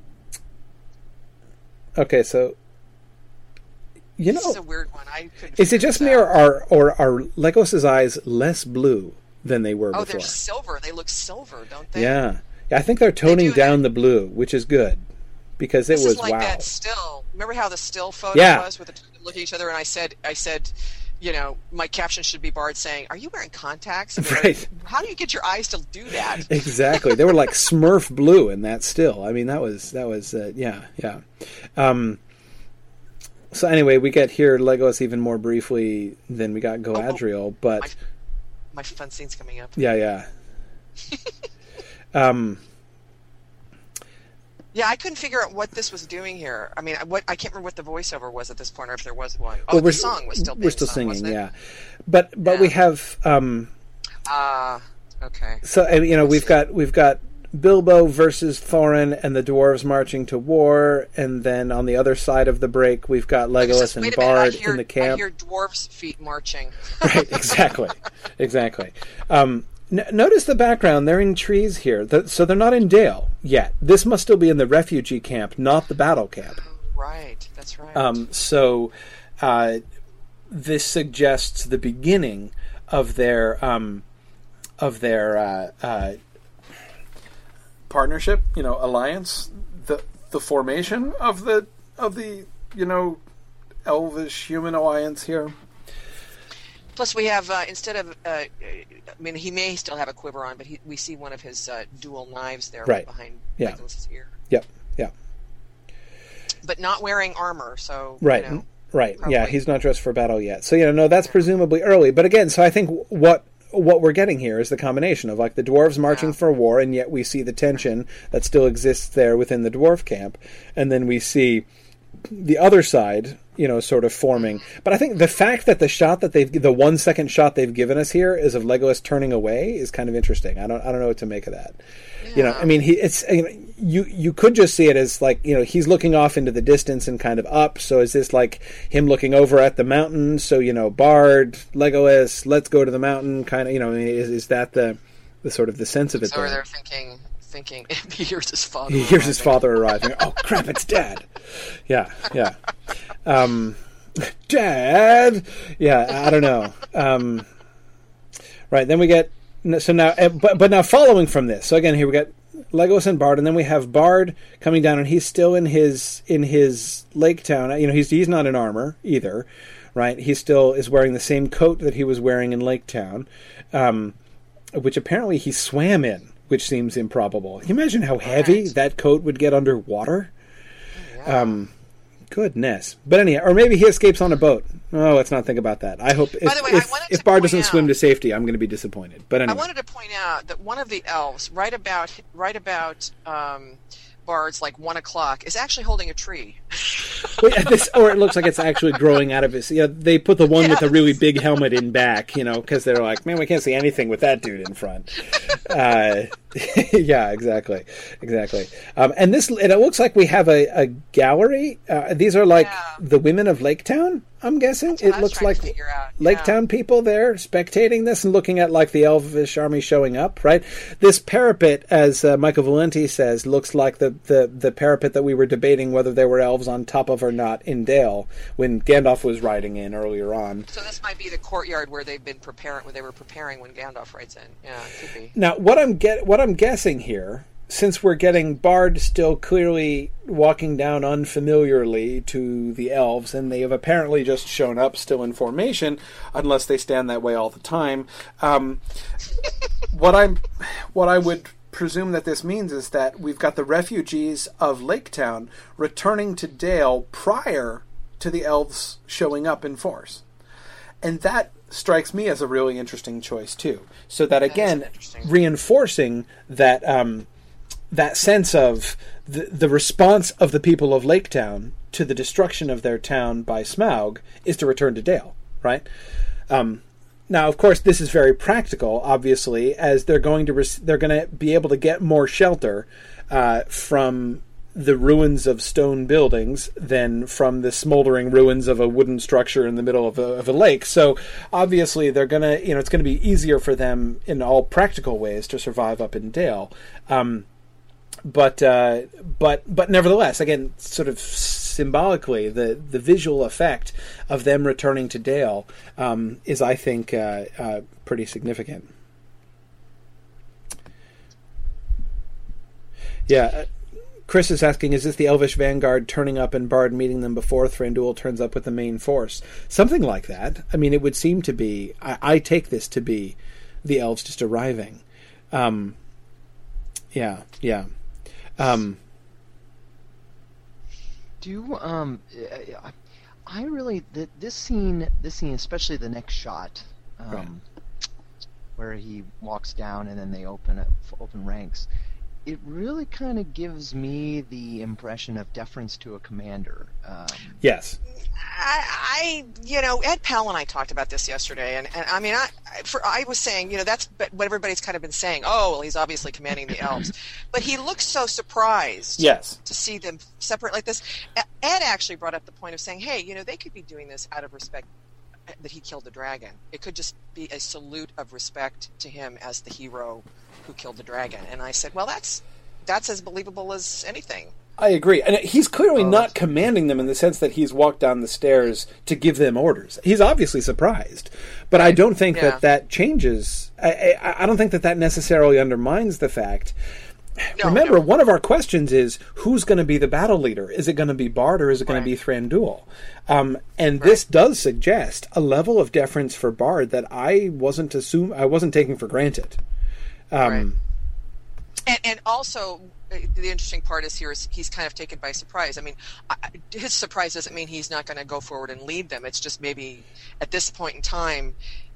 okay so you This know is a weird one. I couldn't is it figure just this me or out. are or are Legos's eyes less blue than they were Oh, before? they're silver. They look silver, don't they? Yeah. Yeah, I think they're toning do down the blue, which is good. Because it This was is like wow. that still. Remember how the still photo Yeah. was with the two of them looking at each other? And I said, I said, you know, my caption should be Bard saying, "Are you wearing contacts?" I mean, Right. How do you get your eyes to do that? Exactly. They were like Smurf blue in that still. I mean, that was that was uh, yeah, yeah. Um so anyway, we get here Legos even more briefly than we got Galadriel, but My, my fun scene's coming up. yeah, yeah. um Yeah, I couldn't figure out what this was doing here. I mean, what I can't remember what the voiceover was at this point, or if there was one. Oh, well, the song was still being we're still sung, singing, wasn't it? yeah. But but we Yeah. have um Ah, okay. So uh, you know we've got we've got Bilbo versus Thorin and the dwarves marching to war, and then on the other side of the break we've got Like I Legolas said, and wait a minute, Bard I hear, in the I camp. hear dwarves' feet marching. Right, exactly, exactly. Um, n- notice the background; they're in trees here, Th- so they're not in Dale yet. This must still be in the refugee camp, not the battle camp. Right, that's right. Um, so uh, this suggests the beginning of their um, of their uh, uh, partnership, you know, alliance, the the formation of the of the you know elvish human alliance here. Plus, we have uh, instead of uh, I mean, he may still have a quiver on, but he, we see one of his uh, dual knives there Right. behind Yeah. Legolas's ear, Yep, yeah, but not wearing armor. So right. you know, Right. Yeah, Probably. he's not dressed for battle yet. So, you know, no, that's presumably early. But again, so I think what what we're getting here is the combination of like the dwarves marching Yeah. for war, and yet we see the tension that still exists there within the dwarf camp, and then we see the other side, you know, sort of forming. But I think the fact that the shot that they've, the one second shot they've given us here is of Legolas turning away is kind of interesting. I don't, I don't know what to make of that. Yeah. You know, I mean, he, it's, you know, you, you could just see it as like, you know, he's looking off into the distance and kind of up. So is this like him looking over at the mountain? So, you know, Bard, Legolas, let's go to the mountain kind of, you know, I mean, is, is that the, the sort of the sense of it So there? they're thinking, thinking, he hears his father. He hears his arriving. father arriving. Oh crap! It's Dad. Yeah, yeah. Um, Dad. Yeah, I don't know. Um, right. Then we get so now, eh, but but now following from this. So again, here we got Legolas and Bard, and then we have Bard coming down, and he's still in his in his lake town. You know, he's he's not in armor either, right? He still is wearing the same coat that he was wearing in Lake Town, um, which apparently he swam in. Which seems improbable. Can you imagine how heavy Right. that coat would get underwater? Yeah. Um, goodness. But anyhow, or maybe he escapes on a boat. Oh, let's not think about that. I hope if, the way, I if, wanted if to Bard point doesn't swim out- to safety, I'm going to be disappointed. But I anyway. wanted to point out that one of the elves, right about right about um, Bard's like one o'clock, is actually holding a tree. Well, yeah, this, or it looks like it's actually growing out of his. Yeah, they put the one with the really big helmet in back, you know, because they're like, man, we can't see anything with that dude in front. Uh, yeah, exactly, exactly. Um, and this, and it looks like we have a, a gallery. Uh, these are like Yeah. the women of Lake Town. I'm guessing That's what it I was looks trying like to figure out. Lake Yeah. Town people there spectating this and looking at like the Elvish army showing up. Right, this parapet, as uh, Michael Valenti says, looks like the, the the parapet that we were debating whether there were elves on top of or not in Dale when Gandalf was riding in earlier on. So this might be the courtyard where they've been preparing, where they were preparing when Gandalf rides in. Yeah, it could be. Now, what I'm get what I'm guessing here, since we're getting Bard still clearly walking down unfamiliarly to the elves, and they have apparently just shown up still in formation, unless they stand that way all the time. Um, what I'm, what I would presume that this means is that we've got the refugees of Lake Town returning to Dale prior to the elves showing up in force, and that strikes me as a really interesting choice too. So that again, interesting. reinforcing that um, that sense of the, the response of the people of Lake Town to the destruction of their town by Smaug is to return to Dale, right? Um, now, of course, this is very practical, obviously, as they're going to res- they're going to be able to get more shelter uh, from the ruins of stone buildings than from the smoldering ruins of a wooden structure in the middle of a, of a lake. So obviously they're going to, you know, it's going to be easier for them in all practical ways to survive up in Dale. Um, but, uh, but, but nevertheless, again, sort of symbolically, the, the visual effect of them returning to Dale um, is, I think, uh, uh, pretty significant. Yeah. Chris is asking, is this the Elvish vanguard turning up and Bard meeting them before Thranduil turns up with the main force? Something like that. I mean, it would seem to be, I, I take this to be the elves just arriving. Um, yeah, yeah. Um, Do um, I- I really th- this scene, this scene, especially the next shot, um, Right. where he walks down and then they open up, open ranks. It really kind of gives me the impression of deference to a commander. Um, yes. I, I, you know, Ed Powell and I talked about this yesterday, and, and I mean, I, I- for I was saying, you know, that's what everybody's kind of been saying. Oh, well, he's obviously commanding the elves, but he looks so surprised. Yes. To see them separate like this. Ed actually brought up the point of saying, hey, you know, they could be doing this out of respect that he killed the dragon. It could just be a salute of respect to him as the hero who killed the dragon. And I said, well, that's that's as believable as anything. I agree. And he's clearly Oh, not that's- commanding them in the sense that he's walked down the stairs to give them orders. He's obviously surprised. But I don't think Yeah. that that changes. I, I, I don't think that that necessarily undermines the fact. No, Remember, no. one of our questions is, who's going to be the battle leader? Is it going to be Bard or is it going Right. to be Thranduil? Um, and this does suggest a level of deference for Bard that I wasn't assume I wasn't taking for granted. Um, Right. And, and also, uh, the interesting part is here is he's kind of taken by surprise. I mean, I, his surprise doesn't mean he's not going to go forward and lead them. It's just maybe at this point in time,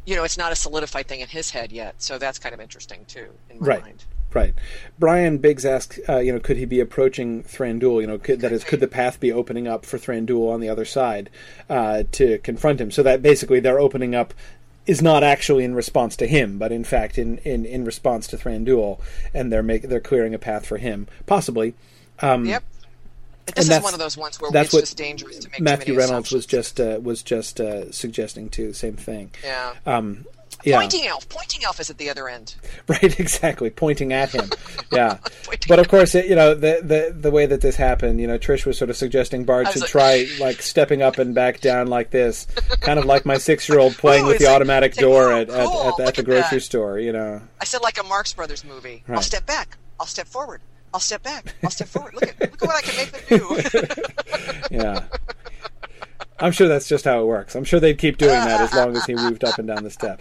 you know, it's not a solidified thing in his head yet. So that's kind of interesting too, in my Right. mind. Right. Brian Biggs asks, uh, you know, could he be approaching Thranduil? You know, could, that is, could the path be opening up for Thranduil on the other side uh, to confront him? So that basically their opening up is not actually in response to him, but in fact in, in, in response to Thranduil, and they're make, they're clearing a path for him, possibly. Um, Yep. This is that's- one of those ones where that's it's what just dangerous to make Matthew too many Reynolds was assumptions. just uh, was just uh, suggesting too. Same thing. Yeah. Um, yeah. Pointing elf. Pointing elf is at the other end. Right, exactly, pointing at him. Yeah, Pointing but of course, it, you know the, the the way that this happened. You know, Trish was sort of suggesting Bard I was should like- try like stepping up and back down like this, kind of like my six-year-old playing Ooh, with it's the like- automatic it's like, door ooh, at, at, cool, at, the- at look the at grocery that. store. You know, I said like a Marx Brothers movie. I'll Right. step back. I'll step forward. I'll step back. I'll step forward. Look at look at what I can make them do. yeah. I'm sure that's just how it works. I'm sure they'd keep doing that as long as he moved up and down the steps.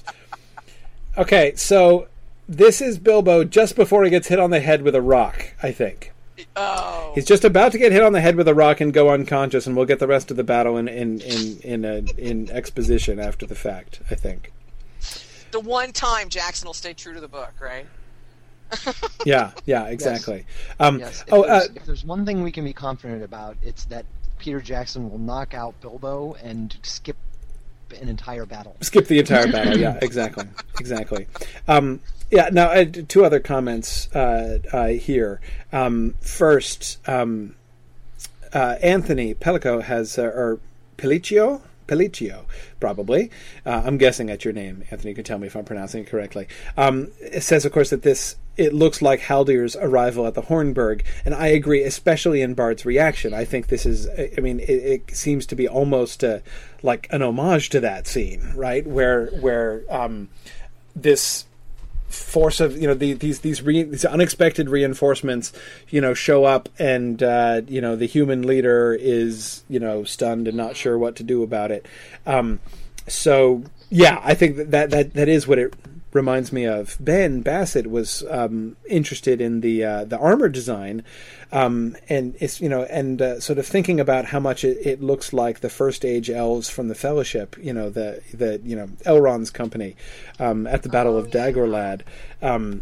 Okay, so this is Bilbo just before he gets hit on the head with a rock, I think. Oh. He's just about to get hit on the head with a rock and go unconscious, and we'll get the rest of the battle in in in in, a, in exposition after the fact, I think. The one time Jackson will stay true to the book, right? Yeah, yeah, exactly. Um, Yes. If, oh, uh, there's, if there's one thing we can be confident about, it's that Peter Jackson will knock out Bilbo and skip an entire battle. skip the entire battle. Yeah, exactly, exactly. Um, yeah. Now, uh, two other comments uh, uh, here. Um, first, um, uh, Anthony Pellico has, uh, or Pelliccio, Pelliccio, probably. Uh, I'm guessing at your name, Anthony. You can tell me if I'm pronouncing it correctly. Um, it says, of course, that this it looks like Haldir's arrival at the Hornburg, and I agree, especially in Bard's reaction. I think this is, I mean, it, it seems to be almost uh, like an homage to that scene, right, where where um, this force of you know the, these these re, these unexpected reinforcements you know show up, and uh, you know the human leader is you know stunned and not sure what to do about it. Um, so yeah, I think that, that that that is what it reminds me of. Ben Bassett was um, interested in the uh, the armor design, um, and it's you know and uh, sort of thinking about how much it, it looks like the First Age elves from the Fellowship, you know the the you know Elrond's company um, at the Battle of Dagorlad. Um,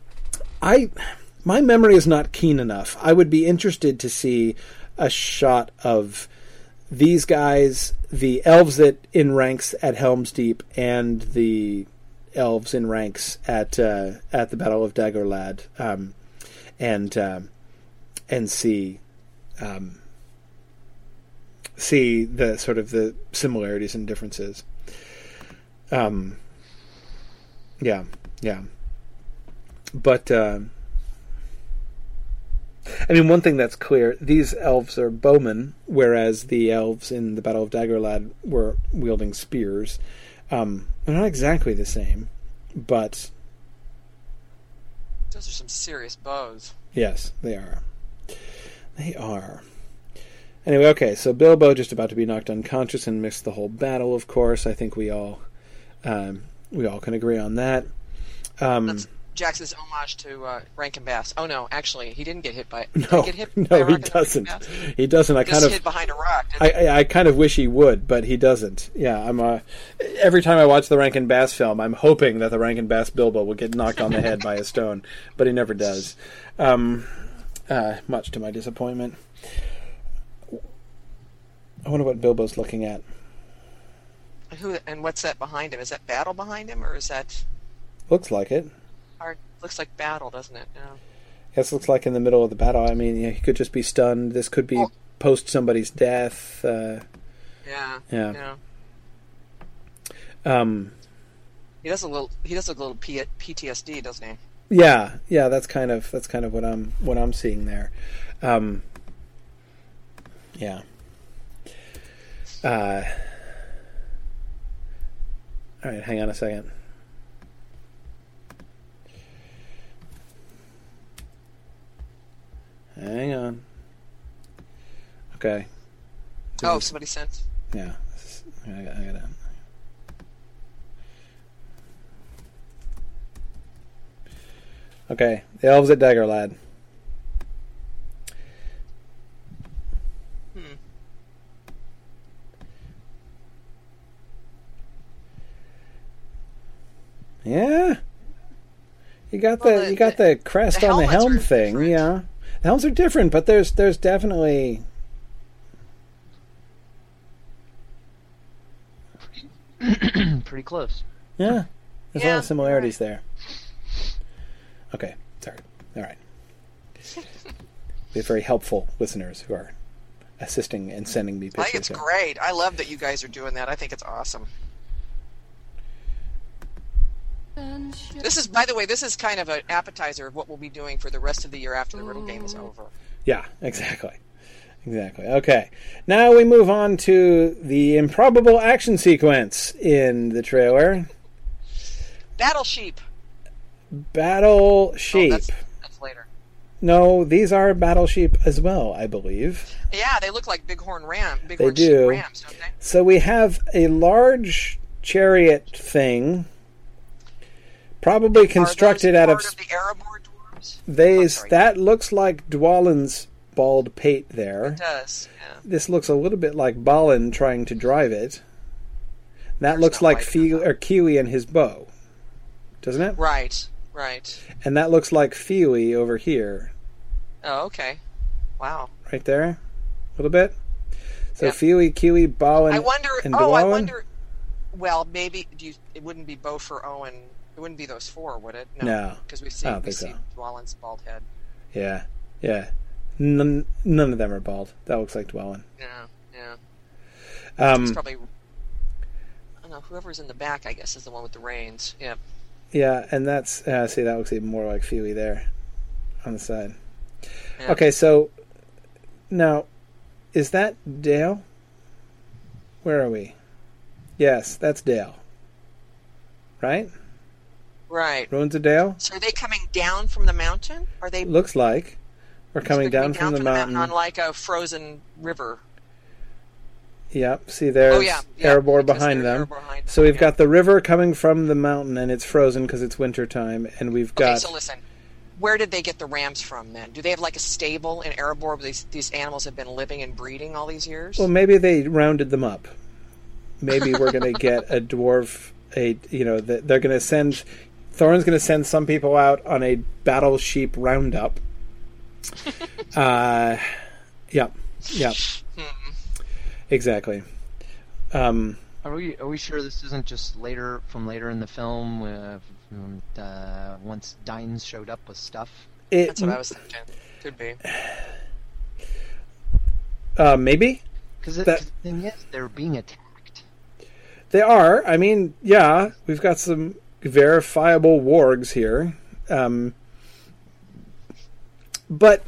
I my memory is not keen enough. I would be interested to see a shot of these guys, the elves that in ranks at Helm's Deep, and the elves in ranks at uh, at the Battle of Dagorlad, um, and uh, and see um, see the sort of the similarities and differences. Um, yeah, yeah, but uh, I mean, one thing that's clear: these elves are bowmen, whereas the elves in the Battle of Dagorlad were wielding spears. Um, they're not exactly the same, but Those are some serious bows. yes, they are. They are. Anyway, okay, so Bilbo just about to be knocked unconscious and missed the whole battle, of course. I think we all um, we all can agree on that. Um, That's Jackson's homage to uh, Rankin Bass. Oh no, actually, he didn't get hit by. Did no, he get hit by a no, rock he in doesn't. Rankin Bass? He doesn't. I Just kind of hid behind a rock. Didn't I, he? I, I kind of wish he would, but he doesn't. Yeah, I'm. Uh, every time I watch the Rankin Bass film, I'm hoping that the Rankin Bass Bilbo will get knocked on the head by a stone, but he never does. Um, uh, much to my disappointment. I wonder what Bilbo's looking at. And who? And what's that behind him? Is that battle behind him, or is that? Looks like it. Or, looks like battle, doesn't it? Yeah. Yes, looks like in the middle of the battle. I mean, yeah, he could just be stunned. This could be Oh. post somebody's death. Uh, Yeah. Yeah. Yeah. um, He does a little. He does a little P- PTSD, doesn't he? Yeah, yeah, that's kind of that's kind of what I'm what I'm seeing there. Um, yeah. Uh, all right, hang on a second. Hang on. Okay. Oh, somebody sent. Yeah. This is, I got, I got it. Okay, the elves at Dagorlad. Hmm. You got the, Well, the- you got the crest the on the helmets helm are thing, different. yeah. The helms are different, but there's there's definitely Pretty close. yeah. There's a lot Yeah, of similarities there. Okay, sorry. All right. Be very helpful listeners who are assisting and sending me pictures. I think it's of- great. I love that you guys are doing that. I think it's awesome. This is, by the way, this is kind of an appetizer of what we'll be doing for the rest of the year after the Riddle game is over. Yeah, exactly. Exactly. Okay. Now we move on to the improbable action sequence in the trailer. Battle sheep. Battle Oh, sheep. that's, that's later. No, these are battle sheep as well, I believe. Yeah, they look like bighorn ram. They Bighorn do. sheep rams, don't they? So we have a large chariot thing, probably constructed Are out those of part of the Erebor dwarves. they. I'm sorry. That looks like Dwalin's bald pate there. It does. Yeah. This looks a little bit like Balin trying to drive it. That There's looks no like light Fe- in that. or Kiwi and his bow, doesn't it? Right. Right. And that looks like Feely over here, Oh, okay. Wow. right there, a little bit. So Yeah. Feely, Kiwi, Balin, I wonder. and Oh, I Dwalin? wonder. Well, maybe do you, it wouldn't be Bo for Owen. It wouldn't be those four, would it? No. because we see I don't we think see so. Dwalin's bald head. Yeah, yeah. None, none of them are bald. That looks like Dwalin. Yeah, yeah. Um, It's probably. I don't know. Whoever's in the back, I guess, is the one with the reins. Yeah. yeah, and that's uh, see that looks even more like Feely there on the side. yeah. Okay, so now is that Dale? Where are we? Yes, that's Dale. Right? Right. Ruins of Dale? So are they coming down from the mountain? Are they Looks like we're coming they're down, from the mountain. on like a frozen river? Yep. See, there's Oh yeah, yeah Erebor because behind there's them. Erebor behind them, So we've yeah. got the river coming from the mountain, and it's frozen because it's winter time. And we've Okay, got so listen. Where did they get the rams from then? Do they have like a stable in Erebor where these, these animals have been living and breeding all these years? well, maybe they rounded them up. Maybe we're going to get a dwarf. A you know the, they're going to send. Thorin's going to send some people out on a battle sheep roundup. uh, yep, yep, exactly. Um, Are we are we sure this isn't just later from later in the film uh, from, uh, once Dines showed up with stuff? it, That's what I was thinking. Could be. uh, maybe Because the That- thing is, they're being attacked. they are. I mean, yeah, we've got some verifiable wargs here, um, but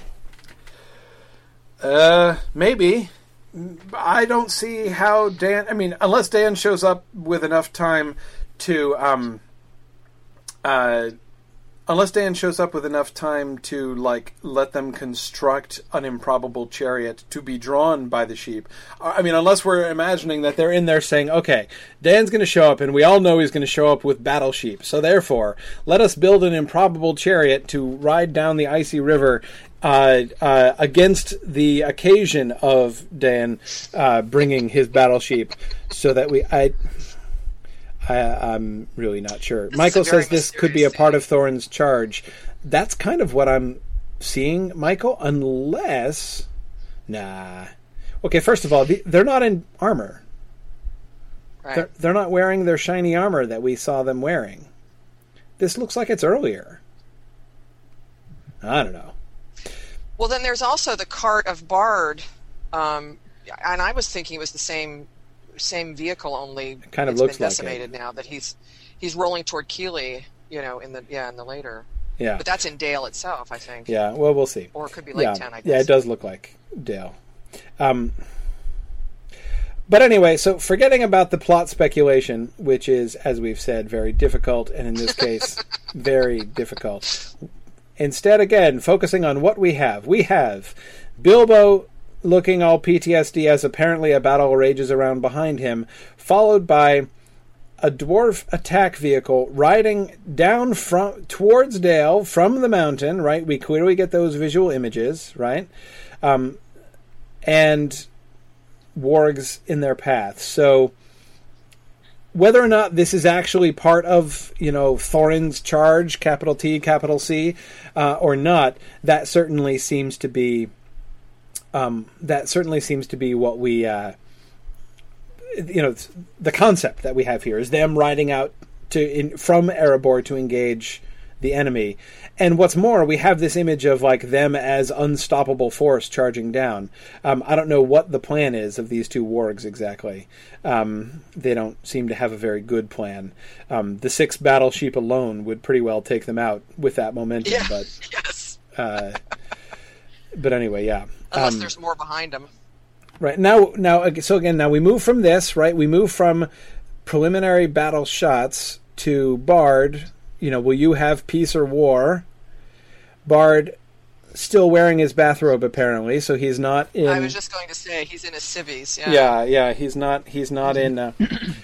uh, maybe. I don't see how Dan. I mean, unless Dan shows up with enough time to, um, uh, unless Dan shows up with enough time to like let them construct an improbable chariot to be drawn by the sheep. I mean, unless we're imagining that they're in there saying, "Okay, Dan's going to show up, and we all know he's going to show up with battle sheep. So therefore, let us build an improbable chariot to ride down the icy river." Uh, uh, against the occasion of Dan uh, bringing his battle sheep, so that we, I, I, I'm really not sure. This Michael is a very says this could be a mysterious part of Thorin's charge. That's kind of what I'm seeing, Michael. Unless, nah. Okay, first of all, the, they're not in armor. Right. They're, they're not wearing their shiny armor that we saw them wearing. This looks like it's earlier. I don't know. Well, then there's also the cart of Bard, um, and I was thinking it was the same same vehicle, only kind of it's looks been like it. decimated now. That he's he's rolling toward Keeley, you know, in the yeah in the later. Yeah. But that's in Dale itself, I think. Yeah, well, we'll see. Or it could be Lake yeah. Town, I guess. Yeah, it does look like Dale. Um, but anyway, so forgetting about the plot speculation, which is, as we've said, very difficult, and in this case, very difficult. Instead, again, focusing on what we have. We have Bilbo looking all P T S D as apparently a battle rages around behind him, followed by a dwarf attack vehicle riding down from towards Dale from the mountain, right? We clearly get those visual images, right? Um, and wargs in their path. So whether or not this is actually part of, you know, Thorin's charge, capital T, capital C, uh, or not, that certainly seems to be, um, that certainly seems to be what we, uh, you know, the concept that we have here is them riding out to in, from Erebor to engage the enemy. And what's more, we have this image of like them as unstoppable force charging down. Um, I don't know what the plan is of these two wargs exactly. Um, they don't seem to have a very good plan. Um, the six battle sheep alone would pretty well take them out with that momentum. Yeah. But Yes. uh, but anyway, yeah. Unless Um, there's more behind them. Right now, now, so again, now we move from this, right? We move from preliminary battle shots to Bard. You know, will you have peace or war? Bard still wearing his bathrobe apparently, so he's not in. I was just going to say he's in his civvies. Yeah. Yeah, yeah, he's not. He's not in uh,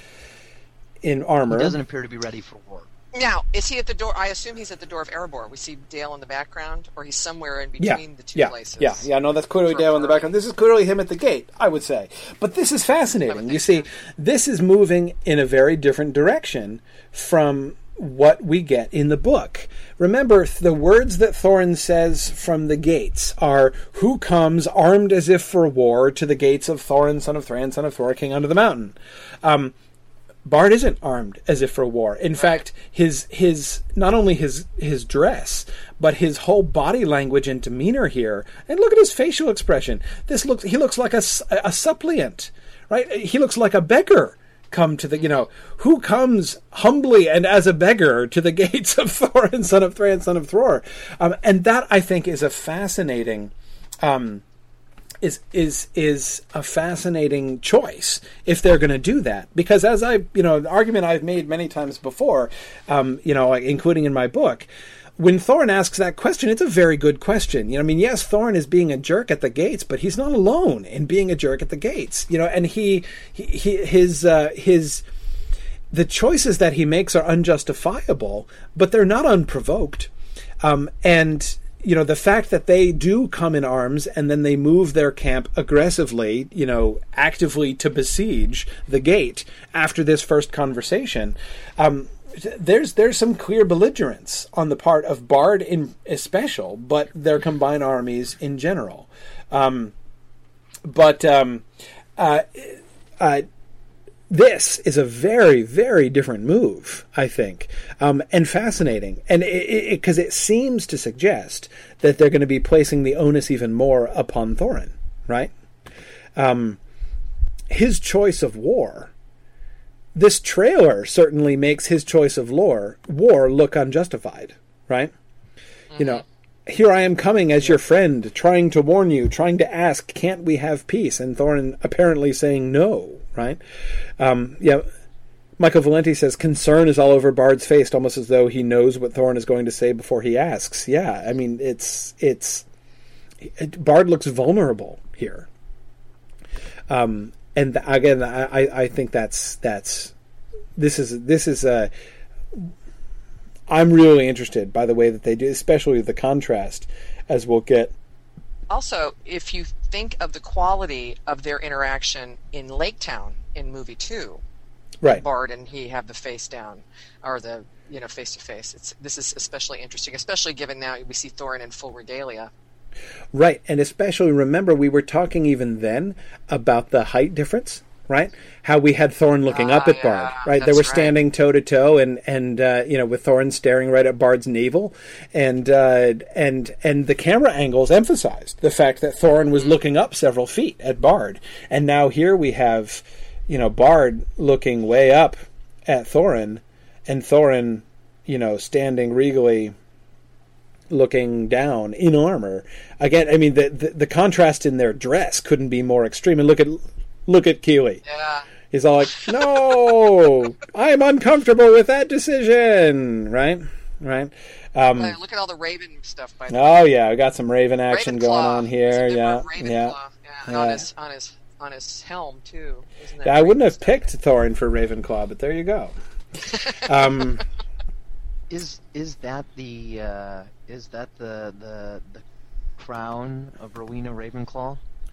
in armor. He doesn't appear to be ready for war. Now, is he at the door? I assume he's at the door of Erebor. We see Dale in the background, or he's somewhere in between Yeah, the two yeah, places. yeah, yeah. No, that's clearly For- Dale in the for- background. This is clearly him at the gate, I would say. But this is I fascinating. would You think see, this is moving in a very different direction from what we get in the book. Remember, the words that Thorin says from the gates are, "Who comes armed as if for war to the gates of Thorin, son of Thran, son of Thor, king under the mountain?" Um, Bard isn't armed as if for war. In fact, his his not only his his dress, but his whole body language and demeanor here. And look at his facial expression. This looks he looks like a, s- a suppliant, right? He looks like a beggar come to the, you know, who comes humbly and as a beggar to the gates of Thorin, son of Thran, son of Thror. Um, and that, I think, is a fascinating um is is is a fascinating choice if they're going to do that, because as I you know an argument I've made many times before, um, you know like, including in my book, when Thorin asks that question, it's a very good question. You know, I mean, yes, Thorin is being a jerk at the gates, but he's not alone in being a jerk at the gates. You know, and he, he, he his uh, his the choices that he makes are unjustifiable, but they're not unprovoked, um, and. You know, the fact that they do come in arms and then they move their camp aggressively, you know, actively to besiege the gate after this first conversation, um, there's there's some clear belligerence on the part of Bard in especial, but their combined armies in general. Um, but um, uh, uh, this is a very, very different move, I think, um, and fascinating. And because it, it, it seems to suggest that they're going to be placing the onus even more upon Thorin, right? Um, his choice of war, this trailer certainly makes his choice of lore, war look unjustified, right? Mm-hmm. You know, here I am coming as your friend, trying to warn you, trying to ask, can't we have peace? And Thorin apparently saying no, right? Um, yeah, Michael Valenti says, concern is all over Bard's face, almost as though he knows what Thorin is going to say before he asks. Yeah, I mean, it's... it's it, Bard looks vulnerable here. Um, and again, I, I think that's... that's this is... This is a... I'm really interested by the way that they do, especially the contrast, as we'll get. Also, if you think of the quality of their interaction in Lake Town in movie two, right? Bard and he have the face down, or the you know face to face. It's this is especially interesting, especially given now we see Thorin in full regalia. Right, and especially remember we were talking even then about the height difference. Right, how we had Thorin looking uh, up at yeah, Bard. Right, they were standing right. toe to toe, and and uh, you know, with Thorin staring right at Bard's navel, and uh, and and the camera angles emphasized the fact that Thorin was looking up several feet at Bard, and now here we have, you know, Bard looking way up at Thorin, and Thorin, you know, standing regally, looking down in armor. Again, I mean, the the, the contrast in their dress couldn't be more extreme. And look at. Look at Keeley. Yeah. He's all like, no, I'm uncomfortable with that decision. Right? Right? Um, Uh, look at all the Raven stuff, by the way. oh, yeah. I got some Raven action Ravenclaw. going on here. There's a Yeah. different Yeah. Ravenclaw. Yeah. And Yeah. on his on his on his helm too. Isn't that yeah. I wouldn't Raven have stuff? picked Thorin for Ravenclaw, but there you go. Um, Is is that the uh, is that the the the crown of Rowena Ravenclaw?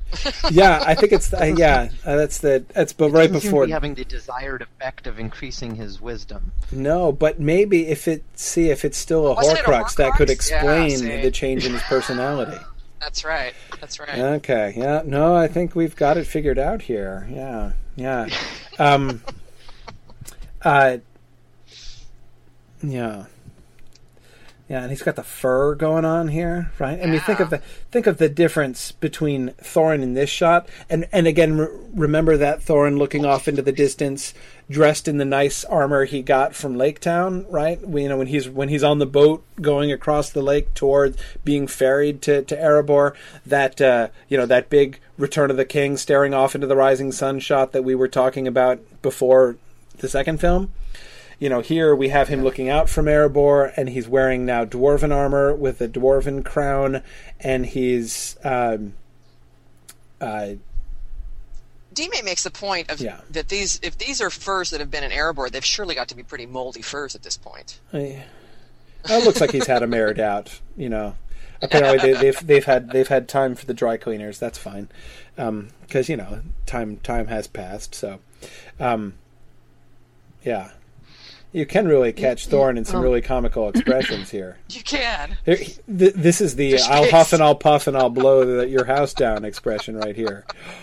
Yeah, I think it's uh, yeah. Uh, that's the that's but It right doesn't seem to before. be having the desired effect of increasing his wisdom. No, but maybe if it see if it's still a Wasn't it a Horcrux, that could Horcrux? explain Yeah, see. the change in his personality. That's right. That's right. Okay, yeah, no, I think we've got it figured out here. Yeah, yeah, um, uh, yeah, yeah, and he's got the fur going on here, right? I mean, think of the think of the difference between Thorin in this shot, and and again, re- remember that Thorin looking off into the distance, dressed in the nice armor he got from Lake Town, right? We, you know, when he's when he's on the boat going across the lake toward being ferried to, to Erebor, that uh, you know that big Return of the King staring off into the rising sun shot that we were talking about before the second film. You know, here we have him looking out from Erebor, and he's wearing now dwarven armor with a dwarven crown, and he's um, uh, D-May makes the point of Yeah. that these if these are furs that have been in Erebor, they've surely got to be pretty moldy furs at this point. I- It looks like he's had them aired out. You know, apparently they, they've they've had they've had time for the dry cleaners. That's fine, because you know time time has passed. So, um, yeah, you can really catch Thorin in some really comical expressions here. You can. Here- th- This is the Fish "I'll face. huff and I'll puff and I'll blow the, your house down" expression right here.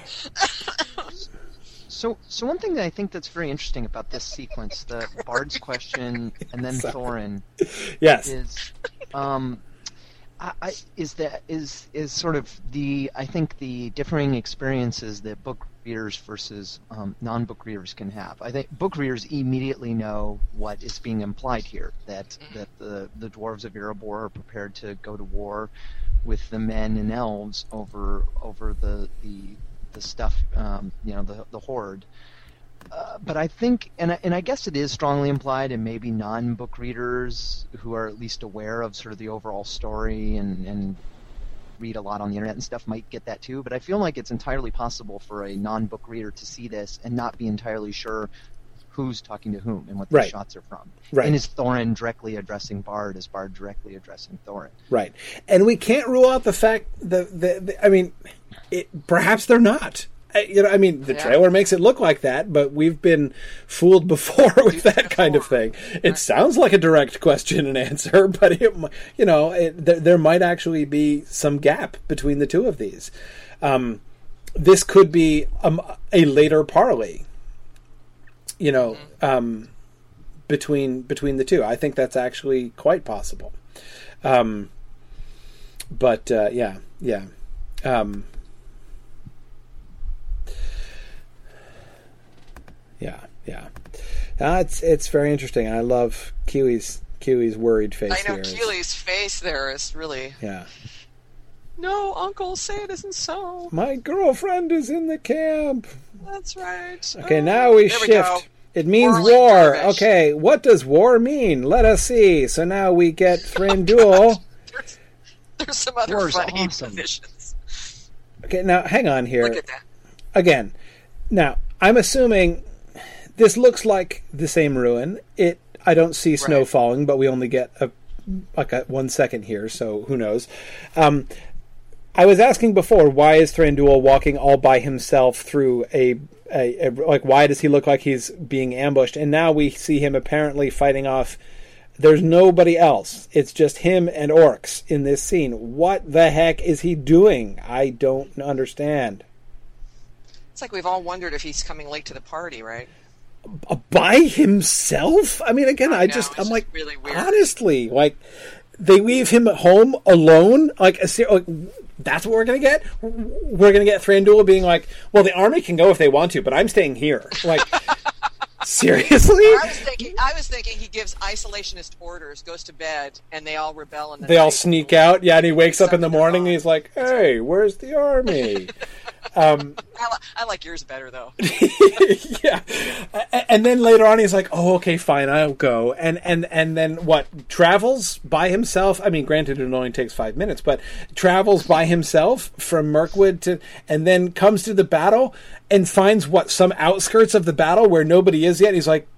So, so one thing that I think that's very interesting about this sequence, the Bard's question and then Sorry. Thorin, Yes, is, um, I, I, is that is is sort of the I think the differing experiences that book readers versus um, non-book readers can have. I think book readers immediately know what is being implied here, that that the the dwarves of Erebor are prepared to go to war with the men and elves over over the the the stuff, um, you know, the the horde. Uh, but I think, and I, and I guess it is strongly implied, and maybe non-book readers who are at least aware of sort of the overall story and, and read a lot on the internet and stuff might get that too. But I feel like it's entirely possible for a non-book reader to see this and not be entirely sure who's talking to whom and what the Right. shots are from. Right. And is Thorin directly addressing Bard? Is Bard directly addressing Thorin? right. And we can't rule out the fact that the, the I mean, it, perhaps they're not. I- You know, I mean, the Yeah. trailer makes it look like that, but we've been fooled before with that kind of thing. It sounds like a direct question and answer, but it, mi- you know, it, there, there might actually be some gap between the two of these. Um, this could be um, a later parley, you know, um, between between the two. I think that's actually quite possible. Um, but uh, yeah, yeah. Um, Yeah, yeah. Uh, it's it's very interesting. I love Kiwi's Kiwi's worried face I know here. Keely's face there is really. Yeah. No, Uncle, say it isn't so. My girlfriend is in the camp. That's right. Okay, Oh, now we there shift. go. It means Whirling war. dervish. Okay, what does war mean? Let us see. So now we get Thranduil. There's, there's some other War's funny awesome. positions. Okay, now hang on here. Look at that. Again, now I'm assuming this looks like the same ruin. It I don't see snow Right. falling, but we only get a like a one second here, so who knows? Um, I was asking before, why is Thranduil walking all by himself through a, a, a like? Why does he look like he's being ambushed? And now we see him apparently fighting off. There's nobody else. It's just him and orcs in this scene. What the heck is he doing? I don't understand. It's like we've all wondered if he's coming late to the party, right? By himself? I mean, again, I, I know, just, it's I'm just like, really weird. honestly, like, they leave him at home alone? Like, a ser- like that's what we're going to get? We're going to get Thranduil being like, well, the army can go if they want to, but I'm staying here. Like, seriously? I was thinking, I was thinking he gives isolationist orders, goes to bed, and they all rebel. In the They all night. sneak out, yeah, and he wakes up in the Except they're morning and gone. he's like, hey, where's the army? um, I, li- I like yours better, though. yeah, A- and then later on he's like, "Oh, okay, fine, I'll go." And and and then what? Travels by himself. I mean, granted, it only takes five minutes, but travels by himself from Mirkwood to, and then comes to the battle and finds what some outskirts of the battle where nobody is yet. He's like,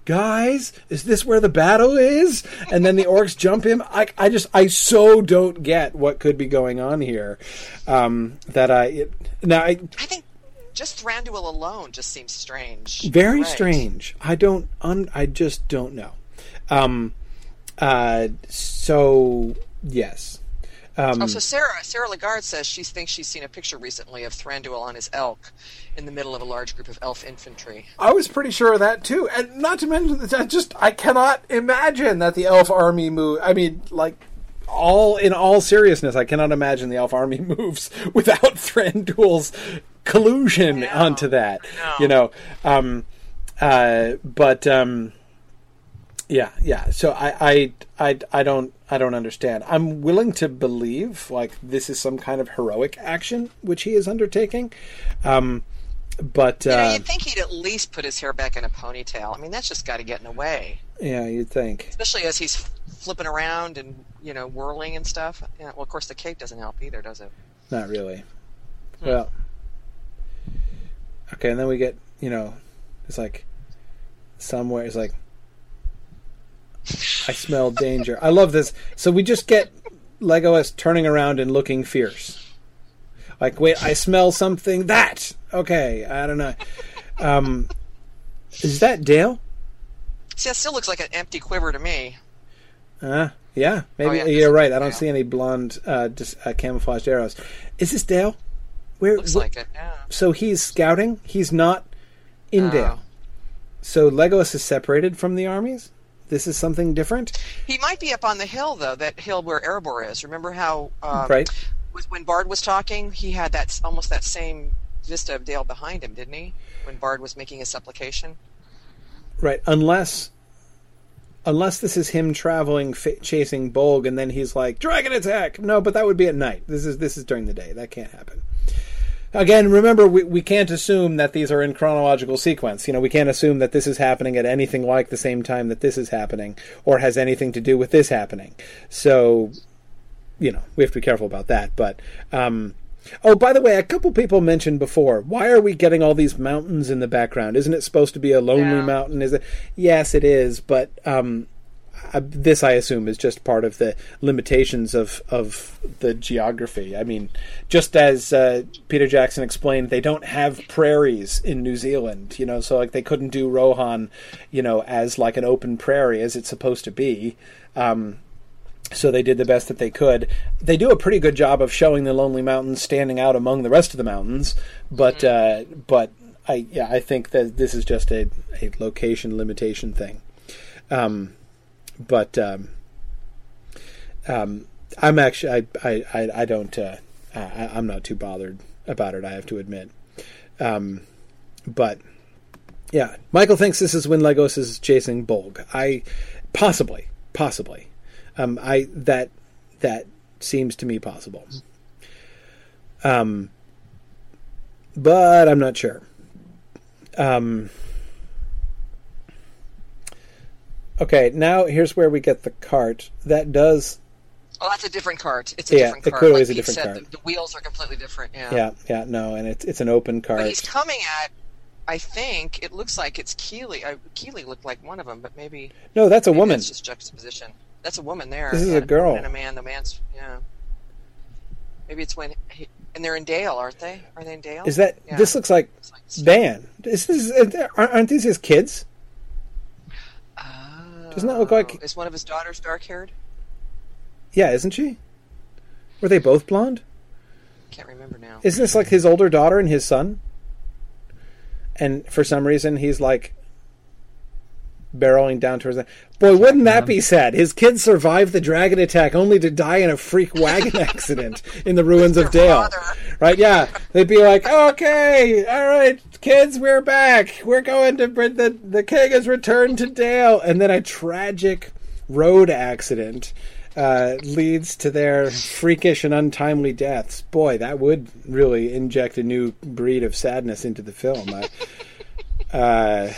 guys, is this where the battle is? And then the orcs jump him. I, I just, I so don't get what could be going on here. Um, that I, it, now I, I think just Thranduil alone just seems strange. very Right. strange. I don't, un, I just don't know. Um, uh, so yes. Um, Oh, so Sarah Sarah Lagarde says she thinks she's seen a picture recently of Thranduil on his elk in the middle of a large group of elf infantry. I was pretty sure of that too, and not to mention that I just I cannot imagine that the elf army move. I mean, like all in all seriousness, I cannot imagine the elf army moves without Thranduil's collusion know. onto that. I know. You know, um, uh, but um, yeah, yeah. So I, I, I, I don't, I don't understand. I'm willing to believe like this is some kind of heroic action which he is undertaking. Um, But You know, uh, you'd think he'd at least put his hair back in a ponytail. I mean, that's just got to get in the way, yeah, you'd think. especially as he's flipping around and you know whirling and stuff. Yeah, well, of course, the cape doesn't help either, does it? Not really. Well, okay, and then we get, you know, it's like somewhere, it's like, I smell danger. I love this. So we just get Legolas turning around and looking fierce. Like, wait, I smell something. That! Okay, I don't know. Um, is that Dale? See, that still looks like an empty quiver to me. Uh, yeah, maybe Oh, yeah, you're right. I don't yeah. see any blonde uh, dis- uh, camouflaged arrows. Is this Dale? Where? Looks wh- like it. Yeah. So he's scouting. He's not in Oh. Dale. So Legolas is separated from the armies. This is something different, He might be up on the hill though. That hill where Erebor is. Remember how? Um, right? was- When Bard was talking, he had that almost that same vista of Dale behind him, didn't he? When Bard was making his supplication. Right. Unless, unless this is him traveling, f- chasing Bolg, and then he's like, "Dragon attack!" No, but that would be at night. This is this is during the day. That can't happen. Again, remember, we, we can't assume that these are in chronological sequence. You know, we can't assume that this is happening at anything like the same time that this is happening, or has anything to do with this happening. So, you know, we have to be careful about that. But, um, oh, by the way, a couple people mentioned before, why are we getting all these mountains in the background? Isn't it supposed to be a lonely Yeah. mountain? Is it? Yes, it is. But um, uh, this, I assume, is just part of the limitations of, of the geography. I mean, just as uh, Peter Jackson explained, they don't have prairies in New Zealand, you know, so like they couldn't do Rohan, you know, as like an open prairie as it's supposed to be. Um, so they did the best that they could. They do a pretty good job of showing the Lonely Mountains standing out among the rest of the mountains, but uh, but I yeah I think that this is just a, a location limitation thing. Um, but um, um, I'm actually I I, I, I don't uh, I, I'm not too bothered about it, I have to admit. Um, but yeah, Michael thinks this is when Legolas is chasing Bolg. I possibly possibly. Um, I that that seems to me possible, um, but I'm not sure. Um, okay, now here's where we get the cart. That does, Oh, that's a different cart. It's a Yeah, different it cart. clearly is a Pete different said, cart. The, the wheels are completely different. Yeah. yeah, yeah, no, and it's it's an open cart. But he's coming at. I think it looks like it's Keeley. I, Keeley looked like one of them, but maybe. No, that's a maybe woman. That's just juxtaposition. That's a woman there. This is yeah, a girl. And a man. The man's. Yeah. Maybe it's when. He, and they're in Dale, aren't they? Are they in Dale? Is that Yeah. this looks like Looks like Van? This is aren't these his kids? Oh, Doesn't that look like- Is one of his daughters dark haired? Yeah, isn't she? Were they both blonde? Can't remember now. Isn't this like his older daughter and his son? And for some reason, he's like barreling down towards that. Boy, wouldn't that be sad? His kids survived the dragon attack only to die in a freak wagon accident in the ruins of Their Dale. father. Right? Yeah. They'd be like, okay, all right, kids, we're back. We're going to bring the, the king has returned to Dale. And then a tragic road accident uh, leads to their freakish and untimely deaths. Boy, that would really inject a new breed of sadness into the film. I, uh,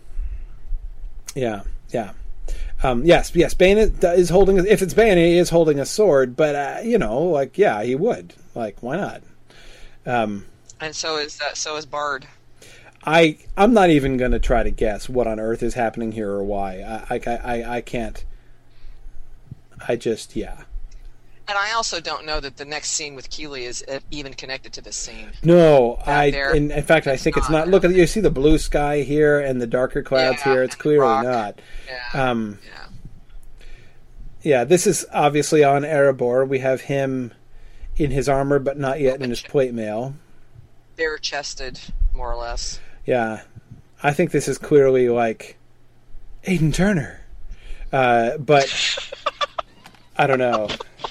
yeah, yeah. Um, yes, yes, Bane is, is holding, if it's Bane, he is holding a sword, but, uh, you know, like, yeah, he would. Like, why not? Um, And so is uh, so is Bard. I I'm not even going to try to guess what on earth is happening here or why. I I I, I can't. I just yeah. And I also don't know that the next scene with Keeley is even connected to this scene. No, Back I. there, In, in fact, I think it's not. Look at you see the blue sky here and the darker clouds Yeah, here. It's and the clearly rock. not. Yeah. Um, yeah. yeah, this is obviously on Erebor. We have him in his armor, but not yet in his plate mail. Bare chested, more or less. Yeah, I think this is clearly like Aidan Turner, uh, but I don't know.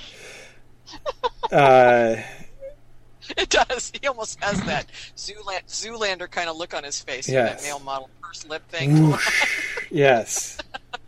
Uh, It does. He almost has that Zoola- Zoolander kind of look on his face. Yes. That male model pursed lip thing. yes.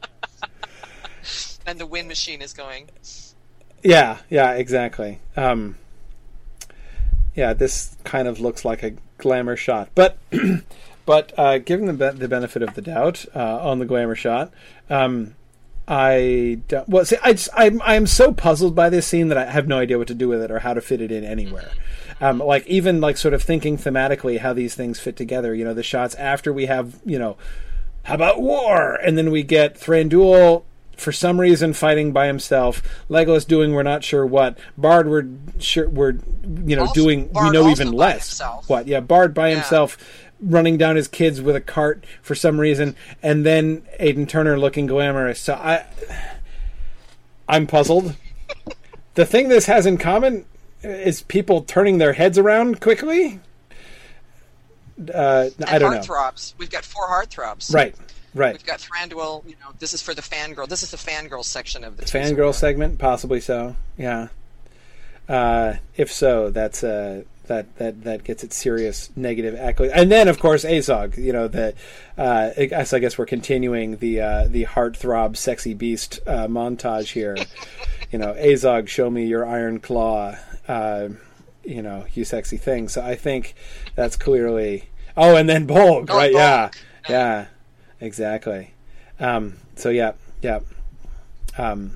And the wind machine is going. Yeah, yeah, exactly. Um, yeah, this kind of looks like a glamour shot, but but uh, given the be- the benefit of the doubt uh, on the glamour shot, um, I don't, well, see, I just, I'm I'm so puzzled by this scene that I have no idea what to do with it or how to fit it in anywhere. Um, like even like sort of thinking thematically how these things fit together. You know, the shots after we have, you know, how about war, and then we get Thranduil for some reason fighting by himself, Legolas doing we're not sure what, Bard we're sure we're you know Also, doing Bard we know also even by less himself. what yeah Bard by Yeah. himself running down his kids with a cart for some reason, and then Aidan Turner looking glamorous. So I I'm puzzled. The thing this has in common is people turning their heads around quickly. Uh, And I don't know. heartthrobs. We've got four heartthrobs. Right, right. We've got Thranduil. You know, this is for the fangirl. This is the fangirl section of the Fangirl segment, possibly so. Yeah. Uh, if so, that's uh, that that that gets its serious negative accolade. And then, of course, Azog. You know, the uh, I guess I guess we're continuing the uh, the heartthrob, sexy beast uh, montage here. You know, Azog, show me your iron claw. Uh, you know, you sexy thing. So I think that's clearly. Oh, and then Bolg, Oh, right? Bolg. Yeah, yeah, exactly. Um, so yeah, yeah, um,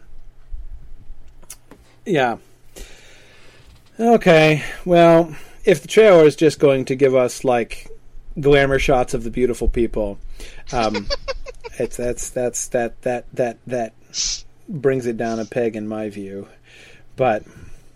yeah. Okay, well, if the trailer is just going to give us like glamour shots of the beautiful people, um, it's that's that's that that that that brings it down a peg in my view. But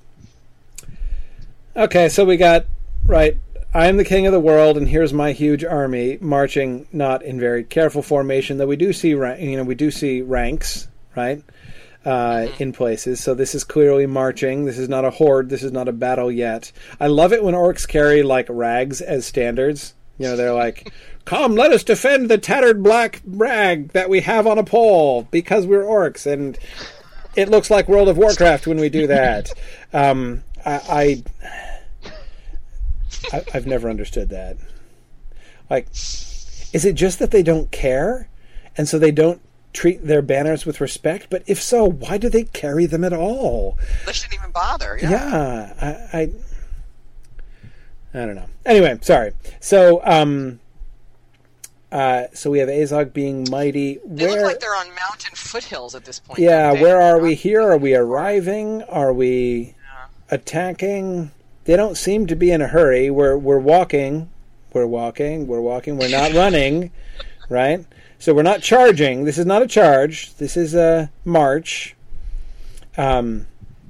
okay, so we got right. I am the king of the world, and here's my huge army marching, not in very careful formation, though we do see ra- you know we do see ranks, right? Uh, in places, so this is clearly marching. This is not a horde. This is not a battle yet. I love it when orcs carry like rags as standards. You know, they're like, "Come, let us defend the tattered black rag that we have on a pole because we're orcs," and it looks like World of Warcraft when we do that. Um, I, I, I, I've never understood that. Like, is it just that they don't care, and so they don't treat their banners with respect? But if so, why do they carry them at all? They shouldn't even bother. Yeah. Yeah, I, I, I don't know. Anyway, sorry. So, um, uh, so we have Azog being mighty. They Where? look like they're on mountain foothills at this point. Yeah, don't they? where are we here? Are we arriving? Are we attacking? They don't seem to be in a hurry. We're we're walking. We're walking. We're walking. We're not running, right? So we're not charging. This is not a charge. This is a march. Um.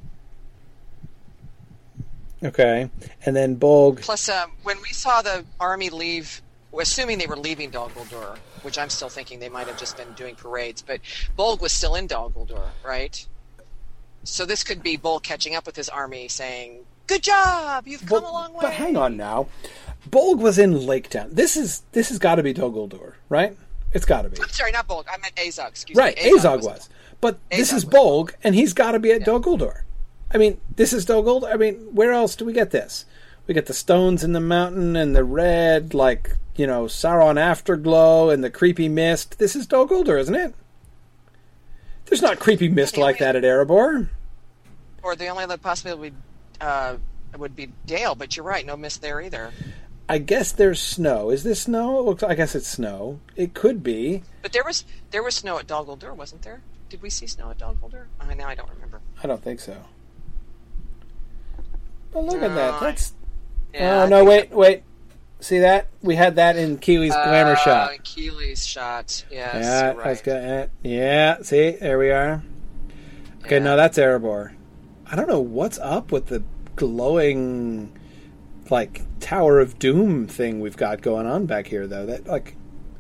Okay, and then Bolg. Plus, uh, when we saw the army leave, assuming they were leaving Dol Guldur, which I'm still thinking they might have just been doing parades, but Bolg was still in Dol Guldur, right? So this could be Bolg catching up with his army, saying, "Good job, you've come But, a long way." but hang on now. Bolg was in Lake Town. This is this has got to be Dol Guldur, right? It's got to be. I'm sorry, not Bolg. I meant Azog. Excuse Right, me. Azog was. But this Azog is was Bolg, and he's got to be at Dol Guldur. I mean, this is Dol Guldur. I mean, where else do we get this? We get the stones in the mountain and the red, like, you know, Sauron afterglow and the creepy mist. This is Dol Guldur, isn't it? There's not creepy mist like that at Erebor. Or the only other possibility would, uh, would be Dale, but you're right, no mist there either. I guess there's snow. Is this snow? It looks. I guess it's snow. It could be. But there was there was snow at Dol Guldur, wasn't there? Did we see snow at Dol Guldur? Uh, now I don't remember. I don't think so. But look at No, that. That's. Yeah, oh I no! think Wait, wait. See that? We had that in Keeley's glamour uh, shot. Keeley's shot. Yes. Yeah, right. that's good. Yeah, see, there we are. Okay, Yeah. no, that's Erebor. I don't know what's up with the glowing, like, Tower of Doom thing we've got going on back here, though. That, like,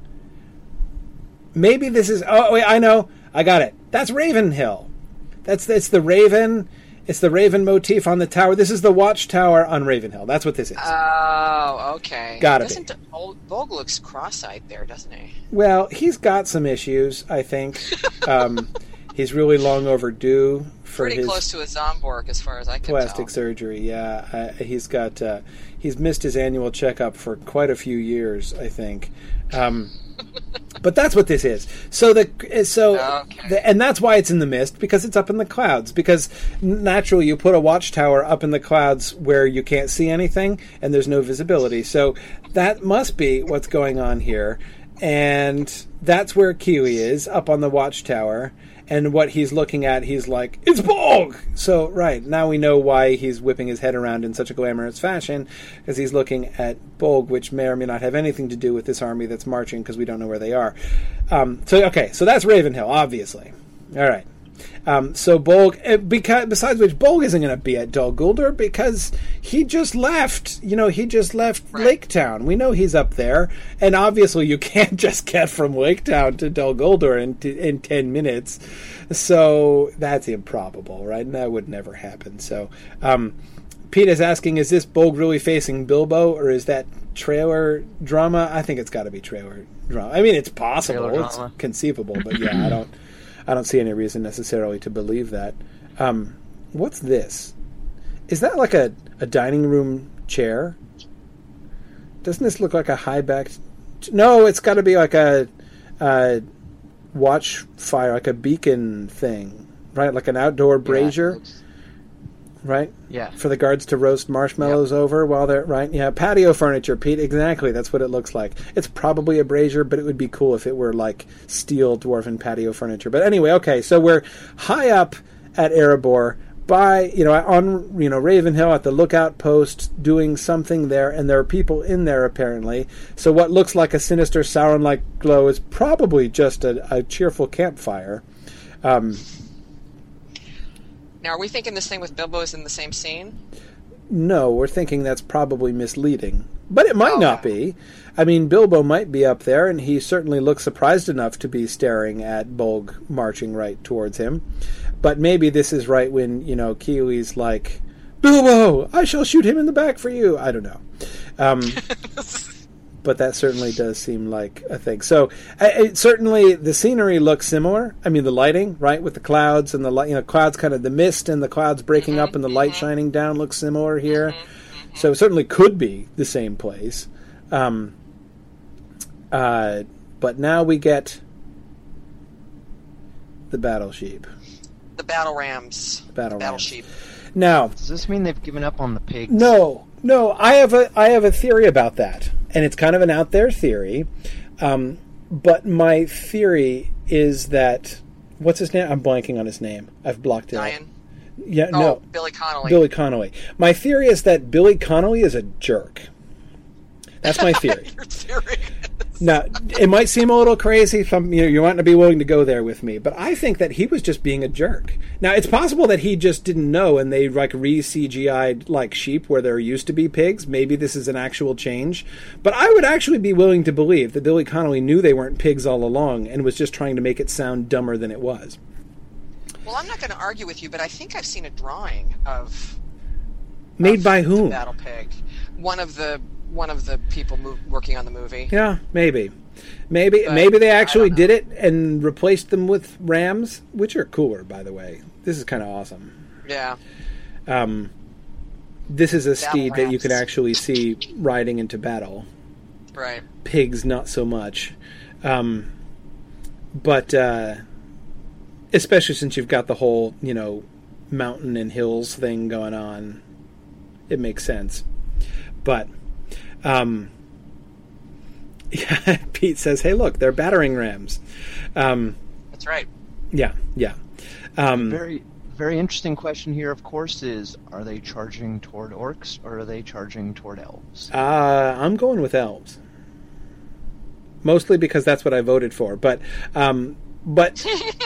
maybe this is. Oh, wait, I know. I got it. That's Ravenhill. That's it's the Raven. It's the Raven motif on the tower. This is the watchtower on Ravenhill. That's what this is. Oh, okay. Gotta be. Doesn't old Bolg looks cross-eyed there, doesn't he? Well, he's got some issues, I think. Um, he's really long overdue for Pretty his close to a Zomborg, as far as I can plastic tell. surgery. Yeah, uh, he's got uh, he's missed his annual checkup for quite a few years, I think. Um, but that's what this is. So the so Okay. the, and that's why it's in the mist, because it's up in the clouds. Because naturally, you put a watchtower up in the clouds where you can't see anything and there's no visibility. So that must be what's going on here, and that's where Kiwi is, up on the watchtower. And what he's looking at, he's like, it's Bolg! So, right, now we know why he's whipping his head around in such a glamorous fashion, because he's looking at Bolg, which may or may not have anything to do with this army that's marching, because we don't know where they are. Um, so, okay, so that's Ravenhill, obviously. All right. Um, so Bolg, uh, because, besides which, Bolg isn't going to be at Dol Guldur because he just left. You know, he just left Right. Lake Town. We know he's up there, and obviously you can't just get from Lake Town to Dol Guldur in t- in ten minutes. So that's improbable, right? And that would never happen. So um, Pete is asking, is this Bolg really facing Bilbo, or is that trailer drama? I think it's got to be trailer drama. I mean, it's possible, Trailer it's drama. conceivable, but yeah, I don't. I don't see any reason necessarily to believe that. Um, what's this? Is that like a, a dining room chair? Doesn't this look like a high-backed... No, it's got to be like a, a watch fire, like a beacon thing, right? Like an outdoor Yeah, brazier, it looks- right? yeah. For the guards to roast marshmallows over while they're... Right? Yeah, patio furniture, Pete. Exactly. That's what it looks like. It's probably a brazier, but it would be cool if it were like steel dwarven patio furniture. But anyway, okay, so we're high up at Erebor by, you know, on, you know, Ravenhill at the lookout post doing something there, and there are people in there apparently. So what looks like a sinister Sauron-like glow is probably just a, a cheerful campfire. Um... Now, are we thinking this thing with Bilbo is in the same scene? No, we're thinking that's probably misleading. But it might Oh, not okay. be. I mean, Bilbo might be up there, and he certainly looks surprised enough to be staring at Bolg marching right towards him. But maybe this is right when, you know, Kiwi's like, Bilbo, I shall shoot him in the back for you. I don't know. Um, but that certainly does seem like a thing. So uh, it, certainly the scenery looks similar. I mean, the lighting, right, with the clouds and the light, you know, clouds kind of the mist and the clouds breaking Mm-hmm, up and the light shining down looks similar here. Mm-hmm, so it certainly could be the same place. Um, uh, but now we get the battle sheep. The battle rams. Battle battle rams. sheep. Now, Does this mean they've given up on the pigs? no, no. I have a I have a theory about that, and it's kind of an out there theory. Um, but my theory is that what's his name? I'm blanking on his name. I've blocked it out. Diane. Yeah, Oh, no, Billy Connolly. Billy Connolly. My theory is that Billy Connolly is a jerk. That's my theory. Your theory. Now, it might seem a little crazy. Some, you know, you might not be willing to go there with me, but I think that he was just being a jerk. Now, it's possible that he just didn't know, and they like re-C G I'd like sheep where there used to be pigs. Maybe this is an actual change, but I would actually be willing to believe that Billy Connolly knew they weren't pigs all along and was just trying to make it sound dumber than it was. Well, I'm not going to argue with you, but I think I've seen a drawing of Made of by the whom? Battle Pig. One of the one of the people move, working on the movie. Yeah, maybe. Maybe But maybe they I actually don't know. did it and replaced them with rams, which are cooler, by the way. This is kind of awesome. Yeah. Um, this is a Battle steed that you can rams. actually see riding into battle. Right. Pigs, not so much. Um, but uh, especially since you've got the whole, you know, mountain and hills thing going on, it makes sense. But um, yeah, Pete says, "Hey, look, they're battering rams." Um, That's right. yeah, yeah. Um, Very, very interesting question here, of course, is are they charging toward orcs or are they charging toward elves? Uh, I'm going with elves. Mostly because that's what I voted for. But, um, but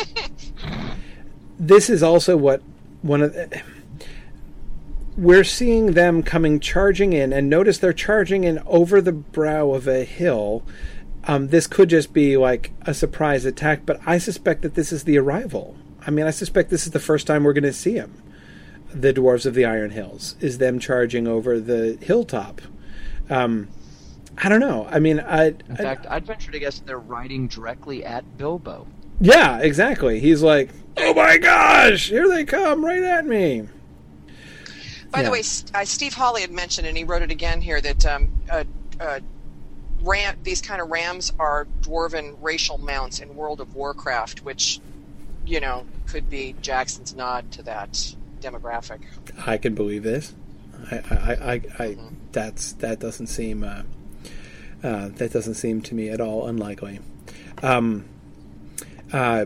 this is also what one of the, we're seeing them coming charging in, and notice they're charging in over the brow of a hill. Um, this could just be like a surprise attack, but I suspect that this is the arrival. I mean, I suspect this is the first time we're going to see them. The Dwarves of the Iron Hills is them charging over the hilltop. Um, I don't know. I mean, I. In I, fact, I'd venture to guess they're riding directly at Bilbo. Yeah, exactly. He's like, oh my gosh, here they come right at me. By Yeah. the way, S- uh, Steve Hawley had mentioned, and he wrote it again here, that um, uh, uh, ram, these kind of rams are dwarven racial mounts in World of Warcraft, which, you know, could be Jackson's nod to that demographic. I can believe this. I, I, I, I that's that doesn't seem uh, uh, that doesn't seem to me at all unlikely. Um, uh,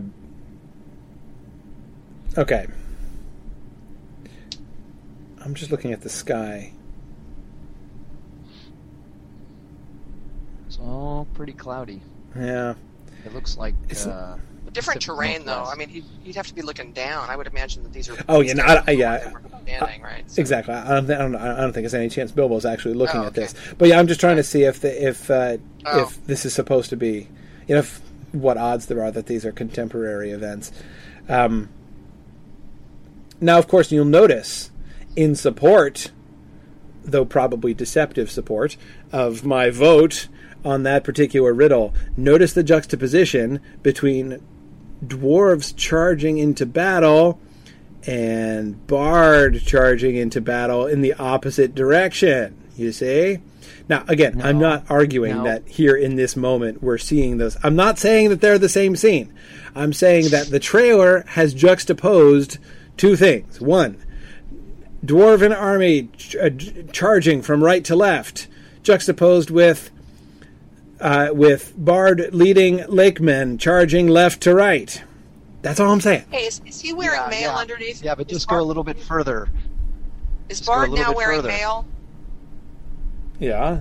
okay, I'm just looking at the sky. It's all pretty cloudy. Yeah, It looks like It's- uh, Different Pacific terrain, though. Northwest. I mean, he'd, he'd have to be looking down. I would imagine that these are. Oh, yeah, no, I- I- yeah. they were standing, right? So- exactly. I don't, th- I don't. I don't think there's any chance Bilbo's actually looking Oh, at okay. this. But yeah, I'm just trying to see if the, if uh, Oh. if this is supposed to be, you know, if, what odds there are that these are contemporary events. Um, now, of course, you'll notice in support, though probably deceptive support, of my vote on that particular riddle, notice the juxtaposition between dwarves charging into battle and Bard charging into battle in the opposite direction. You see? Now, again, No. I'm not arguing No. that here in this moment we're seeing those. I'm not saying that they're the same scene. I'm saying that the trailer has juxtaposed two things. One, dwarven army ch- uh, ch- charging from right to left, juxtaposed with uh, with Bard leading Lakemen charging left to right. That's all I'm saying. Hey, is, is he wearing yeah, mail yeah. underneath? Yeah, but Is just Bard, go a little bit further. Is just go a Bard little now bit wearing further. mail? Yeah.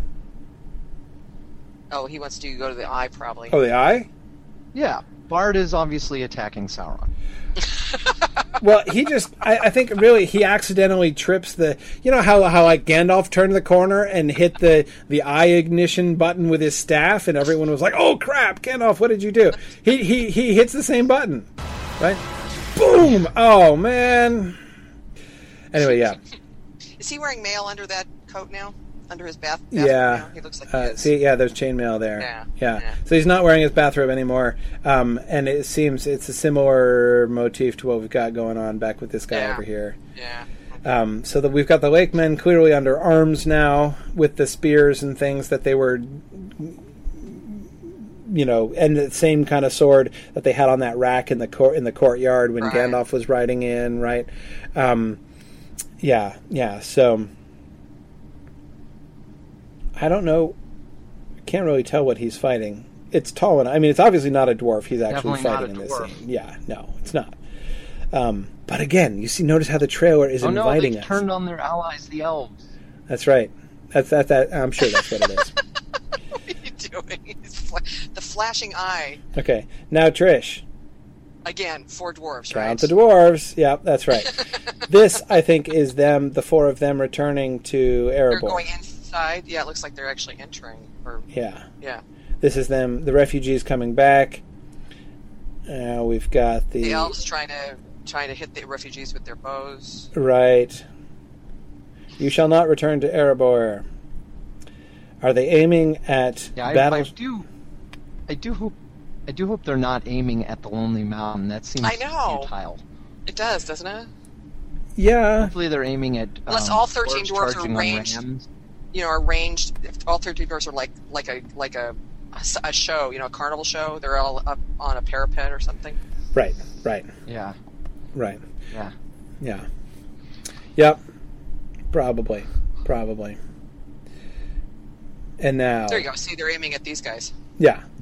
Oh, he wants to go to the eye, probably. Oh, the eye? Yeah, Bard is obviously attacking Sauron. Well, he just, I, I think really he accidentally trips the, you know how, how like Gandalf turned the corner and hit the, the eye ignition button with his staff and everyone was like, oh crap, Gandalf, what did you do? He, he, he hits the same button, right? Boom! Oh, man. Anyway, yeah. Is he wearing mail under that coat now? Under his bath? Yeah. bathrobe now? He looks like he Uh, is. see, yeah, there's chainmail there. Yeah, yeah. yeah. So he's not wearing his bathrobe anymore. Um, and it seems it's a similar motif to what we've got going on back with this guy Yeah. over here. Yeah. Um, so that we've got the Lakemen clearly under arms now with the spears and things that they were, you know, and the same kind of sword that they had on that rack in the court in the courtyard when Right. Gandalf was riding in, right? Um, yeah, yeah. So I don't know. Can't really tell what he's fighting. It's tall enough. I mean, it's obviously not a dwarf he's actually Definitely not fighting a in this dwarf. scene. Yeah, no, it's not. Um, but again, you see, notice how the trailer is Oh no, inviting they've us. turned on their allies, the elves. That's right. That's that. That I'm sure that's what it is. What are you doing? It's fla- the flashing eye. Okay, now Trish, Again, four dwarves, count right? the dwarves. Yeah, that's right. This, I think, is them, the four of them returning to They're Erebor. going inside. Yeah, it looks like they're actually entering. Or Yeah, yeah, this is them, the refugees coming back. Uh, we've got the, the elves trying to trying to hit the refugees with their bows. right. You shall not return to Erebor. Are they aiming at Yeah, I, battle? I do. I do hope. I do hope they're not aiming at the Lonely Mountain. That seems I know. futile. It does, doesn't it? Yeah, Hopefully, they're aiming at. Unless um, all thirteen dwarves dwarves are charging on ranged. rams. You know, are ranged. If all thirteen dwarves are like like a like a, a s- a show. You know, a carnival show. They're all up on a parapet or something. right, right, Yeah, right. yeah. Yeah. Yep. Probably. Probably. And now. There you go. See, they're aiming at these guys. Yeah.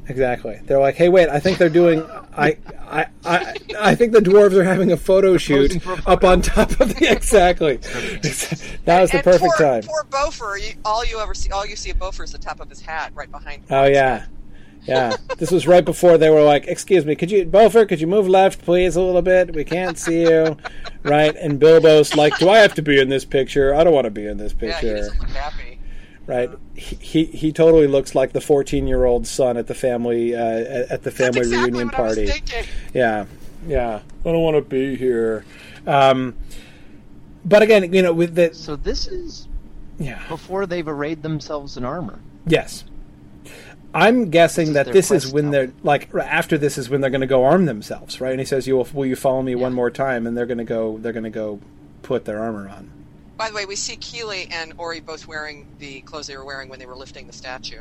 exactly. They're like, hey, wait, I think they're doing. I, I, I, I think the dwarves are having a photo shoot for a photo. up on top of the exactly. That was the and perfect poor, time. Poor Beaufort. You, all you ever see, all you see of Beaufort is the top of his hat, right behind. Oh yeah, yeah. This was right before they were like, "Excuse me, could you, Beaufort, could you move left, please, a little bit? We can't see you." Right? And Bilbo's like, "Do I have to be in this picture? I don't want to be in this Yeah, he picture." doesn't look happy. Right? He, he he totally looks like the fourteen-year-old son at the family uh, at at the family That's exactly reunion what party. I was thinking. Yeah, yeah. I don't want to be here. Um, but again, you know, with the So this is yeah, before they've arrayed themselves in armor. yes. I'm guessing This is that their this is quest when now. they're like after this is when they're going to go arm themselves, right? And he says, "You will, will you follow me Yeah. one more time?" And they're going to go. They're going to go put their armor on. By the way, we see Keeley and Ori both wearing the clothes they were wearing when they were lifting the statue.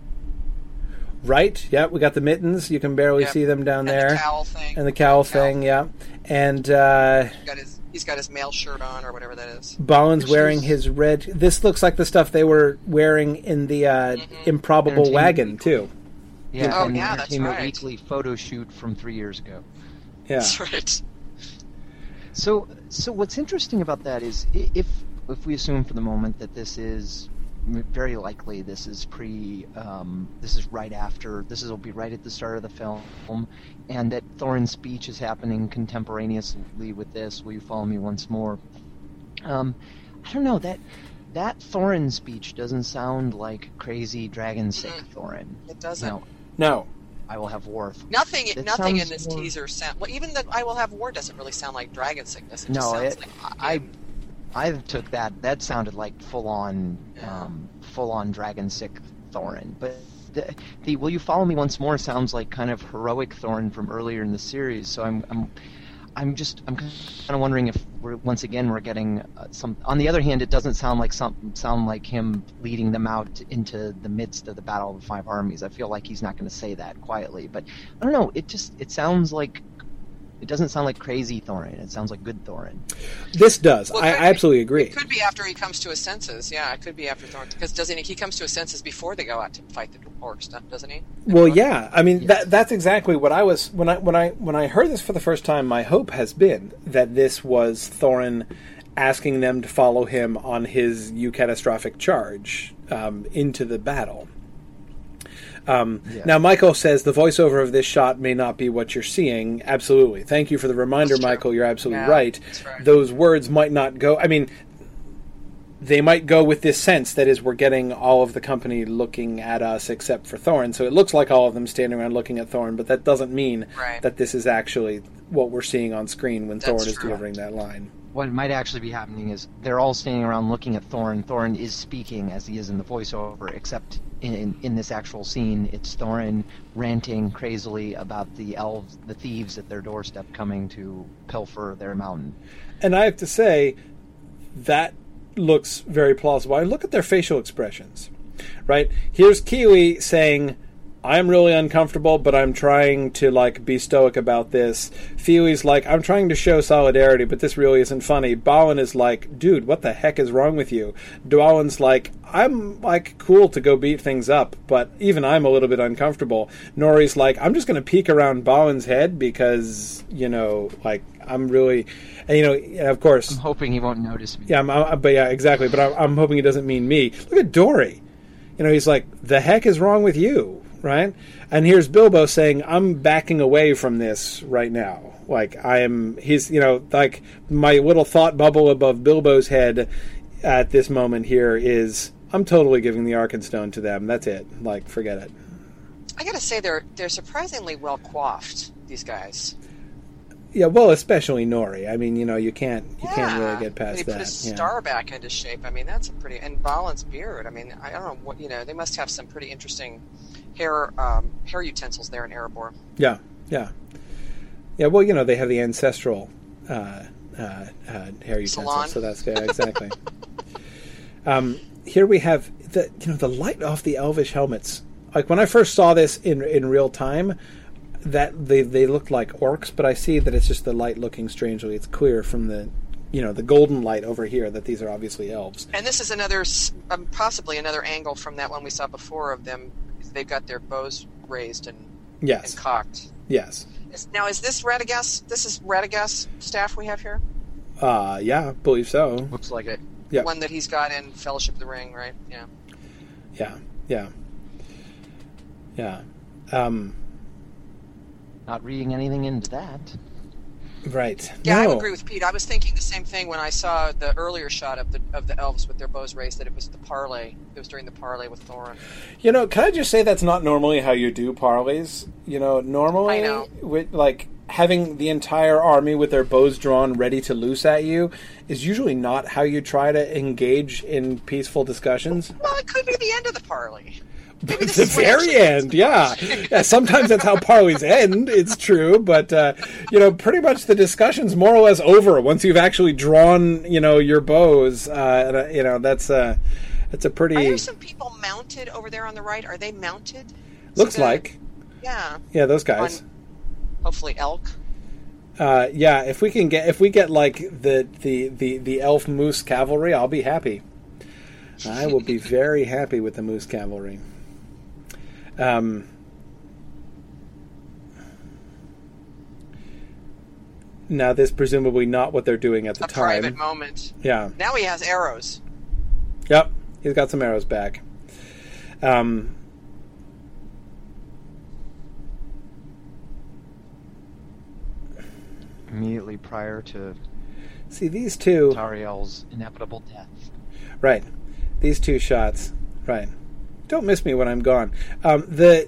Right? Yeah, we got the mittens. You can barely Yep. see them down And there, the cowl thing. and the cowl thing. Yeah, and. Uh, He's got his, he's got his mail shirt on, or whatever that is. Balin's Which wearing is- his red. This looks like the stuff they were wearing in the uh, Mhm. Improbable Entertainment Wagon Weekly. too. Yeah, Oh, and the yeah, that's Entertainment right. Weekly photo shoot from three years ago. Yeah, That's right. So, so what's interesting about that is i- if if we assume for the moment that this is m- very likely this is pre, um, this is right after, this is will be right at the start of the film, and that Thorin's speech is happening contemporaneously with this. Will you follow me once more? Um, I don't know that that Thorin speech doesn't sound like crazy dragon sick Mhm. Thorin. It doesn't. You know, no, I will have war. Nothing. It Nothing in sounds this more- teaser sound. Well, even the "I Will Have War" doesn't really sound like dragon sickness. It just No, sounds it, like I, I took that. That sounded like full on, um, full on dragon sick Thorin. But the, the "Will you follow me once more" sounds like kind of heroic Thorin from earlier in the series. So I'm, I'm, I'm just, I'm kind of wondering if we're once again we're getting uh, some. On the other hand, it doesn't sound like some sound like him leading them out into the midst of the Battle of the Five Armies. I feel like he's not going to say that quietly. But I don't know. It just, it sounds like. It doesn't sound like crazy Thorin. It sounds like good Thorin. this does. Well, I, could I absolutely agree. It could be after he comes to his senses. Yeah, it could be after Thorn, because doesn't he? He comes to his senses before they go out to fight the orcs, doesn't he? Well, yeah. I mean, Yes. that that's exactly what I was when I when I when I heard this for the first time. My hope has been that this was Thorin asking them to follow him on his eucatastrophic charge um, into the battle. Um, Yeah. Now, Michael says the voiceover of this shot may not be what you're seeing. Absolutely. Thank you for the reminder, That's true. Michael. You're absolutely Yeah, right. that's right. Those words might not go. I mean, they might go with this sense that is, we're getting all of the company looking at us except for Thorin. So it looks like all of them standing around looking at Thorin, but that doesn't mean Right. that this is actually what we're seeing on screen when That's Thorin is true. delivering that line. What might actually be happening is they're all standing around looking at Thorin. Thorin is speaking as he is in the voiceover, except in, in, in this actual scene, it's Thorin ranting crazily about the elves, the thieves at their doorstep coming to pilfer their mountain. And I have to say, that looks very plausible. I look at their facial expressions, right? Here's Kiwi saying, I'm really uncomfortable, but I'm trying to, like, be stoic about this. Feely's like, I'm trying to show solidarity, but this really isn't funny. Balin is like, dude, what the heck is wrong with you? Dwalin's like, I'm, like, cool to go beat things up, but even I'm a little bit uncomfortable. Nori's like, I'm just going to peek around Balin's head because, you know, like, I'm really... And, you know, and of course... I'm hoping he won't notice me. Yeah, I'm, I'm, but yeah, exactly. But I'm, I'm hoping he doesn't mean me. Look at Dory. You know, he's like, the heck is wrong with you? Right? And here's Bilbo saying, I'm backing away from this right now. Like, I am, he's, you know, like, my little thought bubble above Bilbo's head at this moment here is, I'm totally giving the Arkenstone to them. That's it. Like, forget it. I gotta say, they're they're surprisingly well coiffed. These guys. Yeah, well, especially Nori. I mean, you know, you can't, you yeah. can't really get past They that. put his Yeah. star back into shape. I mean, that's a pretty. And Balin's beard. I mean, I don't know what you know. They must have some pretty interesting hair um, hair utensils there in Erebor. Yeah, yeah, yeah. Well, you know, they have the ancestral uh, uh, uh, hair utensils, Salon. so that's yeah, exactly. um, here we have the you know the light off the elvish helmets. Like when I first saw this in in real time, that they they looked like orcs, but I see that it's just the light looking strangely. It's clear from the you know the golden light over here that these are obviously elves. And this is another, s- um, possibly another angle from that one we saw before of them. They've got their bows raised and, Yes. and cocked. Yes. Is, now, is this Radagast? This is Radagast staff we have here? Uh, yeah, believe so. Looks like it. Yeah. The one that he's got in Fellowship of the Ring, right? Yeah. Yeah. Yeah. Yeah. Um, Not reading anything into that. right. Yeah, I No. agree with Pete. I was thinking the same thing when I saw the earlier shot of the of the elves with their bows raised, that it was the parley. It was during the parley with Thorin. You know, can I just say that's not normally how you do parleys? You know, normally, I know. with like having the entire army with their bows drawn, ready to loose at you, is usually not how you try to engage in peaceful discussions. Well, it could be the end of the parley. Maybe At this the is what very actually end, ends the yeah. parley. yeah. Sometimes that's how parleys end. It's true, but uh, you know, pretty much the discussion's more or less over once you've actually drawn, you know, your bows. Uh, and, uh, you know, that's uh, that's a pretty. Are there some people mounted over there on the right? Are they mounted? Looks So the- like, Yeah. yeah, those guys. On, hopefully elk. Uh, yeah, if we can get if we get like the the the the elf moose cavalry, I'll be happy. I will be very happy with the moose cavalry. Um, now, this presumably not what they're doing at the A time. private moment. Yeah. Now he has arrows. Yep. He's got some arrows back. Um. Immediately prior to See these two. Tariel's inevitable death. Right. These two shots. Right. Don't miss me when I'm gone. Um, the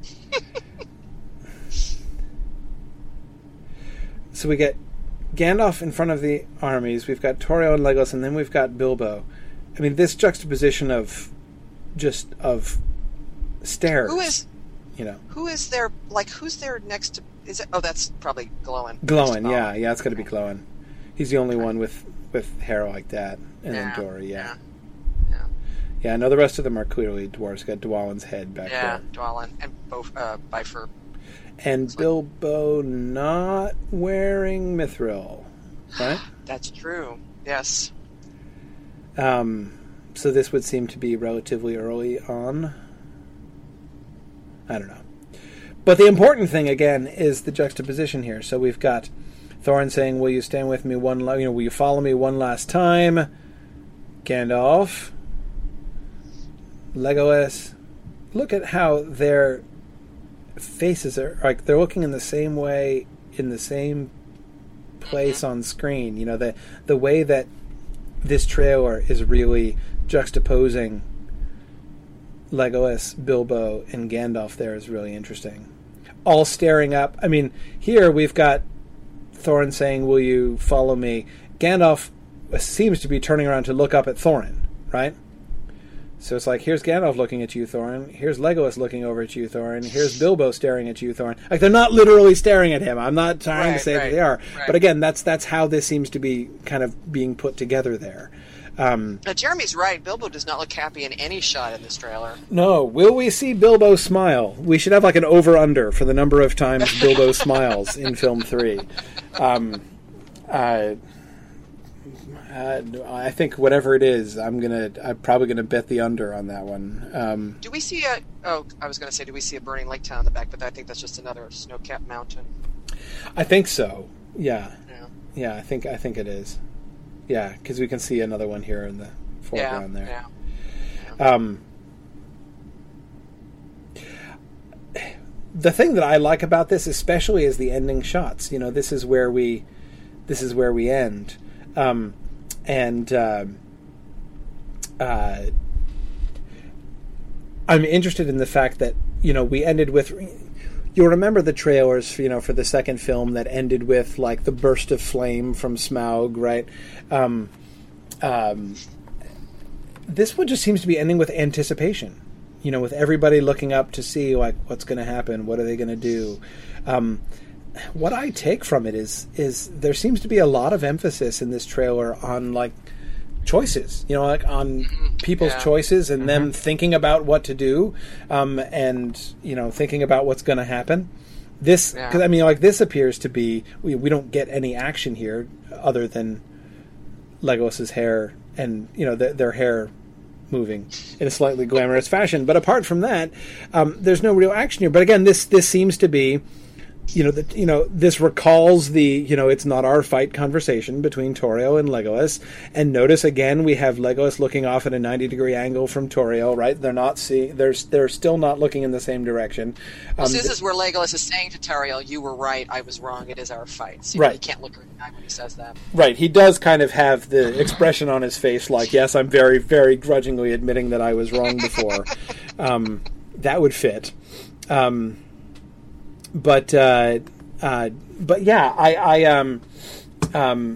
so we get Gandalf in front of the armies. We've got Tauriel and Legolas, and then we've got Bilbo. I mean, this juxtaposition of just of stairs. Who is you know who is there? Like who's there next to? Is it? Oh, that's probably Glowin. glowing? Yeah, yeah, it's got to be glowing. He's the only one with with hair like that, and Yeah, then Dory. Yeah. yeah. yeah, No, the rest of them are clearly dwarves. Got Dwalin's head back Yeah, there. Dwalin and both uh, Bifur. And Bilbo not wearing mithril, right? That's true. Yes. Um, so this would seem to be relatively early on. I don't know. But the important thing, again, is the juxtaposition here. So we've got Thorin saying, will you stand with me one la- you know, will you follow me one last time? Gandalf. Legolas. Look at how their faces are, like, they're looking in the same way, in the same place on screen. You know, the the way that this trailer is really juxtaposing Legolas, Bilbo, and Gandalf there is really interesting. All staring up. I mean, here we've got Thorin saying, will you follow me? Gandalf seems to be turning around to look up at Thorin, right? So it's like, here's Gandalf looking at you, Thorin. Here's Legolas looking over at you, Thorin. Here's Bilbo staring at you, Thorin. Like, they're not literally staring at him. I'm not trying Right, to say right, that they are. right. But again, that's that's how this seems to be kind of being put together there. Um, Now, Jeremy's right. Bilbo does not look happy in any shot in this trailer. no, will we see Bilbo smile? We should have like an over-under for the number of times Bilbo smiles in film three. Um, uh, uh, I think whatever it is, I'm gonna, I'm probably gonna bet the under on that one. Um, Do we see a? Oh, I was going to say, do we see a burning lake town in the back? But I think that's just another snow-capped mountain. I think so. Yeah, Yeah. yeah, I think I think it is. Yeah, because we can see another one here in the foreground yeah, there. Yeah. Um, the thing that I like about this, especially, is the ending shots. You know, this is where we, this is where we end, um, and um uh, I'm interested in the fact that, you know, we ended with. You'll remember the trailers, you know, for the second film that ended with like the burst of flame from Smaug, right? Um, um, this one just seems to be ending with anticipation, you know, with everybody looking up to see like what's going to happen, what are they going to do. Um, what I take from it is is there seems to be a lot of emphasis in this trailer on like choices, you know, like on people's Yeah. choices and them thinking about what to do, um, and you know, thinking about what's going to happen. This, Yeah. because I mean, like this appears to be we we don't get any action here other than Legolas's hair and you know their, their hair moving in a slightly glamorous fashion. But apart from that, um, there's no real action here. But again, this this seems to be, you know, the, you know, this recalls the, you know, it's not our fight conversation between Tauriel and Legolas. And notice again, we have Legolas looking off at a ninety degree angle from Tauriel, right? They're not seeing, they're, they're still not looking in the same direction. Um, well, so this is where Legolas is saying to Tauriel, you were right, I was wrong, it is our fight. So right. He can't look at the guy when he says that. Right. He does kind of have the expression on his face like, yes, I'm very, very grudgingly admitting that I was wrong before. um, that would fit. Um, But uh, uh, but yeah, I, I um um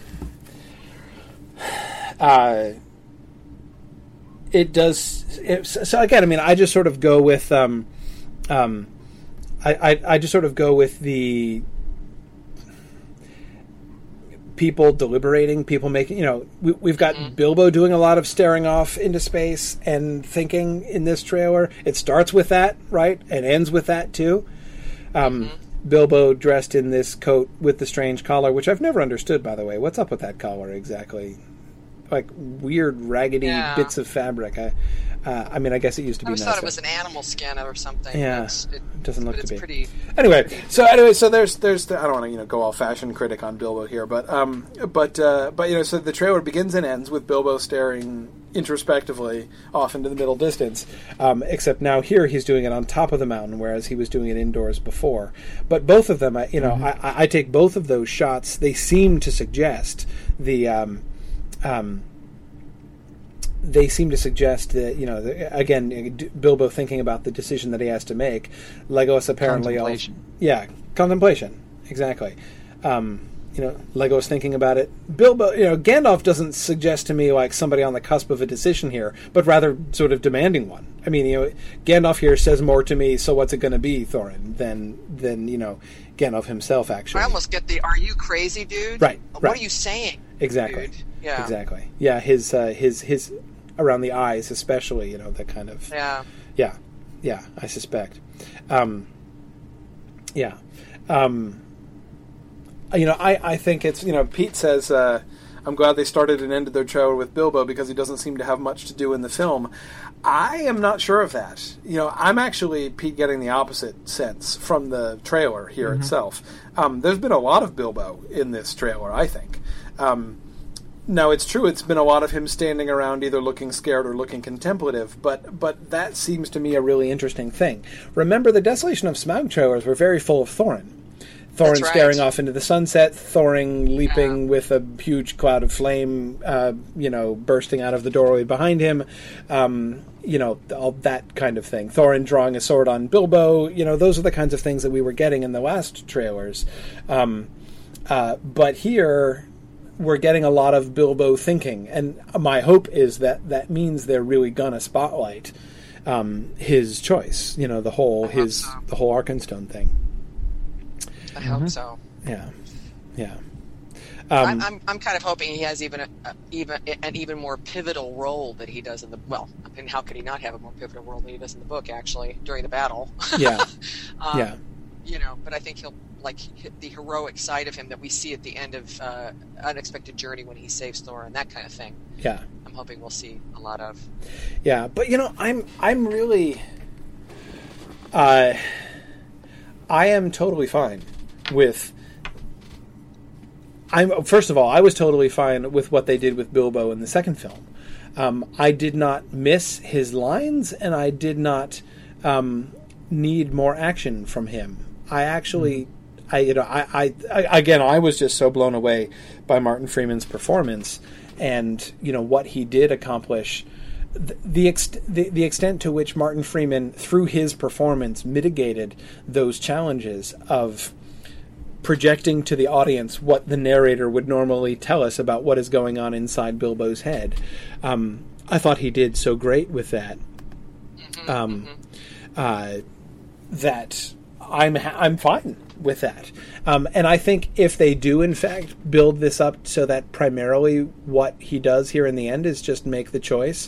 uh it does. It, so again, I mean, I just sort of go with um um I, I I just sort of go with the people deliberating, people making, you know, we, we've got mm-hmm. Bilbo doing a lot of staring off into space and thinking in this trailer. It starts with that, right, and ends with that too. Um, mm-hmm. Bilbo dressed in this coat with the strange collar, which I've never understood, by the way. What's up with that collar exactly? Like weird, raggedy yeah. bits of fabric. I, uh, I mean, I guess it used to be. I always nicer. thought it was an animal skin or something. Yeah, it's, it doesn't look but to it's be. Pretty, anyway, pretty so anyway, so there's there's the, I don't want to you know go all fashion critic on Bilbo here, but um, but uh, but you know, so the trailer begins and ends with Bilbo staring introspectively off into the middle distance, um, except now here he's doing it on top of the mountain, whereas he was doing it indoors before. But both of them, I, you know, mm-hmm. I, I take both of those shots. They seem to suggest the. Um, um, They seem to suggest that, you know, the, again, Bilbo thinking about the decision that he has to make. Legolas apparently... Contemplation. Also, yeah, contemplation, exactly. Um, you know, Legolas thinking about it. Bilbo, you know, Gandalf doesn't suggest to me like somebody on the cusp of a decision here, but rather sort of demanding one. I mean, you know, Gandalf here says more to me, so what's it going to be, Thorin, than, than, you know, Gandalf himself, actually. I almost get the, are you crazy, dude? Right, What right. are you saying, Exactly. dude? Yeah. Exactly. Yeah, his, uh, his, his... around the eyes, especially, you know, that kind of... Yeah. Yeah. Yeah, I suspect. Um, yeah. Um, you know, I, I think it's, you know, Pete says, uh, I'm glad they started and ended their trailer with Bilbo because he doesn't seem to have much to do in the film. I am not sure of that. You know, I'm actually, Pete, getting the opposite sense from the trailer here mm-hmm. itself. Um, there's been a lot of Bilbo in this trailer, I think. Um Now, it's true, it's been a lot of him standing around either looking scared or looking contemplative, but but that seems to me a really interesting thing. Remember, the Desolation of Smaug trailers were very full of Thorin. Thorin right. staring off into the sunset, Thorin leaping yeah. with a huge cloud of flame, uh, you know, bursting out of the doorway behind him, um, you know, all that kind of thing. Thorin drawing a sword on Bilbo, you know, those are the kinds of things that we were getting in the last trailers. Um, uh, but here... we're getting a lot of Bilbo thinking, and my hope is that that means they're really gonna spotlight um, his choice. You know, the whole his so. the whole Arkenstone thing. I mm-hmm. hope so. Yeah, yeah. Um, I'm, I'm I'm kind of hoping he has even a, a, even an even more pivotal role that he does in the well. I mean, how could he not have a more pivotal role than he does in the book? Actually, during the battle. Yeah. um, yeah. You know, but I think he'll like the heroic side of him that we see at the end of uh, Unexpected Journey when he saves Thorin, that kind of thing. Yeah, I'm hoping we'll see a lot of. Yeah, but you know, I'm I'm really, uh, I am totally fine with. I'm first of all, I was totally fine with what they did with Bilbo in the second film. Um, I did not miss his lines, and I did not um, need more action from him. I actually, I you know, I, I, I again, I was just so blown away by Martin Freeman's performance, and you know what he did accomplish, the the, ext- the the extent to which Martin Freeman, through his performance, mitigated those challenges of projecting to the audience what the narrator would normally tell us about what is going on inside Bilbo's head. Um, I thought he did so great with that. Mm-hmm, um, mm-hmm. Uh, that. I'm I'm fine with that, um, and I think if they do in fact build this up so that primarily what he does here in the end is just make the choice,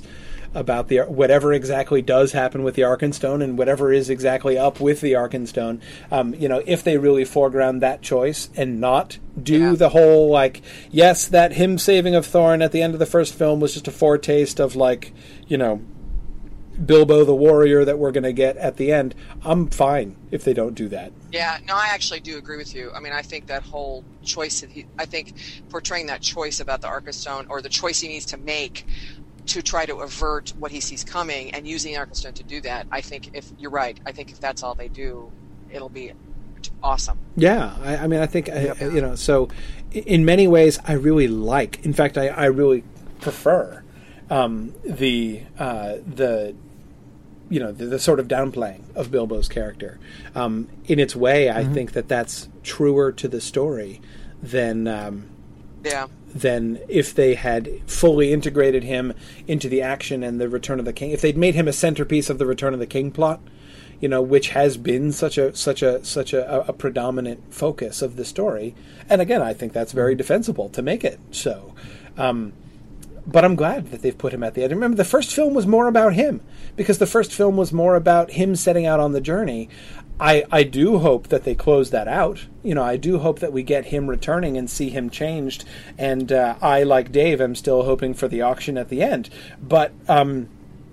about the whatever exactly does happen with the Arkenstone and whatever is exactly up with the Arkenstone. Um, you know, if they really foreground that choice and not do Yeah. the whole, like, yes, that him saving of Thorin at the end of the first film was just a foretaste of, like, you know, Bilbo the warrior that we're going to get at the end. I'm fine if they don't do that. Yeah, no, I actually do agree with you. I mean, I think that whole choice that he, I think portraying that choice about the Arkenstone, or the choice he needs to make to try to avert what he sees coming, and using the Arkenstone to do that, I think if you're right, I think if that's all they do, it'll be awesome. Yeah, I, I mean, I think, Yep. I, you know, so in many ways, I really like, in fact, I, I really prefer um, the, uh, the, you know, the, the sort of downplaying of Bilbo's character. Um, in its way, I Mm-hmm. think that that's truer to the story than um, Yeah. than if they had fully integrated him into the action and the Return of the King. If they'd made him a centerpiece of the Return of the King plot, you know, which has been such a such a such a, a predominant focus of the story. And again, I think that's very defensible to make it so. Um, But I'm glad that they've put him at the end. Remember, the first film was more about him, because the first film was more about him setting out on the journey. I, I do hope that they close that out. You know, I do hope that we get him returning and see him changed. And uh, I, like Dave, am still hoping for the auction at the end. But um,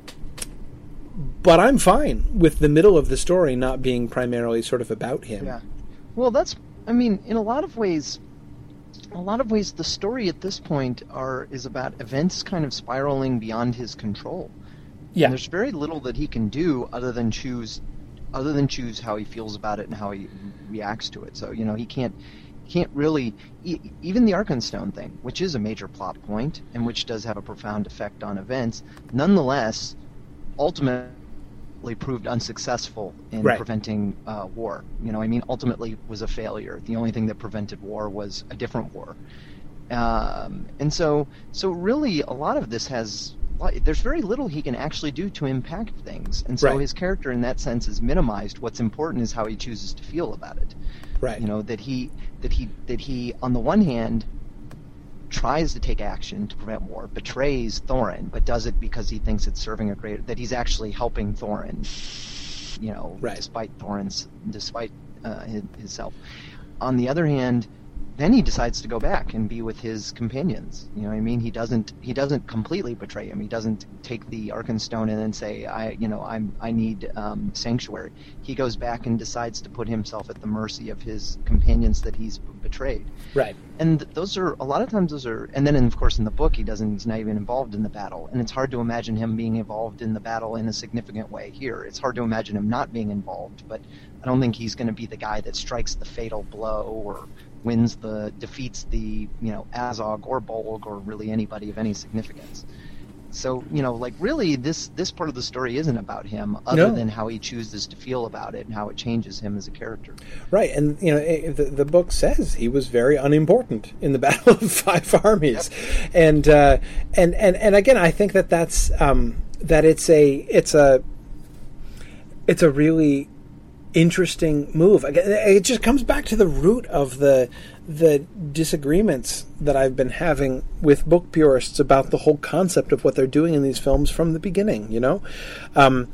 but I'm fine with the middle of the story not being primarily sort of about him. Yeah. Well, that's, I mean, in a lot of ways, in a lot of ways, the story at this point are is about events kind of spiraling beyond his control. Yeah. And there's very little that he can do other than choose, other than choose how he feels about it and how he reacts to it. So, you know, he can't, he can't really, e- even the Arkenstone thing, which is a major plot point and which does have a profound effect on events, nonetheless, ultimately proved unsuccessful in Right. preventing uh, war. You know, I mean, ultimately was a failure. The only thing that prevented war was a different war. Um, and so, so really, a lot of this has, there's very little he can actually do to impact things. And so Right. his character in that sense is minimized. What's important is how he chooses to feel about it. Right. You know, that he, that he, that he, on the one hand, tries to take action to prevent war, betrays Thorin, but does it because he thinks it's serving a greater, that he's actually helping Thorin, you know, Right. despite Thorin's, despite uh, his, himself. On the other hand, then he decides to go back and be with his companions. You know what I mean? He doesn't, he doesn't completely betray him. He doesn't take the Arkenstone and then say, I, you know, I'm, I need um, sanctuary. He goes back and decides to put himself at the mercy of his companions that he's betrayed. Right. And those are, a lot of times those are, and then of course in the book he doesn't, he's not even involved in the battle. And it's hard to imagine him being involved in the battle in a significant way here. It's hard to imagine him not being involved, but I don't think he's going to be the guy that strikes the fatal blow or wins the, defeats the, you know, Azog or Bolg or really anybody of any significance. So, you know, like really this, this part of the story isn't about him other No. than how he chooses to feel about it and how it changes him as a character. Right, and you know it, the, the book says he was very unimportant in the Battle of Five Armies, Yep. and uh, and and and again, I think that that's um, that it's a it's a it's a really interesting move. Again, it just comes back to the root of the the disagreements that I've been having with book purists about the whole concept of what they're doing in these films from the beginning. You know. Um,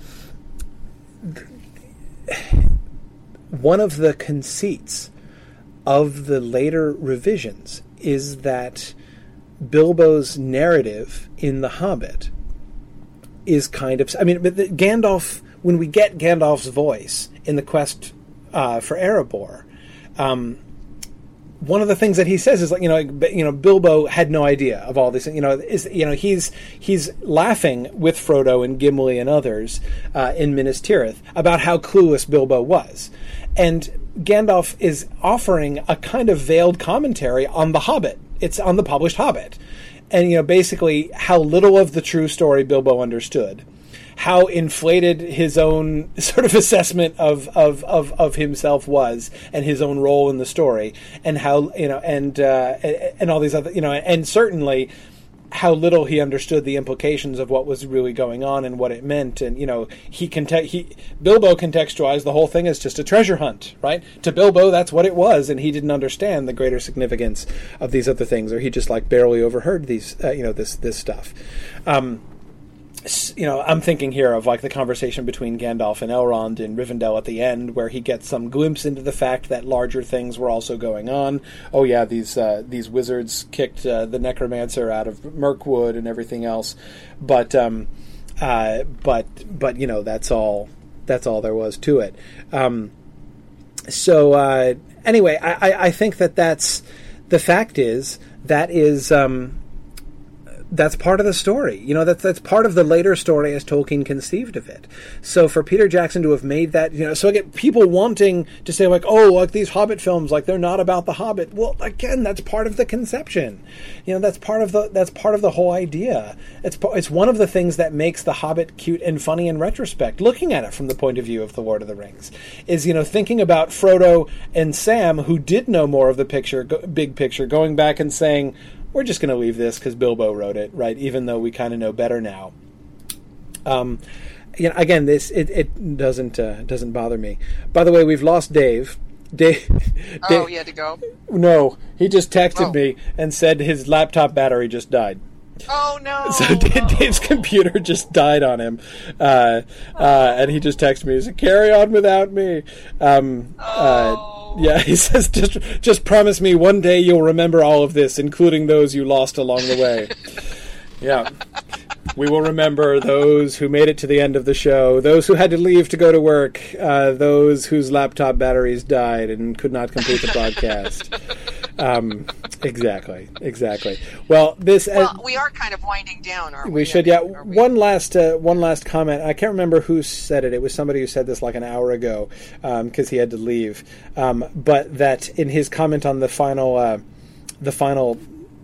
One of the conceits of the later revisions is that Bilbo's narrative in The Hobbit is kind of... I mean, but the, Gandalf... When we get Gandalf's voice in the quest uh, for Erebor, um, one of the things that he says is, like, you know, you know, Bilbo had no idea of all this. You know, is you know he's he's laughing with Frodo and Gimli and others uh, in Minas Tirith about how clueless Bilbo was, and Gandalf is offering a kind of veiled commentary on The Hobbit. It's on the published Hobbit, and you know, basically how little of the true story Bilbo understood. How inflated his own sort of assessment of, of, of, of himself was, and his own role in the story, and how you know, and uh, and all these other, you know, and certainly how little he understood the implications of what was really going on and what it meant, and you know, he conte- he Bilbo contextualized the whole thing as just a treasure hunt, right? To Bilbo, that's what it was, and he didn't understand the greater significance of these other things, or he just like barely overheard these, uh, you know, this this stuff. Um, you know, I'm thinking here of like the conversation between Gandalf and Elrond in Rivendell at the end, where he gets some glimpse into the fact that larger things were also going on. Oh yeah, these uh, these wizards kicked uh, the necromancer out of Mirkwood and everything else, but um, uh, but but you know, that's all that's all there was to it. Um, so uh, anyway, I, I, I think that that's the fact is that is. Um, That's part of the story. You know, that's that's part of the later story as Tolkien conceived of it. So for Peter Jackson to have made that, you know, so again, people wanting to say like, oh, like these Hobbit films, like they're not about the Hobbit. Well, again, that's part of the conception. You know, that's part of the that's part of the whole idea. It's it's one of the things that makes the Hobbit cute and funny in retrospect. Looking at it from the point of view of the Lord of the Rings is, you know, thinking about Frodo and Sam, who did know more of the picture, go, big picture, going back and saying, we're just going to leave this because Bilbo wrote it, right? Even though we kind of know better now. Um, you know, again, this it, it doesn't uh, doesn't bother me. By the way, we've lost Dave. Dave. Oh, Dave, he had to go. No, he just texted Oh. me and said his laptop battery just died. Oh no! So Dave's computer just died on him, uh, uh, and he just texted me. He said, "Carry on without me." Um, uh, yeah, he says, "Just, just promise me one day you'll remember all of this, including those you lost along the way." Yeah, we will remember those who made it to the end of the show, those who had to leave to go to work, uh, those whose laptop batteries died and could not complete the broadcast. Um, exactly, exactly. Well, this Well, uh, we are kind of winding down, aren't we? we should. I Yeah. mean, are we- One last, uh, one last comment. I can't remember who said it. It was somebody who said this like an hour ago because he had to leave. Um, but that in his comment on the final, uh, the final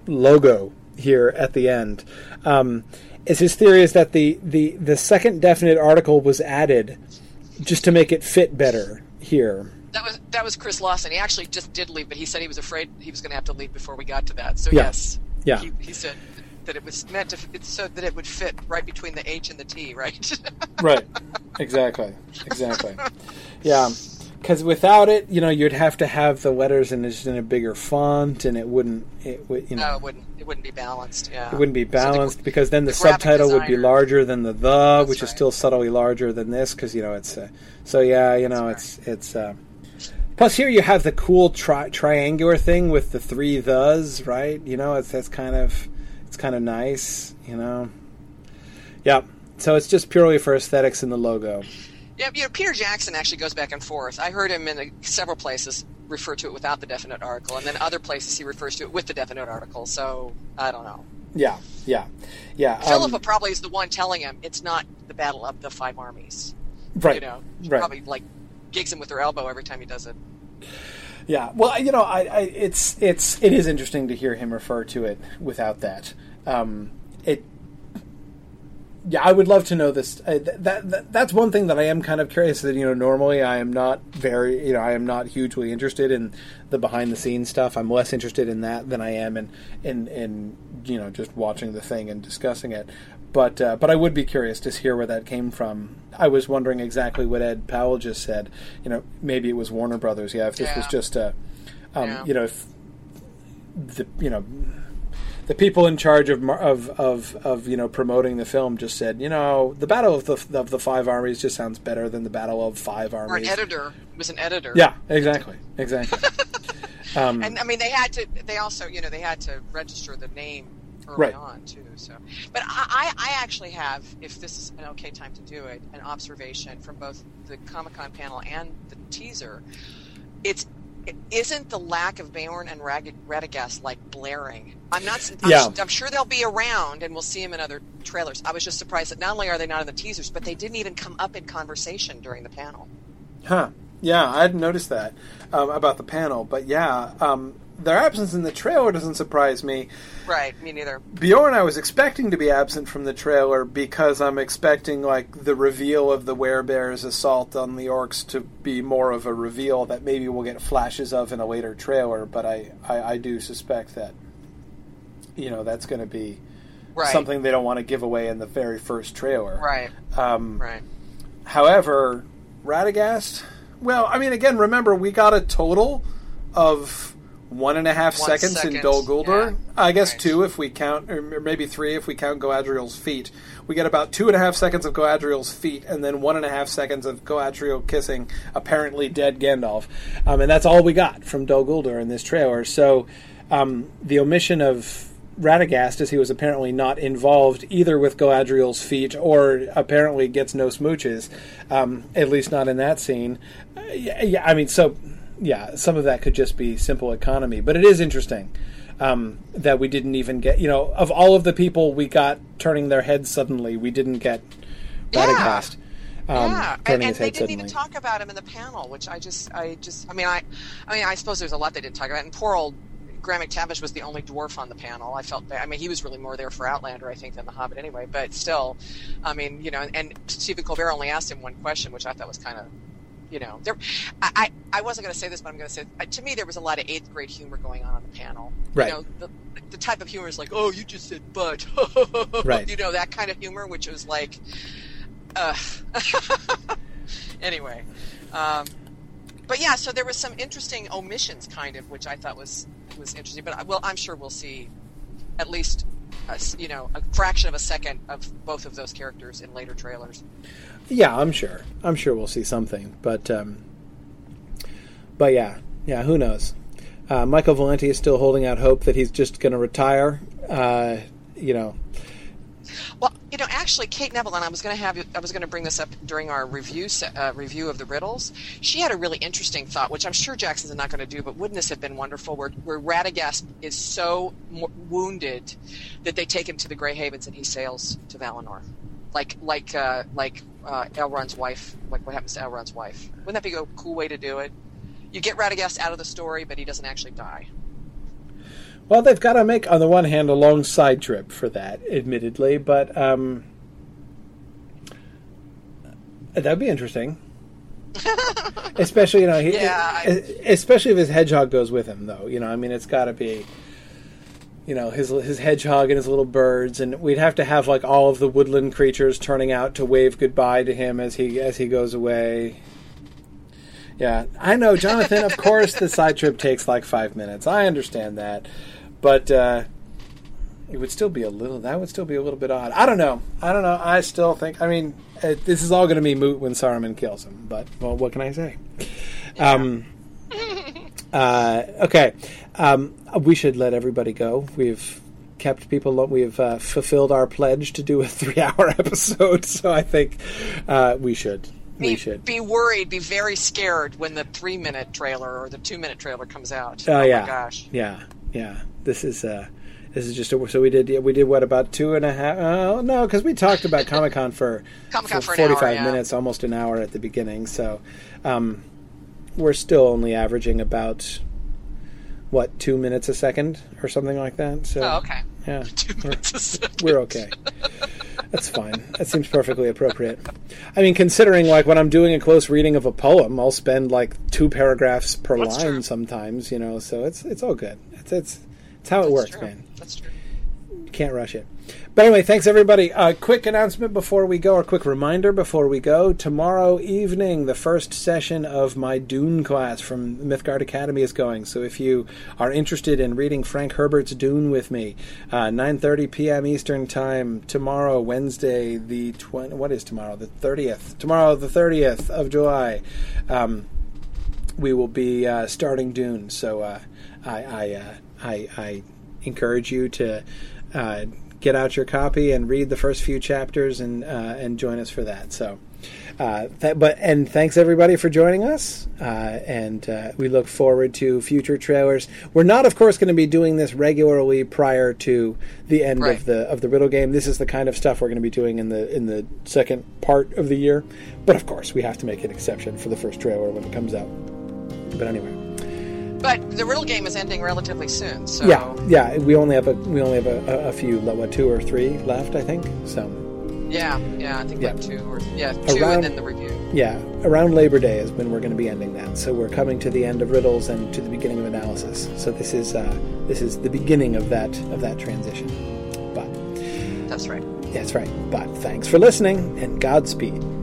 logo here at the end, um, is his theory is that the, the the second definite article was added just to make it fit better here. That was that was Chris Lawson. He actually just did leave, but he said he was afraid he was going to have to leave before we got to that. So Yeah. yes, Yeah. he, he said that it was meant to it's so that it would fit right between the H and the T, right? Right. Exactly. Exactly. Yeah. Because without it, you know, you'd have to have the letters in just in a bigger font, and it wouldn't. It would, you know, no, it wouldn't. It wouldn't be balanced. Yeah, it wouldn't be So the- balanced because then the, the graphic subtitle would be designer- larger than the the, That's which is right. still subtly larger than this because you know it's. Uh, so yeah, you know That's it's it's. Uh, plus here you have the cool tri- triangular thing with the three thes, right? You know, it's that's kind of it's kind of nice, you know. Yeah. So it's just purely for aesthetics in the logo. Yeah, you know, Peter Jackson actually goes back and forth. I heard him in a, several places refer to it without the definite article, and then other places he refers to it with the definite article. So I don't know. Yeah, yeah, yeah. um, Philippa probably is the one telling him it's not the battle of the five armies. right, You know, she right. probably like gigs him with her elbow every time he does it. Yeah, well, you know, I, I, it's it's it is interesting to hear him refer to it without that. Um, it, yeah, I would love to know this. Uh, that, that that's one thing that I am kind of curious. That you know, normally I am not very, you know, I am not hugely interested in the behind the scenes stuff. I'm less interested in that than I am in in in you know just watching the thing and discussing it. But uh, but I would be curious to hear where that came from. I was wondering exactly what Ed Powell just said. You know, maybe it was Warner Brothers. Yeah, if this was Yeah. just a, um, Yeah. you know, if the you know the people in charge of mar- of of of you know promoting the film just said, you know, the Battle of the of the Five Armies just sounds better than the Battle of Five Or an Armies. editor it was an editor. Yeah, exactly, exactly. um, And I mean, they had to. They also, you know, they had to register the name early Right. on too. So, but I, I, I actually have, if this is an okay time to do it, an observation from both the Comic-Con panel and the teaser. It's it isn't the lack of Beorn and Rag- Radagast like blaring. I'm not. I'm, Yeah. I'm sure they'll be around, and we'll see them in other trailers. I was just surprised that not only are they not in the teasers, but they didn't even come up in conversation during the panel. Huh. Yeah, I hadn't noticed that um, about the panel, but yeah, um, their absence in the trailer doesn't surprise me. Right. Me neither. Bjorn, I was expecting to be absent from the trailer because I'm expecting like the reveal of the Werebear's assault on the orcs to be more of a reveal that maybe we'll get flashes of in a later trailer. But I, I, I do suspect that you know that's going to be Right. something they don't want to give away in the very first trailer. Right. Um, Right. However, Radagast. Well, I mean, again, remember we got a total of one and a half One seconds second, in Dol Guldur. yeah. I guess Right. two if we count, or maybe three if we count Galadriel's feet. We get about two and a half seconds of Galadriel's feet, and then one and a half seconds of Galadriel kissing apparently dead Gandalf. Um, and that's all we got from Dol Guldur in this trailer. So um, the omission of Radagast, as he was apparently not involved either with Galadriel's feet or apparently gets no smooches, um, at least not in that scene. Uh, yeah, yeah, I mean, so... Yeah, some of that could just be simple economy, but it is interesting um, that we didn't even get, you know, of all of the people we got turning their heads suddenly, we didn't get Radagast um, yeah, and, turning and his they head didn't suddenly. even talk about him in the panel, which I just, I just, I mean, I, I mean, I suppose there's a lot they didn't talk about, and poor old Graham McTavish was the only dwarf on the panel. I felt bad. I mean, he was really more there for Outlander, I think, than The Hobbit anyway, but still, I mean, you know, and, and Stephen Colbert only asked him one question, which I thought was kind of, you know, there. I, I, I wasn't going to say this, but I'm going to say uh, to me there was a lot of eighth grade humor going on on the panel. Right. You know, the, the type of humor is like, oh, you just said but. Right. You know, that kind of humor, which was like, uh. Anyway, um, but yeah, so there was some interesting omissions, kind of, which I thought was was interesting. But I, well, I'm sure we'll see at least, a, you know, a fraction of a second of both of those characters in later trailers. Yeah, I'm sure. I'm sure we'll see something, but um, but yeah, yeah, who knows? Uh, Michael Valenti is still holding out hope that he's just going to retire. Uh, you know. Well, you know, actually, Kate Neville, and I was going to have, I was going to bring this up during our review se- uh, review of the riddles. She had a really interesting thought, which I'm sure Jackson's not going to do, but wouldn't this have been wonderful? Where, where Radagast is so mo- wounded that they take him to the Grey Havens and he sails to Valinor, like like uh, like uh, Elrond's wife. Like what happens to Elrond's wife? Wouldn't that be a cool way to do it? You get Radagast out of the story, but he doesn't actually die. Well, they've got to make, on the one hand, a long side trip for that, admittedly, but um, that'd be interesting. Especially, you know, he, Yeah, I- especially if his hedgehog goes with him, though. You know, I mean, it's got to be, you know, his his hedgehog and his little birds, and we'd have to have like all of the woodland creatures turning out to wave goodbye to him as he as he goes away. Yeah, I know, Jonathan. Of course, the side trip takes like five minutes. I understand that. But uh, it would still be a little. That would still be a little bit odd. I don't know. I don't know. I still think. I mean, uh, this is all going to be moot when Saruman kills him. But well, what can I say? Yeah. Um, uh, okay, um, we should let everybody go. We've kept people. We've uh, fulfilled our pledge to do a three-hour episode. So I think uh, we should. Be, we should be worried, be very scared when the three-minute trailer or the two-minute trailer comes out. Oh, oh yeah. my gosh! Yeah, yeah. This is uh, this is just a, so we did we did what about two and a half? Oh no, because we talked about Comic-Con for, Comic-Con for for an hour, forty-five yeah. minutes, almost an hour at the beginning. So um, we're still only averaging about what two minutes a second or something like that. So Oh, okay. yeah, Two we're, minutes a second. we're okay. That's fine. That seems perfectly appropriate. I mean, considering like when I'm doing a close reading of a poem, I'll spend like two paragraphs per That's line true. sometimes, you know. So it's it's all good. It's it's it's how it That's works, true. man. That's true. You can't rush it. But anyway, thanks everybody. A uh, quick announcement before we go, or quick reminder before we go. Tomorrow evening, the first session of my Dune class from Mythgard Academy is going. So if you are interested in reading Frank Herbert's Dune with me, uh, nine thirty p.m. Eastern Time tomorrow, Wednesday, the twenty. What is tomorrow? The thirtieth. Tomorrow, the thirtieth of July. Um, we will be uh, starting Dune. So uh, I I, uh, I I encourage you to. Uh, get out your copy and read the first few chapters and uh, and join us for that. So, uh, th- but and thanks everybody for joining us. Uh, and uh, we look forward to future trailers. We're not, of course, going to be doing this regularly prior to the end Right. of the of the riddle game. This is the kind of stuff we're going to be doing in the in the second part of the year. But of course, we have to make an exception for the first trailer when it comes out. But anyway. But the riddle game is ending relatively soon, so Yeah, yeah. We only have a we only have a, a, a few, what, two or three left, I think. So yeah, yeah. I think Yeah. like two or yeah, two, Around- and then the review. yeah, around Labor Day is when we're going to be ending that. So we're coming to the end of riddles and to the beginning of analysis. So this is uh, this is the beginning of that of that transition. But That's right. that's right. But thanks for listening and Godspeed.